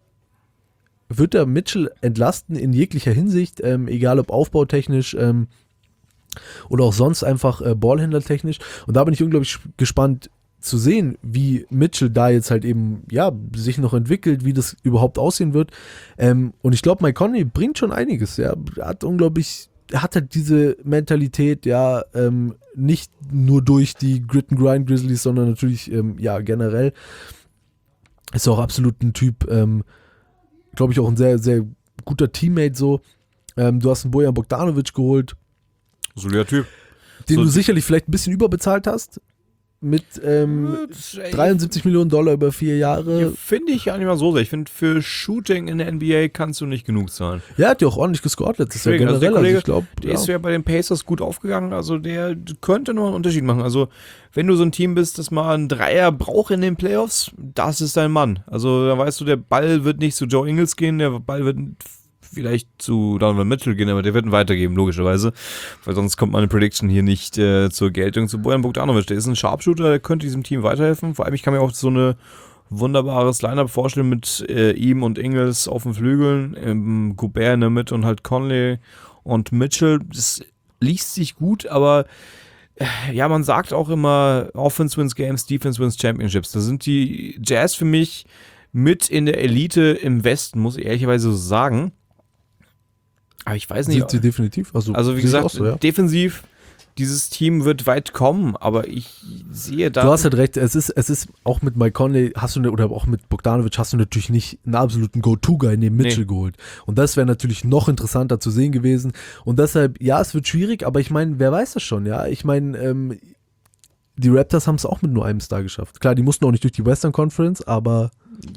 wird er Mitchell entlasten in jeglicher Hinsicht, ähm, egal ob aufbautechnisch, ähm, oder auch sonst einfach äh, ballhändlertechnisch, und da bin ich unglaublich gespannt zu sehen, wie Mitchell da jetzt halt eben, ja, sich noch entwickelt, wie das überhaupt aussehen wird. Ähm, und ich glaube, Mike Conley bringt schon einiges, ja. Er hat unglaublich, er hat halt diese Mentalität, ja, ähm, nicht nur durch die Grit and Grind Grizzlies, sondern natürlich, ähm, ja, generell. Ist auch absolut ein Typ, ähm, glaube ich, auch ein sehr, sehr guter Teammate so. Ähm, du hast einen Bojan Bogdanovic geholt, Solider Typ. den So- du sicherlich vielleicht ein bisschen überbezahlt hast. Mit ähm, dreiundsiebzig Millionen Dollar über vier Jahre. Finde ich gar nicht mal so sehr. Ich finde, für Shooting in der N B A kannst du nicht genug zahlen. Ja, hat ja auch ordentlich gescored letztes Jahr Deswegen, also der generell. Also Kollege, ich glaube, Der ja. ist ja bei den Pacers gut aufgegangen. Also der könnte noch einen Unterschied machen. Also wenn du so ein Team bist, das mal einen Dreier braucht in den Playoffs, das ist dein Mann. Also da weißt du, der Ball wird nicht zu Joe Ingles gehen, der Ball wird vielleicht zu Donovan Mitchell gehen, aber der wird ihn weitergeben, logischerweise. Weil sonst kommt meine Prediction hier nicht äh, zur Geltung. Zu Bojan Bogdanovic, der ist ein Sharpshooter, der könnte diesem Team weiterhelfen. Vor allem, ich kann mir auch so eine wunderbares Line-Up vorstellen mit äh, ihm und Ingles auf den Flügeln, ähm, Gobert in der Mitte und halt Conley und Mitchell. Das liest sich gut, aber äh, ja, man sagt auch immer, Offense wins Games, Defense wins Championships. Da sind die Jazz für mich mit in der Elite im Westen, muss ich ehrlicherweise so sagen. Aber ich weiß nicht. Sind sie definitiv. Also, Also wie sehe ich gesagt, auch so, ja. defensiv dieses Team wird weit kommen, aber ich sehe da... Du hast halt recht, es ist, es ist auch mit Mike Conley, hast du ne, oder auch mit Bogdanovic hast du natürlich nicht einen absoluten Go-To-Guy neben Mitchell nee. geholt. Und das wäre natürlich noch interessanter zu sehen gewesen. Und deshalb, ja, es wird schwierig, aber ich meine, wer weiß das schon, ja? Ich meine, ähm, die Raptors haben es auch mit nur einem Star geschafft. Klar, die mussten auch nicht durch die Western Conference, aber...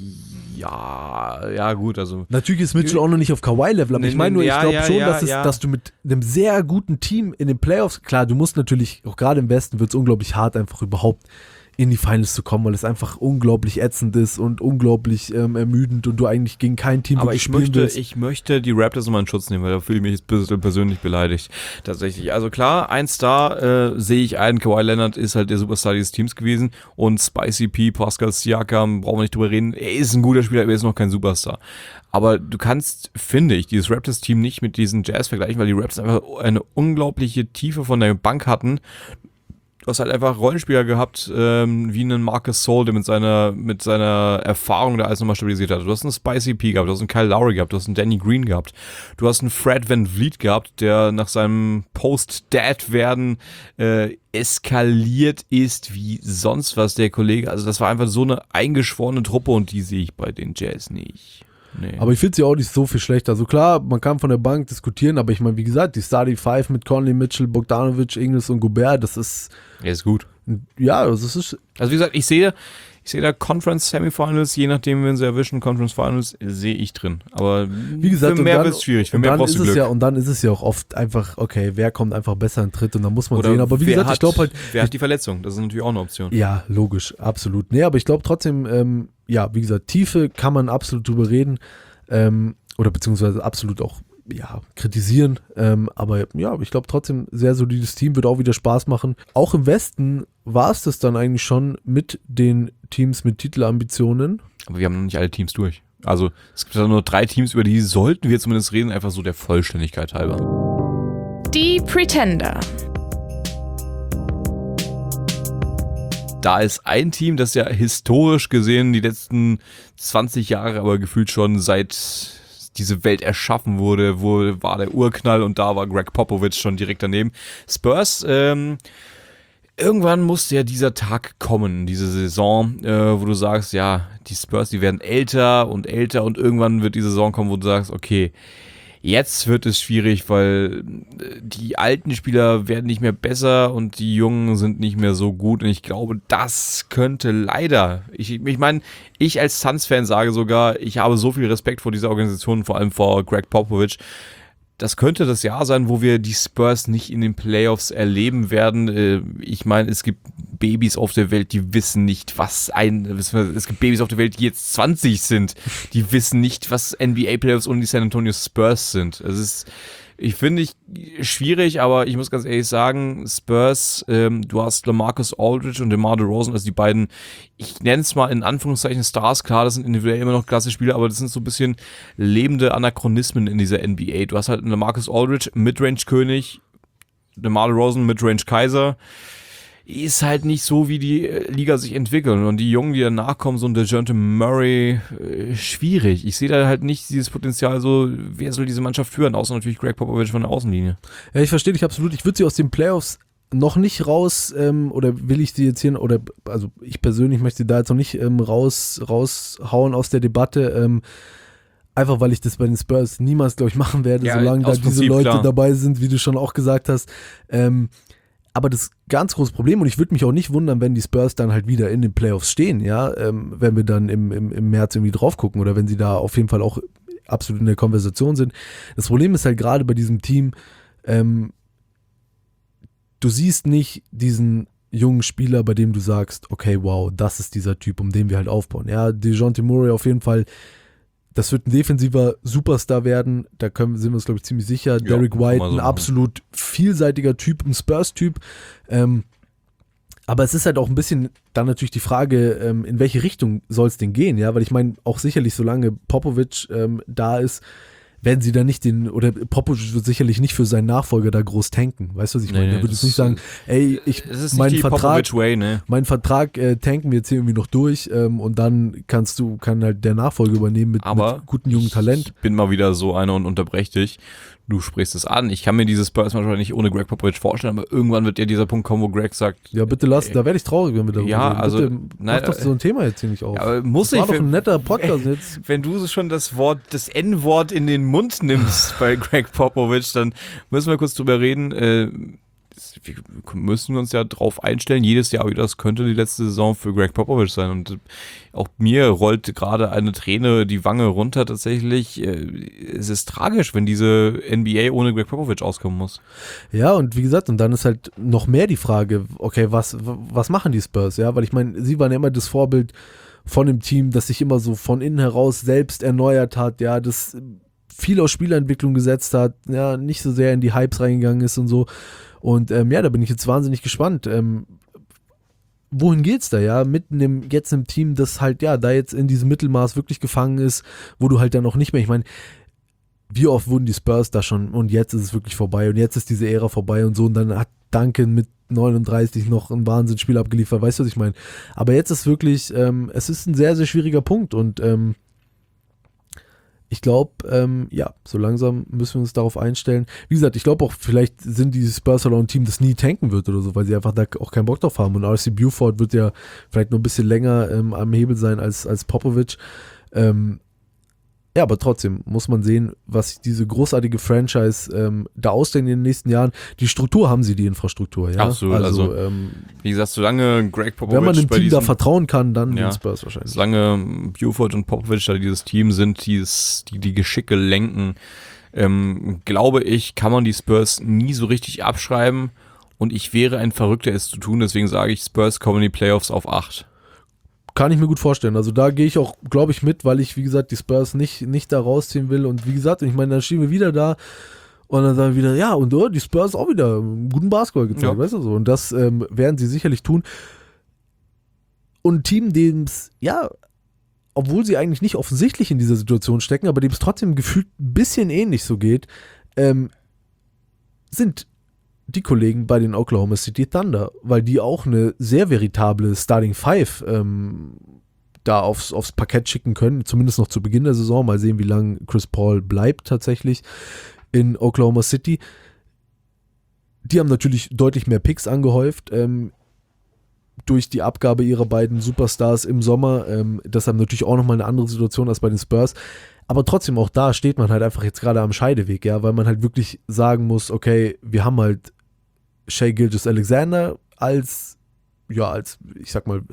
Ja, ja gut, also... Natürlich ist Mitchell auch noch nicht auf Kawhi-Level, aber nee, ich meine nur, ja, ich glaube ja, schon, ja, dass, es, ja. dass du mit einem sehr guten Team in den Playoffs, klar, du musst natürlich, auch gerade im Westen wird es unglaublich hart, einfach überhaupt in die Finals zu kommen, weil es einfach unglaublich ätzend ist und unglaublich ähm, ermüdend und du eigentlich gegen kein Team aber ich spielen möchte, willst. ich möchte die Raptors immer in Schutz nehmen, weil da fühle ich mich jetzt ein bisschen persönlich beleidigt. Tatsächlich. Also klar, ein Star äh, sehe ich ein, Kawhi Leonard ist halt der Superstar dieses Teams gewesen und Spicy P, Pascal Siakam, brauchen wir nicht drüber reden, er ist ein guter Spieler, aber er ist noch kein Superstar. Aber du kannst, finde ich, dieses Raptors-Team nicht mit diesen Jazz vergleichen, weil die Raptors einfach eine unglaubliche Tiefe von der Bank hatten. Du hast halt einfach Rollenspieler gehabt, ähm, wie einen Marcus Gasol, der mit seiner, mit seiner Erfahrung da alles nochmal stabilisiert hat. Du hast einen Spicy P gehabt, du hast einen Kyle Lowry gehabt, du hast einen Danny Green gehabt, du hast einen Fred VanVleet gehabt, der nach seinem Post-Dad-Werden äh, eskaliert ist wie sonst was, der Kollege. Also das war einfach so eine eingeschworene Truppe und die sehe ich bei den Jazz nicht. Nee. Aber ich finde sie auch nicht so viel schlechter. Also klar, man kann von der Bank diskutieren, aber ich meine, wie gesagt, die Starting Five mit Conley, Mitchell, Bogdanovic, Ingles und Gobert, das ist... Er ist gut. Ja, das ist... Also wie gesagt, ich sehe, ich sehe da Conference Semifinals, je nachdem, wenn sie erwischen, Conference Finals, sehe ich drin. Aber wie gesagt, für mehr wird es schwierig, für mehr brauchst du Glück. Ja, und dann ist es ja auch oft einfach, okay, wer kommt einfach besser in Tritt und dann muss man Oder sehen. Aber wie gesagt, hat, ich glaube halt... Wer hat die Verletzung? Das ist natürlich auch eine Option. Ja, logisch, absolut. Nee, aber ich glaube trotzdem, ähm, ja, wie gesagt, Tiefe kann man absolut drüber reden. Ähm, oder beziehungsweise absolut auch ja, kritisieren, ähm, aber ja, ich glaube trotzdem, sehr solides Team, wird auch wieder Spaß machen. Auch im Westen war es das dann eigentlich schon mit den Teams mit Titelambitionen. Aber wir haben noch nicht alle Teams durch. Also es gibt nur drei Teams, über die sollten wir zumindest reden, einfach so der Vollständigkeit halber. Die Pretender. Da ist ein Team, das ja historisch gesehen die letzten zwanzig Jahre, aber gefühlt schon seit diese Welt erschaffen wurde, wo war der Urknall und da war Greg Popovich schon direkt daneben. Spurs, ähm, irgendwann musste ja dieser Tag kommen, diese Saison, äh, wo du sagst, ja, die Spurs, die werden älter und älter und irgendwann wird die Saison kommen, wo du sagst, okay, jetzt wird es schwierig, weil die alten Spieler werden nicht mehr besser und die Jungen sind nicht mehr so gut. Und ich glaube, das könnte leider, ich, ich meine, ich als Suns-Fan sage sogar, ich habe so viel Respekt vor dieser Organisation, vor allem vor Greg Popovich. Das könnte das Jahr sein, wo wir die Spurs nicht in den Playoffs erleben werden. Ich meine, es gibt Babys auf der Welt, die wissen nicht, was ein... Es gibt Babys auf der Welt, die jetzt zwanzig sind. Die wissen nicht, was N B A-Playoffs und die San Antonio Spurs sind. Es ist... Ich finde ich schwierig, aber ich muss ganz ehrlich sagen, Spurs, ähm, du hast LaMarcus Aldridge und DeMar DeRozan, also die beiden, ich nenne es mal in Anführungszeichen Stars, klar, das sind individuell immer noch klasse Spieler, aber das sind so ein bisschen lebende Anachronismen in dieser N B A. Du hast halt einen LaMarcus Aldridge, Midrange-König, DeMar DeRozan, Midrange-Kaiser. Ist halt nicht so, wie die Liga sich entwickelt. Und die Jungen, die danach kommen, so ein DeJounte Murray, äh, schwierig. Ich sehe da halt nicht dieses Potenzial so, wer soll diese Mannschaft führen, außer natürlich Greg Popovich von der Außenlinie. Ja, ich verstehe dich absolut. Ich würde sie aus den Playoffs noch nicht raus, ähm, oder will ich sie jetzt hier, oder also ich persönlich möchte sie da jetzt noch nicht ähm, raus, raushauen aus der Debatte, ähm, einfach weil ich das bei den Spurs niemals, glaube ich, machen werde, ja, solange da diese Prinzip, Leute klar. dabei sind, wie du schon auch gesagt hast. Ähm, Aber das ganz große Problem, und ich würde mich auch nicht wundern, wenn die Spurs dann halt wieder in den Playoffs stehen, ja, ähm, wenn wir dann im, im, im März irgendwie drauf gucken oder wenn sie da auf jeden Fall auch absolut in der Konversation sind. Das Problem ist halt gerade bei diesem Team, ähm, du siehst nicht diesen jungen Spieler, bei dem du sagst, okay, wow, das ist dieser Typ, um den wir halt aufbauen. Ja, DeJounte Murray auf jeden Fall. Das wird ein defensiver Superstar werden, da können, sind wir uns, glaube ich, ziemlich sicher. Ja, Derek White, so ein absolut vielseitiger Typ, ein Spurs-Typ. Ähm, aber es ist halt auch ein bisschen dann natürlich die Frage, ähm, in welche Richtung soll es denn gehen? Ja, weil ich meine, auch sicherlich, solange Popovich ähm, da ist, werden sie da nicht den, oder Popovich wird sicherlich nicht für seinen Nachfolger da groß tanken. Weißt du, was ich meine? Nee, er würde jetzt nicht sagen, ey, ich, meinen Vertrag, Way, ne? meinen Vertrag äh, tanken wir jetzt hier irgendwie noch durch ähm, und dann kannst du, kann halt der Nachfolger übernehmen mit, Aber mit gutem jungen Talent. Ich bin mal wieder so einer und unterbreche dich. du sprichst es an. Ich kann mir dieses Spurs manchmal nicht ohne Greg Popovich vorstellen, aber irgendwann wird ja dieser Punkt kommen, wo Greg sagt, Ja, bitte lass, äh, da werde ich traurig, wenn wir darüber ja, reden. also, Bitte, nein, mach doch so ein Thema jetzt hier nicht auf. Ja, aber muss das war ich, doch ein netter Podcast jetzt. wenn du schon das Wort, das N-Wort in den Mund nimmst bei Greg Popovich, dann müssen wir kurz drüber reden. Äh, wir müssen uns ja drauf einstellen, jedes Jahr wieder, das könnte die letzte Saison für Greg Popovich sein. Und auch mir rollt gerade eine Träne die Wange runter tatsächlich. Es ist tragisch, wenn diese N B A ohne Greg Popovich auskommen muss. Ja, und wie gesagt, und dann ist halt noch mehr die Frage, okay, was, was machen die Spurs? Ja, weil ich meine, sie waren ja immer das Vorbild von dem Team, das sich immer so von innen heraus selbst erneuert hat, ja, das viel auf Spielentwicklung gesetzt hat, ja, nicht so sehr in die Hypes reingegangen ist und so. Und ähm, ja, da bin ich jetzt wahnsinnig gespannt. Ähm, wohin geht's da, ja? Mit einem, jetzt einem Team, das halt, ja, da jetzt in diesem Mittelmaß wirklich gefangen ist, wo du halt dann auch nicht mehr, ich meine, wie oft wurden die Spurs da schon und jetzt ist es wirklich vorbei und jetzt ist diese Ära vorbei und so und dann hat Duncan mit neununddreißig noch ein Wahnsinnsspiel abgeliefert, weißt du, was ich meine? Aber jetzt ist wirklich, ähm, es ist ein sehr, sehr schwieriger Punkt und ähm, ich glaube, ähm, ja, so langsam müssen wir uns darauf einstellen. Wie gesagt, ich glaube auch, vielleicht sind die Spurs auch ein Team, das nie tanken wird oder so, weil sie einfach da auch keinen Bock drauf haben. Und R C Buford wird ja vielleicht noch ein bisschen länger ähm, am Hebel sein als, als Popovich. Ähm, ja, aber trotzdem muss man sehen, was sich diese großartige Franchise ähm, da ausdenkt in den nächsten Jahren. Die Struktur haben sie, die Infrastruktur, ja. Absolut, also, also ähm, wie gesagt, solange Greg Popovich wenn man dem bei Team diesem, da vertrauen kann, dann ja, den Spurs wahrscheinlich. Solange Buford und Popovich da dieses Team sind, dieses, die die Geschicke lenken, ähm, glaube ich, kann man die Spurs nie so richtig abschreiben und ich wäre ein Verrückter, es zu tun, deswegen sage ich, Spurs kommen in die Playoffs auf acht. Kann ich mir gut vorstellen. Also da gehe ich auch, glaube ich, mit, weil ich, wie gesagt, die Spurs nicht, nicht da rausziehen will. Und wie gesagt, ich meine, dann stehen wir wieder da und dann sagen wir wieder, ja, und oh, die Spurs auch wieder einen guten Basketball gezeigt, ja. Weißt du so. Und das ähm, werden sie sicherlich tun. Und ein Team, dem es, ja, obwohl sie eigentlich nicht offensichtlich in dieser Situation stecken, aber dem es trotzdem gefühlt ein bisschen ähnlich so geht, ähm, sind die Kollegen bei den Oklahoma City Thunder, weil die auch eine sehr veritable Starting Five ähm, da aufs, aufs Parkett schicken können, zumindest noch zu Beginn der Saison. Mal sehen, wie lange Chris Paul bleibt tatsächlich in Oklahoma City. Die haben natürlich deutlich mehr Picks angehäuft ähm, durch die Abgabe ihrer beiden Superstars im Sommer. Ähm, deshalb natürlich auch nochmal eine andere Situation als bei den Spurs. Aber trotzdem, auch da steht man halt einfach jetzt gerade am Scheideweg, ja, weil man halt wirklich sagen muss, okay, wir haben halt Shai Gilgeous-Alexander als, ja, als, ich sag mal,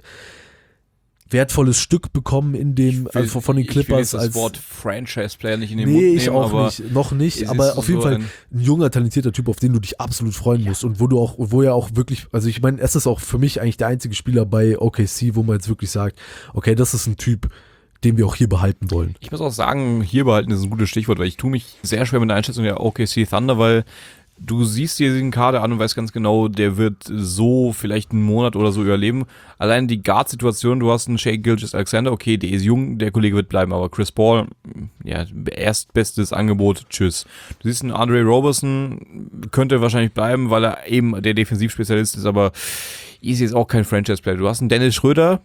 wertvolles Stück bekommen in dem, will, also von den Clippers. Ich will jetzt das als Wort Franchise-Player nicht in den nee, Mund nehmen, ich auch aber nicht, noch nicht, aber auf jeden so Fall ein, ein junger, talentierter Typ, auf den du dich absolut freuen musst und wo du auch, wo ja auch wirklich, also ich meine, es ist auch für mich eigentlich der einzige Spieler bei O K C, wo man jetzt wirklich sagt, okay, das ist ein Typ, den wir auch hier behalten wollen. Ich muss auch sagen, hier behalten ist ein gutes Stichwort, weil ich tue mich sehr schwer mit der Einschätzung der O K C Thunder, weil du siehst dir diesen Kader an und weißt ganz genau, der wird so vielleicht einen Monat oder so überleben. Allein die Guard-Situation, du hast einen Shai Gilgeous-Alexander, okay, der ist jung, der Kollege wird bleiben, aber Chris Paul, ja, erstbestes Angebot, tschüss. Du siehst einen Andre Roberson, könnte wahrscheinlich bleiben, weil er eben der Defensivspezialist ist, aber ist jetzt auch kein Franchise-Player. Du hast einen Dennis Schröder,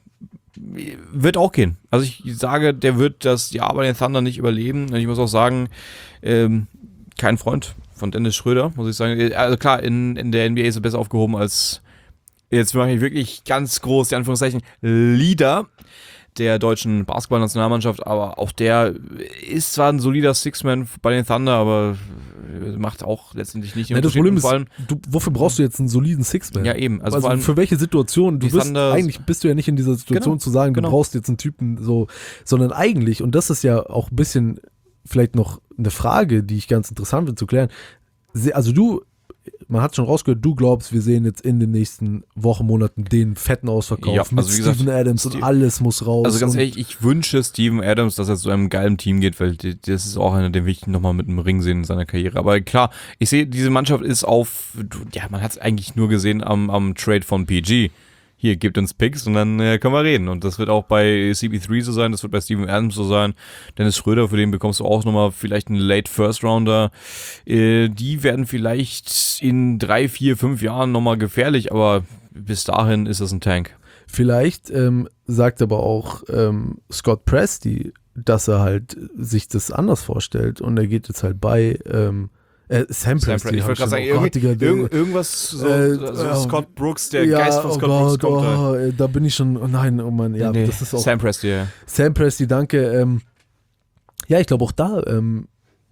wird auch gehen. Also ich sage, der wird das Jahr bei den Thunder nicht überleben. Und ich muss auch sagen, ähm, kein Freund von Dennis Schröder, muss ich sagen. Also klar, in, in der N B A ist er besser aufgehoben als, jetzt mache ich wirklich ganz groß, die Anführungszeichen, Leader der deutschen Basketballnationalmannschaft, aber auch der ist zwar ein solider Six-Man bei den Thunder, aber macht auch letztendlich nicht den Ja, das Unterschied. Problem ist, vor allem, du, wofür brauchst du jetzt einen soliden Six-Man? ja eben, also, Also, vor allem für welche Situation? Du die bist, Thunder- eigentlich bist du ja nicht in dieser Situation Genau, zu sagen, genau. du brauchst jetzt einen Typen so, sondern eigentlich, und das ist ja auch ein bisschen vielleicht noch eine Frage, die ich ganz interessant finde zu klären. Se- Also du, man hat schon rausgehört, du glaubst, wir sehen jetzt in den nächsten Wochen, Monaten den fetten Ausverkauf Ja, also mit wie gesagt, Steven Adams und Steve- alles muss raus. Also ganz und ehrlich, ich wünsche Steven Adams, dass er zu einem geilen Team geht, weil die- das ist auch einer, den will ich nochmal mit einem Ring sehen in seiner Karriere. Aber klar, ich sehe, diese Mannschaft ist auf, ja, man hat es eigentlich nur gesehen am, am Trade von P G. Hier, gebt uns Picks und dann äh, können wir reden. Und das wird auch bei C P drei so sein, das wird bei Steven Adams so sein. Dennis Schröder, für den bekommst du auch nochmal vielleicht einen Late First Rounder. Äh, die werden vielleicht in drei, vier, fünf Jahren nochmal gefährlich, aber bis dahin ist das ein Tank. vielleicht ähm, sagt aber auch ähm, Scott Presti, dass er halt sich das anders vorstellt und er geht jetzt halt bei, ähm, Äh, Sam Sam Presti. Ich wollte gerade sagen, oh Gott, Digga, der- irgend, irgendwas, so, Äh, so ja, Scott Brooks, der ja, Geist von oh Scott Brooks Gott, kommt da. oh, äh, da bin ich schon, oh nein, oh Mann, ja, Nee, das ist auch Sam Presti, ja. Sam Presti, danke. Ähm, ja, ich glaube auch da ähm,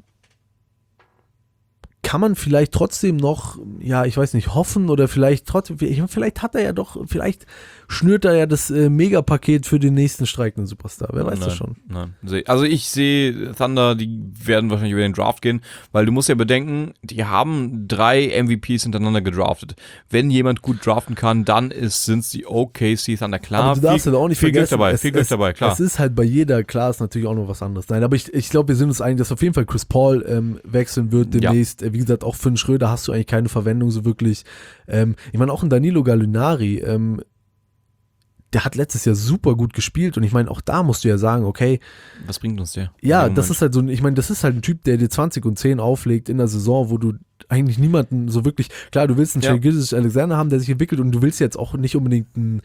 kann man vielleicht trotzdem noch, ja, ich weiß nicht, hoffen oder vielleicht trotzdem, ich, vielleicht hat er ja doch, vielleicht schnürt er ja das äh, Megapaket für den nächsten streikenden Superstar. Wer weiß nein, das schon. Nein. Also ich sehe Thunder, die werden wahrscheinlich über den Draft gehen, weil du musst ja bedenken, die haben drei M V Ps hintereinander gedraftet. Wenn jemand gut draften kann, dann sind es die O K C Thunder. Klar, Aber du darfst viel, halt auch nicht viel Glück vergessen, dabei, es, viel Glück es, dabei, klar. Es ist halt bei jeder Class natürlich auch noch was anderes. Nein, aber ich, ich glaube, wir sind uns einig, dass auf jeden Fall Chris Paul ähm, wechseln wird demnächst. Ja. Wie gesagt, auch für einen Schröder hast du eigentlich keine Verwendung so wirklich. Ähm, ich meine, auch ein Danilo Gallinari, ähm, der hat letztes Jahr super gut gespielt und ich meine, auch da musst du ja sagen, okay. Was bringt uns der? Ja, das ist halt so, ich meine, das ist halt ein Typ, der dir zwanzig und zehn auflegt in der Saison, wo du eigentlich niemanden so wirklich, klar, du willst einen Ja. Shai Gilgeous-Alexander haben, der sich entwickelt und du willst jetzt auch nicht unbedingt einen,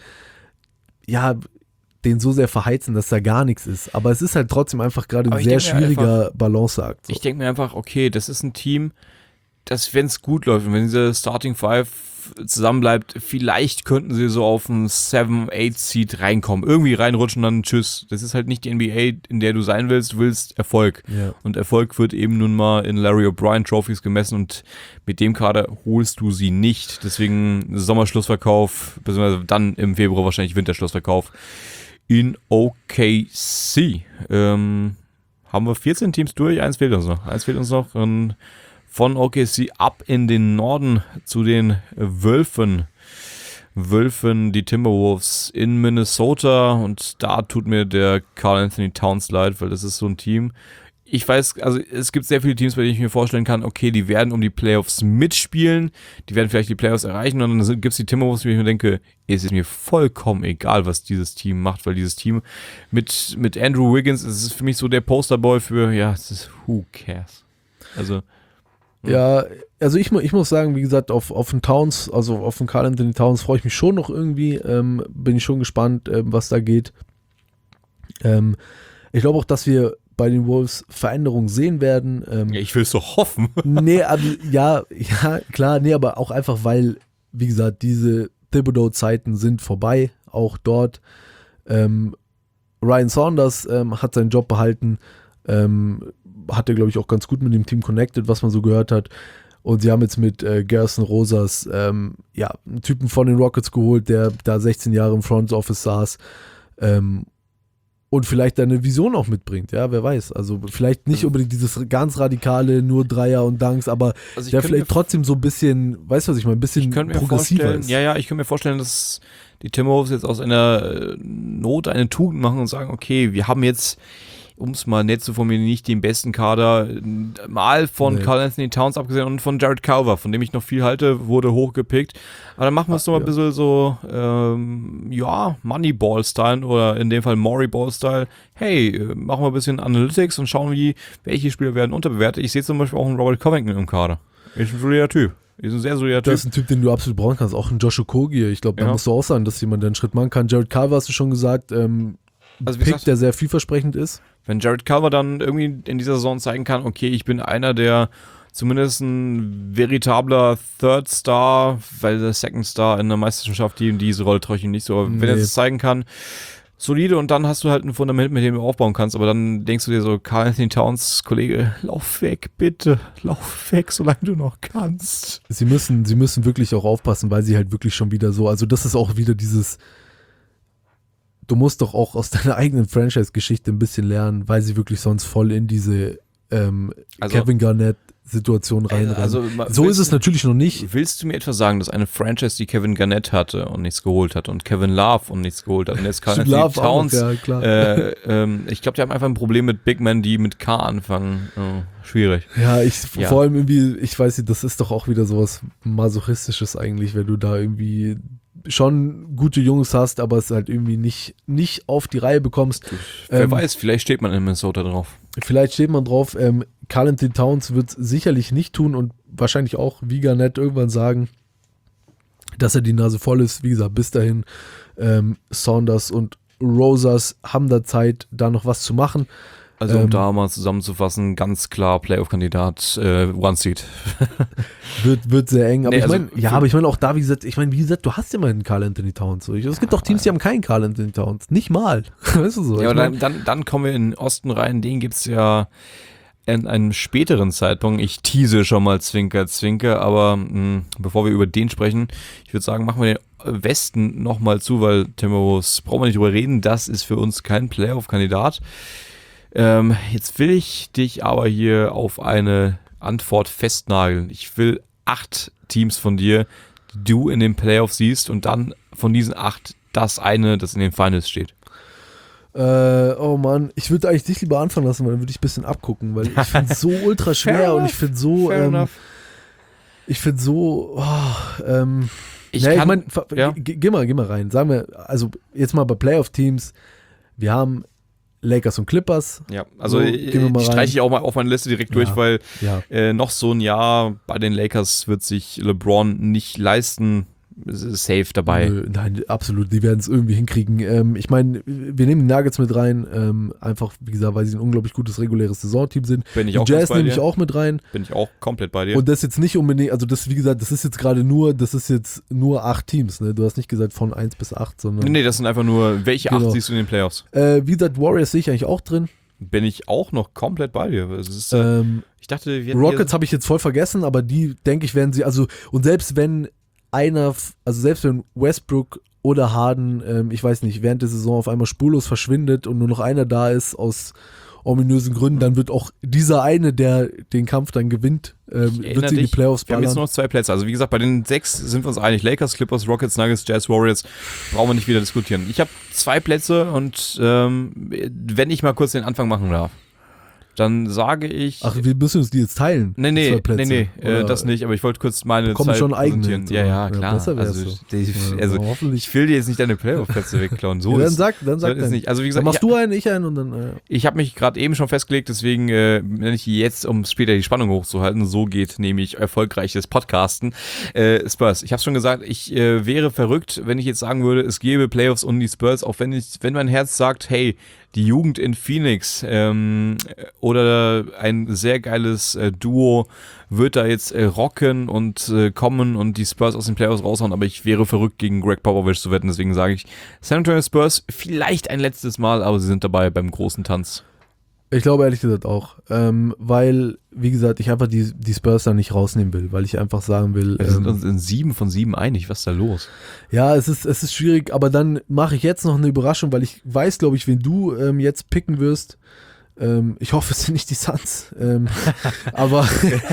ja, den so sehr verheizen, dass da gar nichts ist. Aber es ist halt trotzdem einfach gerade Aber ein ich sehr denke mir schwieriger Balanceakt. So. Ich denke mir einfach, okay, das ist ein Team, das, wenn es gut läuft und wenn diese Starting Five zusammenbleibt, vielleicht könnten sie so auf einen seven eight Seed reinkommen. Irgendwie reinrutschen, dann tschüss. Das ist halt nicht die N B A, in der du sein willst. Du willst Erfolg. Ja. Und Erfolg wird eben nun mal in Larry O'Brien Trophies gemessen und mit dem Kader holst du sie nicht. Deswegen Sommerschlussverkauf, beziehungsweise dann im Februar wahrscheinlich Winterschlussverkauf in O K C. Ähm, haben wir vierzehn Teams durch, eins fehlt uns noch. Eins fehlt uns noch. Und von O K C ab in den Norden zu den Wölfen. Wölfen, die Timberwolves in Minnesota. Und da tut mir der Karl Anthony Towns leid, weil das ist so ein Team. Ich weiß, also es gibt sehr viele Teams, bei denen ich mir vorstellen kann, okay, die werden um die Playoffs mitspielen, die werden vielleicht die Playoffs erreichen und dann gibt es die Timberwolves, wo ich mir denke, es ist mir vollkommen egal, was dieses Team macht, weil dieses Team mit, mit Andrew Wiggins, es ist für mich so der Posterboy für, ja, es ist who cares. Also Ja, also ich, mu- ich muss sagen, wie gesagt, auf, auf den Towns, also auf den Karl Anthony Towns freue ich mich schon noch irgendwie. Ähm, bin ich schon gespannt, ähm, was da geht. Ähm, ich glaube auch, dass wir bei den Wolves Veränderungen sehen werden. Ähm, ja, ich will es doch hoffen. nee, aber, ja, ja, klar, nee, aber auch einfach, weil, wie gesagt, diese Thibodeau-Zeiten sind vorbei, auch dort. Ähm, Ryan Saunders ähm, hat seinen Job behalten, ähm, hat er, glaube ich, auch ganz gut mit dem Team connected, was man so gehört hat. Und sie haben jetzt mit äh, Gerson Rosas ähm, ja, einen Typen von den Rockets geholt, der da sechzehn Jahre im Front Office saß ähm, und vielleicht eine Vision auch mitbringt, ja, wer weiß. Also vielleicht nicht Also, unbedingt dieses ganz radikale, nur Dreier und Dunks, aber Also ich der könnte vielleicht mir- trotzdem so ein bisschen, weißt du, was ich meine, ein bisschen Ich könnte mir progressiver vorstellen, ist. ja, ja, ich könnte mir vorstellen, dass die Timberwolves jetzt aus einer äh, Not eine Tugend machen und sagen, okay, wir haben jetzt, um es mal nett zu formulieren, nicht den besten Kader, äh, mal von Nee. Karl Anthony Towns abgesehen und von Jared Culver, von dem ich noch viel halte, wurde hochgepickt. Aber dann machen wir es doch mal ein ja. bisschen so, ähm, ja, Moneyball-Style oder in dem Fall Morey-Ball-Style. Hey, äh, machen wir ein bisschen Analytics und schauen, wie welche Spieler werden unterbewertet. Ich sehe zum Beispiel auch einen Robert Covington im Kader. Ist ein solider Typ. Ist ein sehr solider Typ. Das ist ein Typ, den du absolut brauchen kannst. Auch ein Josh Okogie. Ich glaube, da Ja. musst du auch sagen, dass jemand der einen Schritt machen kann. Jared Culver hast du schon gesagt, ähm, Also wie Pick, gesagt, der sehr vielversprechend ist. wenn Jared Culver dann irgendwie in dieser Saison zeigen kann, okay, ich bin einer der zumindest ein veritabler Third Star, weil der Second Star in der Meisterschaft, die diese Rolle traue ich ihm nicht so, aber wenn er Nee. das zeigen kann, solide und dann hast du halt ein Fundament, mit dem du aufbauen kannst, aber dann denkst du dir so, Karl Anthony Towns, Kollege, lauf weg, bitte, lauf weg, solange du noch kannst. Sie müssen, sie müssen wirklich auch aufpassen, weil sie halt wirklich schon wieder so, also das ist auch wieder dieses, du musst doch auch aus deiner eigenen Franchise-Geschichte ein bisschen lernen, weil sie wirklich sonst voll in diese ähm, Also- Kevin Garnett-Situation reinrennen. Also, so willst ist es du- natürlich noch nicht. Willst du mir etwa sagen, dass eine Franchise, die Kevin Garnett hatte und nichts geholt hat und Kevin Love und nichts geholt hat und jetzt Karl Anthony Love auch, Towns, ja, klar. äh, ähm, ich glaube, die haben einfach ein Problem mit Big Men, die mit K anfangen. Oh, schwierig. Ja, ich Ja. vor allem irgendwie, ich weiß nicht, das ist doch auch wieder sowas Masochistisches eigentlich, wenn du da irgendwie schon gute Jungs hast, aber es halt irgendwie nicht, nicht auf die Reihe bekommst. Wer Ähm, weiß, vielleicht steht man in Minnesota drauf. Vielleicht steht man drauf, ähm, Karl Anthony Towns wird sicherlich nicht tun und wahrscheinlich auch wie Garnett irgendwann sagen, dass er die Nase voll ist. Wie gesagt, bis dahin ähm, Saunders und Rosas haben da Zeit, da noch was zu machen. Also um Ähm, da mal zusammenzufassen, ganz klar Playoff-Kandidat, äh, One Seed. Wird, wird sehr eng. Aber Nee, ich also meine, ja, für- aber ich meine auch da, wie gesagt, ich meine, wie gesagt, du hast ja mal einen Karl Anthony Towns. So. Ich- Es gibt auch Teams, die haben keinen Karl Anthony Towns. Nicht mal. Weißt du so? Ja, Ich aber mein, dann, dann, dann kommen wir in den Osten rein, den gibt's ja in einem späteren Zeitpunkt. Ich tease schon mal Zwinker, Zwinker, aber mh, bevor wir über den sprechen, ich würde sagen, machen wir den Westen nochmal zu, weil Timberwolves, brauchen wir nicht drüber reden, das ist für uns kein Playoff-Kandidat. Ähm, jetzt will ich dich aber hier auf eine Antwort festnageln. Ich will acht Teams von dir, die du in den Playoffs siehst und dann von diesen acht das eine, das in den Finals steht. Äh, oh Mann, ich würde eigentlich dich lieber anfangen lassen, weil dann würde ich ein bisschen abgucken, weil ich finde es so ultra schwer Fair und ich finde so, Fair ähm, enough. ich finde so, oh, ähm, Ich nee, kann, ich mein, ja. ge- geh mal, geh mal rein. Sagen wir, also jetzt mal bei Playoff-Teams, wir haben Lakers und Clippers. Ja, also So, äh, gehen wir mal die rein. streiche ich auch mal auf meine Liste direkt durch, Ja. weil Ja, äh, noch so ein Jahr bei den Lakers wird sich LeBron nicht leisten. Es ist safe dabei. Nö, nein, absolut, die werden es irgendwie hinkriegen. Ähm, ich meine, wir nehmen die Nuggets mit rein, ähm, einfach, wie gesagt, weil sie ein unglaublich gutes reguläres Saisonteam sind. Bin ich Die auch ganz Jazz bei nehme ich dir. auch mit rein. Bin ich auch komplett bei dir. Und das jetzt nicht unbedingt, also das, wie gesagt, das ist jetzt gerade nur, das ist jetzt nur acht Teams, ne? Du hast nicht gesagt von eins bis acht, sondern. nee, nee, das sind einfach nur, welche Genau. acht siehst du in den Playoffs? Äh, wie gesagt, Warriors sehe ich eigentlich auch drin. Bin ich auch noch komplett bei dir. Es ist, äh, Ähm, ich dachte, wir hätten Rockets hier- habe ich jetzt voll vergessen, aber die, denke ich, werden sie, also, und selbst wenn einer, f- also selbst wenn Westbrook oder Harden, ähm, ich weiß nicht, während der Saison auf einmal spurlos verschwindet und nur noch einer da ist aus ominösen Gründen, dann wird auch dieser eine, der den Kampf dann gewinnt, ähm, Ich wird erinnere sie in die dich, Playoffs wir haben jetzt ballern. nur noch zwei Plätze. Also wie gesagt, bei den sechs sind wir uns einig. Lakers, Clippers, Rockets, Nuggets, Jazz, Warriors. Brauchen wir nicht wieder diskutieren. Ich habe zwei Plätze und ähm, wenn ich mal kurz den Anfang machen darf, dann sage ich... Ach, wir müssen uns die jetzt teilen. Nee, die nee, zwei Plätze. nee, nee, äh, Oder das nicht, aber ich wollte kurz meine bekommen Zeit schon eigene präsentieren. jetzt, Ja, oder? ja, Ja, klar. besser wär's also, so. die, Ja, also hoffentlich. ich will dir jetzt nicht deine Playoff-Plätze wegklauen. So Ja, dann ist sag, dann so sag ist dann. nicht. Also wie Dann gesagt, machst ich, du einen, ich einen und dann. Äh, ich habe mich gerade eben schon festgelegt, deswegen äh, nenne ich jetzt, um später die Spannung hochzuhalten, so geht nämlich erfolgreiches Podcasten. Äh, Spurs, ich habe schon gesagt, ich äh, wäre verrückt, wenn ich jetzt sagen würde, es gäbe Playoffs und die Spurs, auch wenn ich, wenn mein Herz sagt, hey, die Jugend in Phoenix ähm, oder ein sehr geiles äh, Duo wird da jetzt äh, rocken und äh, kommen und die Spurs aus den Playoffs raushauen, aber ich wäre verrückt, gegen Greg Popovich zu wetten, deswegen sage ich San Antonio Spurs vielleicht ein letztes Mal, aber sie sind dabei beim großen Tanz. ich glaube ehrlich gesagt auch. Ähm, weil, wie gesagt, ich einfach die, die Spurs da nicht rausnehmen will, weil ich einfach sagen will. Wir sind Ähm, uns in sieben von sieben einig, was ist da los? ja, es ist, es ist schwierig, aber dann mache ich jetzt noch eine Überraschung, weil ich weiß, glaube ich, wen du ähm, jetzt picken wirst. Ähm, ich hoffe, es sind nicht die Suns. Ähm, aber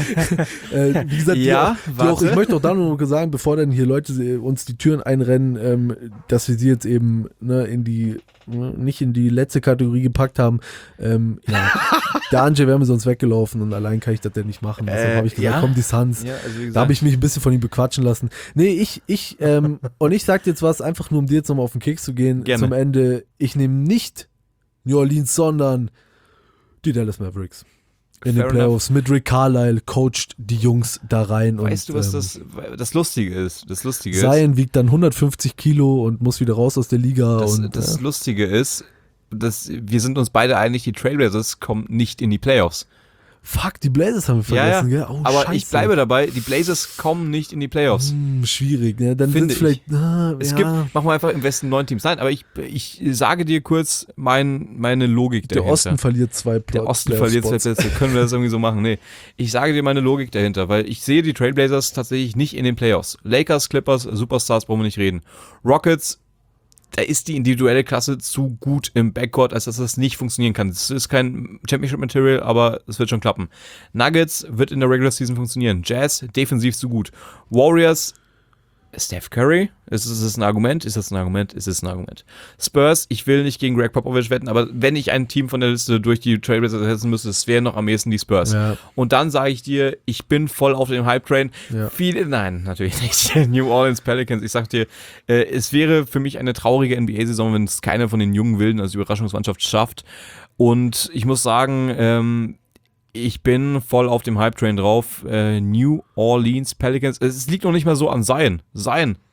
äh, wie gesagt, Ja, die, die auch, warte. ich möchte auch da nur noch sagen, bevor dann hier Leute äh, uns die Türen einrennen, ähm, dass wir sie jetzt eben ne, in die, ne, nicht in die letzte Kategorie gepackt haben. Ähm, ja, der Anje wäre mir sonst weggelaufen und allein kann ich das ja nicht machen. Deshalb Äh, habe ich gesagt, ja. komm, die Suns. Ja, also wie Da habe ich mich ein bisschen von ihm bequatschen lassen. Nee, ich, ich, ähm, und ich sag dir jetzt was, einfach nur um dir jetzt nochmal auf den Keks zu gehen, Gerne. zum Ende, ich nehme nicht New Orleans, sondern die Dallas Mavericks. In Fair den Playoffs mit Rick Carlisle coacht die Jungs da rein. Weißt und, du, was ähm, das, das Lustige ist? Das Lustige ist, Zion wiegt dann hundertfünfzig Kilo und muss wieder raus aus der Liga. das, und, das äh, Lustige ist, dass wir sind uns beide einig, die Trailblazers kommen nicht in die Playoffs. fuck, die Blazers haben wir Ja, vergessen, ja. gell? Oh, Aber Scheiße. ich bleibe dabei, die Blazers kommen nicht in die Playoffs. Hm, schwierig, ne? Dann Finde sind vielleicht. Ah, Es ja. gibt, machen wir einfach im Westen neun Teams. Nein, aber ich, ich sage dir kurz mein, meine Logik Der dahinter. Osten verliert zwei Der Osten verliert zwei Plätze. Können wir das irgendwie so machen? Nee. Ich sage dir meine Logik dahinter, weil ich sehe die Trailblazers tatsächlich nicht in den Playoffs. Lakers, Clippers, Superstars, brauchen wir nicht reden. Rockets, da ist die individuelle Klasse zu gut im Backcourt, als dass das nicht funktionieren kann. Es ist kein Championship-Material, aber es wird schon klappen. Nuggets wird in der Regular Season funktionieren. Jazz, defensiv zu gut. Warriors, Steph Curry, ist es ein Argument? Ist das ein Argument? Ist es ein Argument? Spurs, ich will nicht gegen Greg Popovich wetten, aber wenn ich ein Team von der Liste durch die Trailblazers setzen müsste, es wären noch am ehesten die Spurs. Ja. Und dann sage ich dir, ich bin voll auf dem Hype-Train. Ja. Viele, nein, natürlich nicht. New Orleans Pelicans, ich sag dir, äh, es wäre für mich eine traurige N B A-Saison, wenn es keiner von den jungen Wilden als Überraschungsmannschaft schafft. Und ich muss sagen, ähm, ich bin voll auf dem Hype-Train drauf. Äh, New Orleans Pelicans. Es liegt noch nicht mal so an Zion. Zion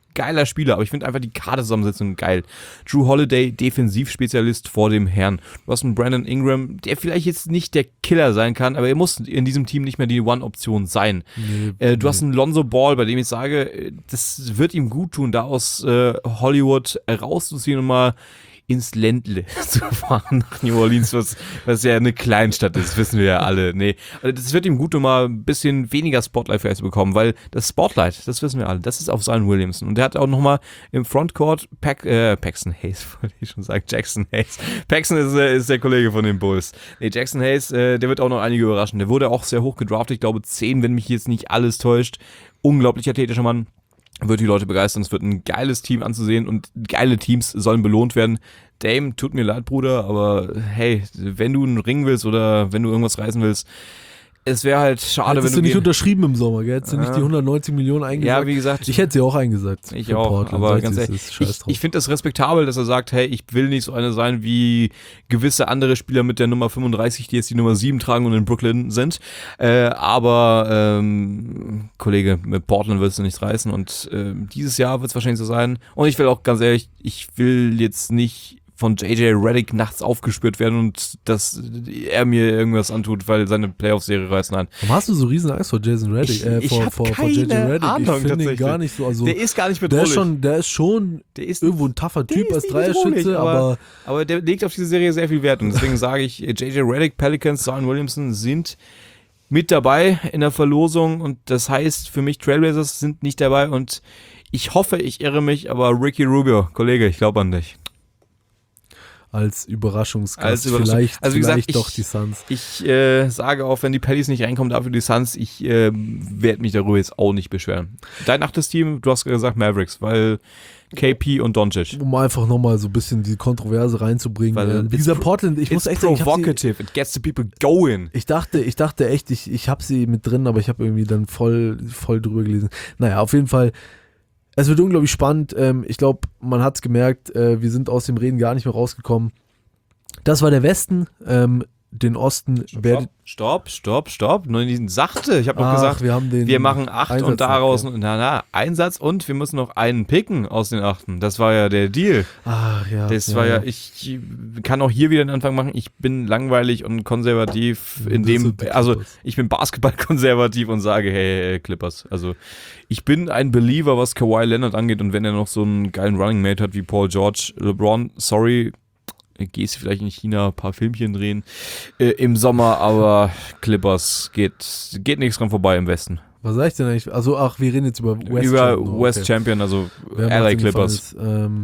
geiler Spieler, aber ich finde einfach die Kaderzusammensetzung geil. Drew Holiday, Defensivspezialist vor dem Herrn. Du hast einen Brandon Ingram, der vielleicht jetzt nicht der Killer sein kann, aber er muss in diesem Team nicht mehr die One-Option sein. Nee, äh, du nee. hast einen Lonzo Ball, bei dem ich sage, das wird ihm gut tun, da aus äh, Hollywood rauszuziehen und mal ins Ländle zu fahren nach New Orleans, was, was ja eine Kleinstadt ist, wissen wir ja alle. Nee, also das wird ihm gut tun, mal ein bisschen weniger Spotlight vielleicht zu bekommen, weil das Spotlight, das wissen wir alle, das ist auf Zion Williamson. Und der hat auch nochmal im Frontcourt Pac, äh, Paxton Hayes, wollte ich schon sagen, Jackson Hayes. Paxton ist, äh, ist der Kollege von den Bulls. Nee, Jackson Hayes, äh, der wird auch noch einige überraschen. Der wurde auch sehr hoch gedraftet, ich glaube zehn, wenn mich jetzt nicht alles täuscht. Unglaublich athletischer Mann. Wird die Leute begeistern. Es wird ein geiles Team anzusehen und geile Teams sollen belohnt werden. Dame, tut mir leid, Bruder, aber hey, wenn du einen Ring willst oder wenn du irgendwas reißen willst, es wäre halt schade, hättest wenn du... du nicht unterschrieben im Sommer, gell? Hättest du nicht die hundertneunzig Millionen eingesagt? Ja, wie gesagt... Ich hätte sie auch eingesagt. Ich auch, Portland, aber ganz ehrlich, ich, ich finde das respektabel, dass er sagt, hey, ich will nicht so einer sein wie gewisse andere Spieler mit der Nummer fünfunddreißig, die jetzt die Nummer sieben tragen und in Brooklyn sind. Äh, aber, ähm, Kollege, mit Portland willst du nichts reißen und äh, dieses Jahr wird es wahrscheinlich so sein. Und ich will auch ganz ehrlich, ich will jetzt nicht von J J Redick nachts aufgespürt werden und dass er mir irgendwas antut, weil seine Playoff-Serie reißt. Nein. Warum hast du so riesen Angst vor Jason Redick? Ich, äh, ich vor, hab vor, keine vor J J Redick. Ahnung, ich finde ihn gar nicht so. Also, der ist gar nicht Der bedrohlich. ist schon, der ist schon der ist, irgendwo ein tougher Typ als Dreierschütze, aber, aber aber der legt auf diese Serie sehr viel Wert und deswegen sage ich, J J Redick, Pelicans, Zion Williamson sind mit dabei in der Verlosung und das heißt für mich, Trailblazers sind nicht dabei und ich hoffe, ich irre mich, aber Ricky Rubio, Kollege, ich glaube an dich. Als Überraschungsgast, Als Überraschung. vielleicht, also wie vielleicht gesagt, doch ich, die Suns. Ich äh, sage auch, wenn die Pellies nicht reinkommen, dafür die Suns, ich äh, werde mich darüber jetzt auch nicht beschweren. Dein achtes Team, du hast gesagt Mavericks, weil K P und Doncic. Um einfach nochmal so ein bisschen die Kontroverse reinzubringen. Weil, äh, dieser Portland, ich muss echt sagen, ich provocative, sie, it gets the people going. Ich dachte, ich dachte echt, ich, ich habe sie mit drin, aber ich habe irgendwie dann voll, voll drüber gelesen. Naja, auf jeden Fall, es wird unglaublich spannend. Ähm, ich glaube, man hat es gemerkt, äh, wir sind aus dem Reden gar nicht mehr rausgekommen. Das war der Westen, ähm, den Osten Stopp, werdet... stopp, stopp, stopp, nur diesen sachte. Ich habe doch gesagt, wir, haben den wir machen acht Einsatz und daraus, noch, ja. na, na, Einsatz und wir müssen noch einen picken aus den achten. Das war ja der Deal. Ach ja. Das ja, war ja, ja, ich kann auch hier wieder den Anfang machen. Ich bin langweilig und konservativ in dem, also ich bin Basketball-konservativ und sage, hey, hey, Clippers. Also ich bin ein Believer, was Kawhi Leonard angeht und wenn er noch so einen geilen Running Mate hat wie Paul George, LeBron, sorry, gehst vielleicht in China ein paar Filmchen drehen äh, im Sommer, aber Clippers geht, geht nichts dran vorbei im Westen. Was sag ich denn eigentlich? Also, ach, wir reden jetzt über West Über Champion. West Okay. Champion, also Wer L A macht in die Clippers. Finals? Ähm,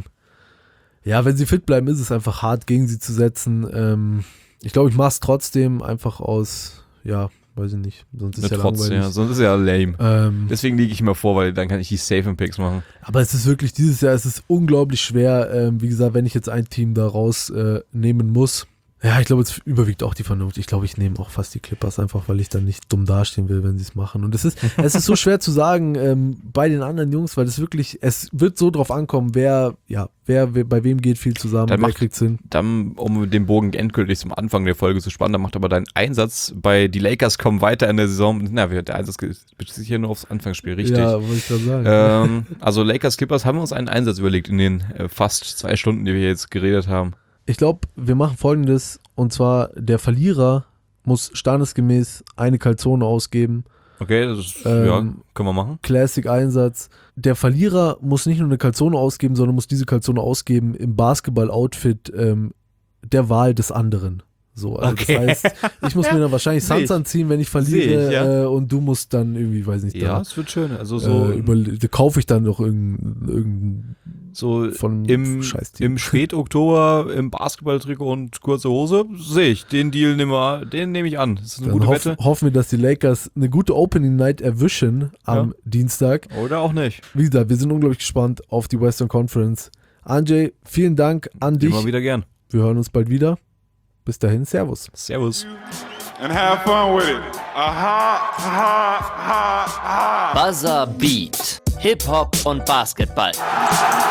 ja, wenn sie fit bleiben, ist es einfach hart, gegen sie zu setzen. Ähm, ich glaube, ich mache es trotzdem einfach aus, ja, weiß ich nicht, sonst ist Mit ja Trotz, langweilig. ja, sonst ist ja lame. Ähm, Deswegen liege ich immer vor, weil dann kann ich die Safe Picks machen. aber es ist wirklich, dieses Jahr es ist unglaublich schwer, ähm, wie gesagt, wenn ich jetzt ein Team da rausnehmen äh, nehmen muss. Ja, ich glaube, es überwiegt auch die Vernunft. Ich glaube, ich nehme auch fast die Clippers, einfach weil ich dann nicht dumm dastehen will, wenn sie es machen. Und es ist, es ist so schwer zu sagen ähm, bei den anderen Jungs, weil es wirklich, es wird so drauf ankommen, wer, ja, wer, wer bei wem geht viel zusammen, Dann wer macht- kriegt's hin. Dann, um den Bogen endgültig zum Anfang der Folge zu spannen, dann macht aber dein Einsatz bei die Lakers kommen weiter in der Saison. Na, der Einsatz bezieht sich hier nur aufs Anfangsspiel, richtig. Ja, wollte ich gerade sagen. Ähm, also Lakers Clippers haben wir uns einen Einsatz überlegt in den äh, fast zwei Stunden, die wir jetzt geredet haben. Ich glaube, wir machen Folgendes, und zwar der Verlierer muss standesgemäß eine Calzone ausgeben. Okay, das ist, Ähm, ja, können wir machen. Classic-Einsatz. Der Verlierer muss nicht nur eine Calzone ausgeben, sondern muss diese Calzone ausgeben im Basketball-Outfit ähm, der Wahl des anderen. So, also Okay. das heißt, ich muss mir dann wahrscheinlich Seh Suns ich. anziehen, wenn ich Seh verliere, ich, ja. äh, und du musst dann irgendwie, weiß nicht, Ja, da, es wird schön. Also so, äh, über, da kaufe ich dann noch irgendein, irgendein so von im, Scheißteam. im Spätoktober im Basketballtrikot und kurze Hose sehe ich. Den Deal nehmen wir, den nehme ich an. Das ist eine Dann gute hoff, Wette. hoffen wir, dass die Lakers eine gute Opening Night erwischen am Ja. Dienstag. Oder auch nicht. Wie gesagt, wir sind unglaublich gespannt auf die Western Conference. Anjay, vielen Dank an dich. Immer wieder gern. Wir hören uns bald wieder. Bis dahin, Servus. Servus. And have fun with it. Aha, aha, aha, aha. Buzzer Beat. Hip-Hop und Basketball.